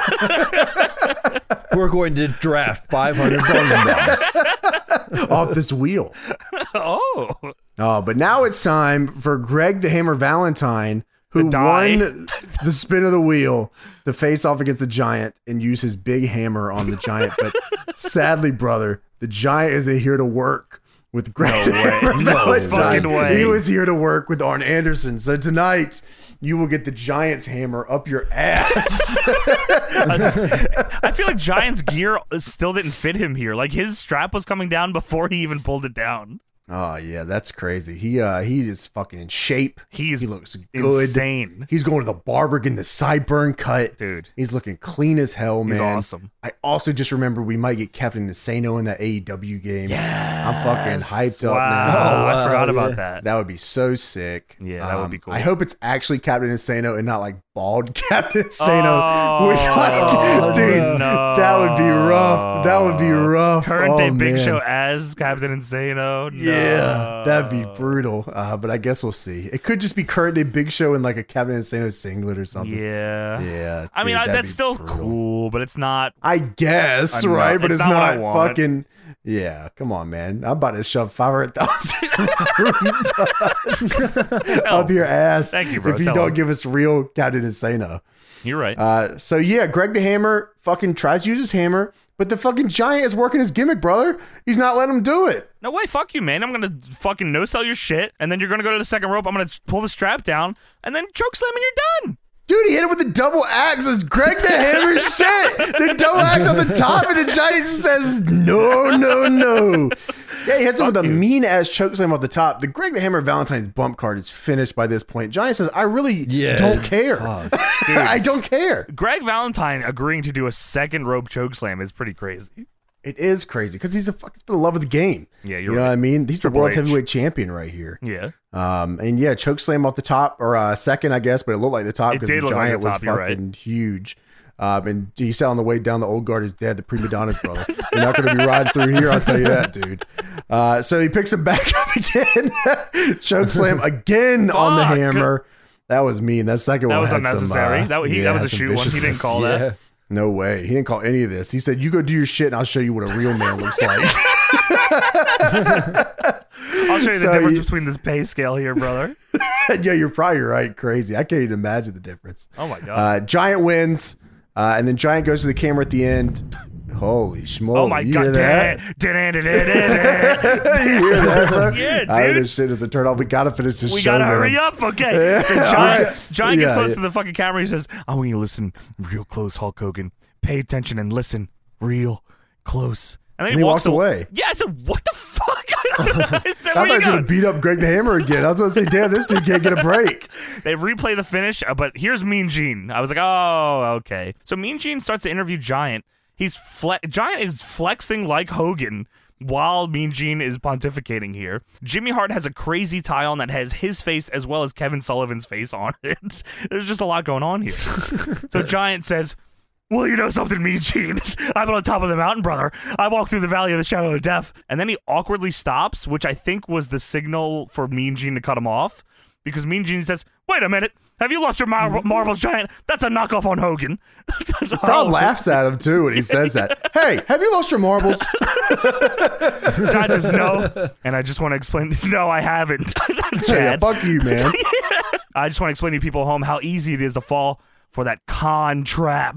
We're going to draft 500 Roombas. Off this wheel. Oh. Oh, but now it's time for Greg the Hammer Valentine, who To die. won the spin of the wheel to face off against the Giant and use his big hammer on the Giant. But sadly, brother, the Giant isn't here to work with Greg the Hammer No Valentine. fucking way. He was here to work with Arn Anderson. So tonight, you will get the Giant's hammer up your ass. I feel like Giant's gear still didn't fit him here. Like his strap was coming down before he even pulled it down. Oh, yeah, that's crazy. He is fucking in shape. He looks good. insane. He's going to the barber getting the sideburn cut. Dude. He's looking clean as hell, man. He's awesome. I also just remember we might get Captain Insano in that AEW game. Yeah. I'm fucking hyped up Wow. now. I forgot yeah. about that. That would be so sick. Yeah, that would be cool. I hope it's actually Captain Insano and not like bald Captain Insano. Oh, which, like, dude, no. that would be rough. That would be rough. Current day Big man. Show as Captain Insano. No. Yeah, that'd be brutal. But I guess we'll see. It could just be current day Big Show in like a Captain Insano singlet or something. Yeah. Yeah. I mean, dude, that'd that's be still brutal. cool, but it's not. I guess, I'm not- right? But it's it's not what I not want. fucking. Yeah, come on, man. I'm about to shove 500,000 up your ass. Thank you, bro. If you Tell don't him. give us real Captain Insano. You're right. So yeah, Greg the Hammer fucking tries to use his hammer, but the fucking Giant is working his gimmick, brother. He's not letting him do it. No way, fuck you, man. I'm gonna fucking no sell your shit, and then you're gonna go to the second rope. I'm gonna pull the strap down, and then choke slam, and you're done. Dude, he hit it with a double axe. It's Greg the Hammer shit. The double axe on the top, and the Giant says, no, no, no. Yeah, he hits him with a you. mean-ass chokeslam off the top. The Greg the Hammer Valentine's bump card is finished by this point. Giant says, I really don't care. I don't care. Greg Valentine agreeing to do a second rope choke slam is pretty crazy. It is crazy because he's for the love of the game. Yeah, you you're know right. what I mean? He's Triple the world's H. heavyweight champion right here. Yeah. And yeah, choke slam off the top or second, I guess, but it looked like the top It because did the look like Giant the was top, you're right. fucking huge. And he said on the way down, the old guard is dead. The prima donna's brother. You're not going to be riding through here. I'll tell you that, dude. So he picks him back up again. Choke slam again on the Fuck. hammer. That was mean. That second That one was had unnecessary. Some, that was had a some shoot one. He didn't viciousness. call that. No way. He didn't call any of this. He said, you go do your shit and I'll show you what a real man looks like. I'll show you So the difference you- between this pay scale here, brother. Yeah, you're probably right. Crazy. I can't even imagine the difference. Oh my god. Giant wins. And then Giant goes to the camera at the end. Holy schmoly. Oh my You god. hear that? You hear that, bro? Yeah, I mean, dude. this shit is a turn off. We gotta finish this We show. gotta man. hurry up, okay? So Giant gets Yeah, close yeah. to the fucking camera. He says, "I want you to listen real close, Hulk Hogan. Pay attention and listen real close." And then And he walks away. Yeah, I said, "What the fuck?" I said, I "Where thought you he was gonna going?" beat up Greg the Hammer again. I was gonna say, damn, this dude can't get a break. They replay the finish, but here's Mean Gene. I was like, "Oh, okay." So Mean Gene starts to interview Giant. Giant is flexing like Hogan while Mean Gene is pontificating here. Jimmy Hart has a crazy tie on that has his face as well as Kevin Sullivan's face on it. There's just a lot going on here. So Giant says, "Well, you know something, Mean Gene? I'm on top of the mountain, brother. I walk through the valley of the shadow of death." And then he awkwardly stops, which I think was the signal for Mean Gene to cut him off. Because Mean Gene says, "Wait a minute. Have you lost your marbles, Giant? That's a knockoff on Hogan." The crowd laughs at him too when he says that. Hey, have you lost your marbles? Giant says, "No." And I just want to explain, no, I haven't. Yeah, Chad. fuck you, man. I just want to explain to people at home how easy it is to fall for that con trap.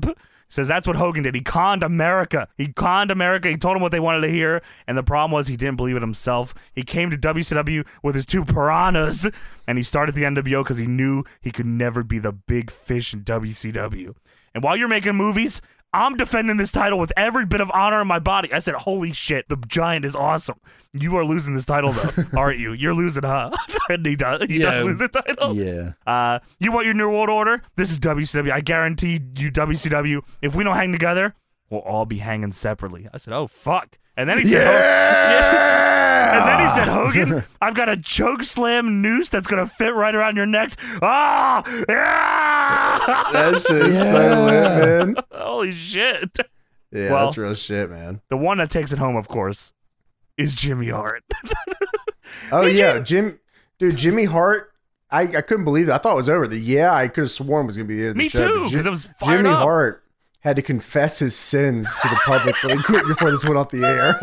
Says that's what Hogan did. He conned America. He told them what they wanted to hear, and the problem was he didn't believe it himself. He came to WCW with his 2 piranhas, and he started the NWO because he knew he could never be the big fish in WCW. And while you're making movies, I'm defending this title with every bit of honor in my body. I said, holy shit, the Giant is awesome. You are losing this title, though, aren't you? You're losing, huh? And he does lose the title. Yeah. You want your New World Order? This is WCW. I guarantee you, WCW, if we don't hang together, we'll all be hanging separately. I said, oh, fuck. And then he said, And then he said, Hogan, I've got a choke slam noose that's going to fit right around your neck. Ah! Yeah! That shit is so lit, man. Holy shit. Yeah, Well, that's real shit, man. The one that takes it home, of course, is Jimmy Hart. Oh, yeah. Jimmy Hart, I couldn't believe it. I thought it was over. I could have sworn it was going to be the end of the Me show. too, but because it was fired Jimmy up. Hart had to confess his sins to the public really quick before this went off the air.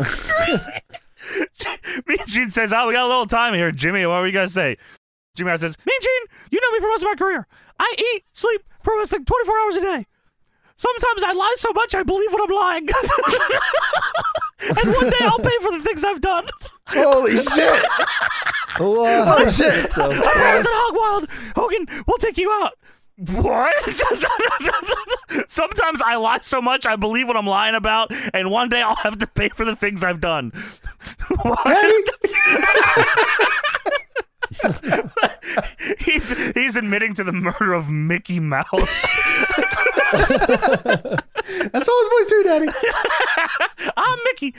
Mean Gene says, oh, we got a little time here. Jimmy, what were you going to say? Jimmy Hart says, Mean Gene, you know me for most of my career. I eat, sleep, pro wrestling 24 hours a day. Sometimes I lie so much I believe what I'm lying. And one day I'll pay for the things I've done. Holy shit. Holy shit. I was at Hog Wild. Hogan, we'll take you out. What? Sometimes I lie so much I believe what I'm lying about, and one day I'll have to pay for the things I've done. What? He's admitting to the murder of Mickey Mouse. That's all his voice too, Daddy. I'm Mickey.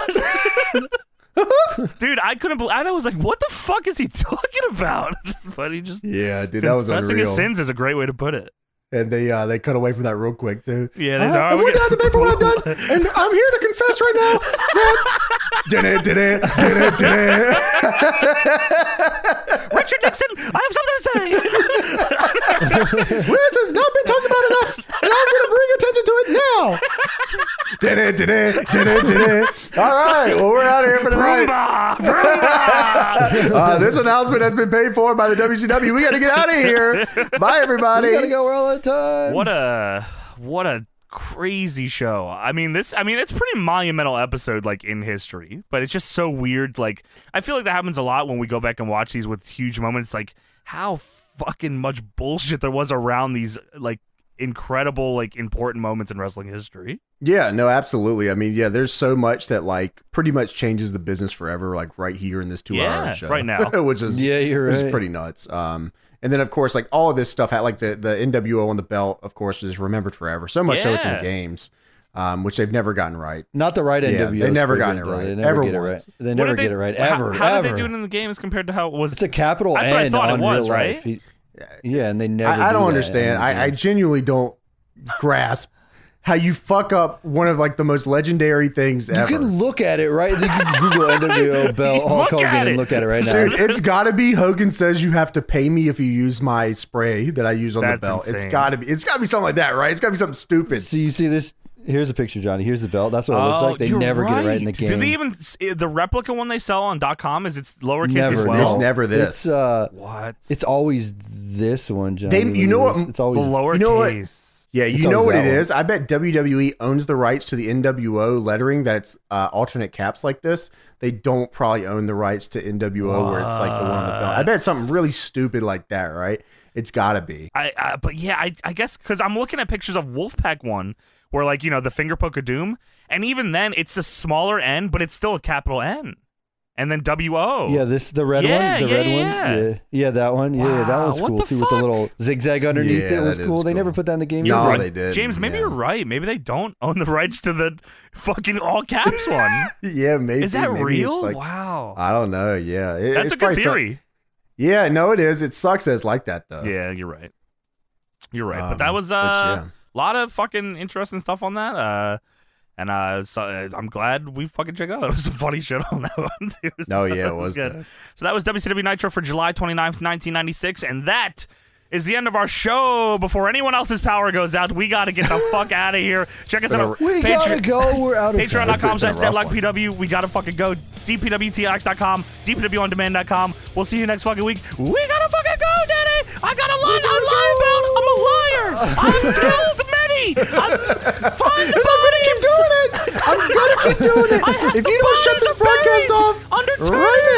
Dude, I couldn't believe. I was like, "What the fuck is he talking about?" But he just That was confessing unreal. his sins is a great way to put it. And they cut away from that real quick too. Yeah, they I'm going to have to pay for what I've done, and I'm here to confess right now that Richard Nixon, I have something to say. This has not been talked about enough, and I'm going to bring attention to it now. All right, well, we're out of here for tonight. This announcement has been paid for by the WCW. We got to get out of here. Bye, everybody. We gotta go all the time. What a crazy show. I mean, it's pretty monumental episode, like, in history, but it's just so weird. Like, I feel like that happens a lot when we go back and watch these with huge moments, like how fucking much bullshit there was around these, like, incredible, like, important moments in wrestling history. Yeah, no, absolutely. I mean, yeah, there's so much that, like, pretty much changes the business forever, like, right here in this 2-hour show. Right now. Which is, you're which is right. pretty nuts. And then, of course, like, all of this stuff, had like the NWO on the belt, of course, is remembered forever. So much so it's in the Yeah. games, which they've never gotten right. Not the right Yeah, NWO. they never is gotten pretty it good, right. though. They never Ever get it right. once. They What never did they- get it right. How Ever. did ever. they do it in the game as compared to how it was? It's a capital That's what I N thought it on was, real right? life. Yeah, and they never. I do don't that understand. in the I games. genuinely don't grasp how you fuck up one of, like, the most legendary things You ever. can look at it, right? You can Google NWO belt Hulk Look at Hogan it. and look at it right now. Dude, it's got to be Hogan says you have to pay me if you use my spray that I use on That's the belt. It's insane. got to be something like that, right? It's got to be something stupid. So you see this? Here's a picture, Johnny. Here's the belt. That's what it looks like. They you're never get it right in the right. game. Do they even the replica one they sell on .com is it's lowercase Never. as no. well? It's never this. What? It's always this one, Johnny. You know what? It's the always lowercase. You know what? Yeah, It's you know always what that it one. is? I bet WWE owns the rights to the NWO lettering that's alternate caps like this. They don't probably own the rights to NWO where it's like the one on the belt. I bet it's something really stupid like that, right? It's got to be. But yeah, I guess because I'm looking at pictures of Wolfpack one where, like, you know, the finger poke of doom, and even then it's a smaller N, but it's still a capital N, and then WO. Yeah, the red Yeah, one, the yeah, red yeah. one. Yeah, that one. Yeah, that Wow, one's what cool the too with the fuck? little zigzag underneath. Yeah, It was that is cool. They cool. never put that in the game. No, Right. they did. James, maybe Yeah. you're right. Maybe they don't own the rights to the fucking all caps one. Yeah, maybe. Is that maybe real? it's like- wow. I don't know. Yeah. That's it's a good probably theory. yeah, no, it is. It sucks that it's like that, though. Yeah, you're right. You're right. But that was a yeah. lot of fucking interesting stuff on that. So, I'm glad we fucking checked out. It was some funny shit on that one, too. Oh, So yeah, it that was good. good. So that was WCW Nitro for July 29th, 1996. And that is the end of our show. Before anyone else's power goes out, we got to get the fuck out of here. Check us out. We gotta go. We're out of time. Patreon.com/DeadlockPW. We gotta fucking go. DPWTX.com, DPWOnDemand.com. We'll see you next fucking week. We gotta fucking go, Daddy. I got a lie about. I'm a liar. I've killed many. me. Find the I'm gonna keep doing it. I'm gonna keep doing it. If you don't shut this broadcast off under right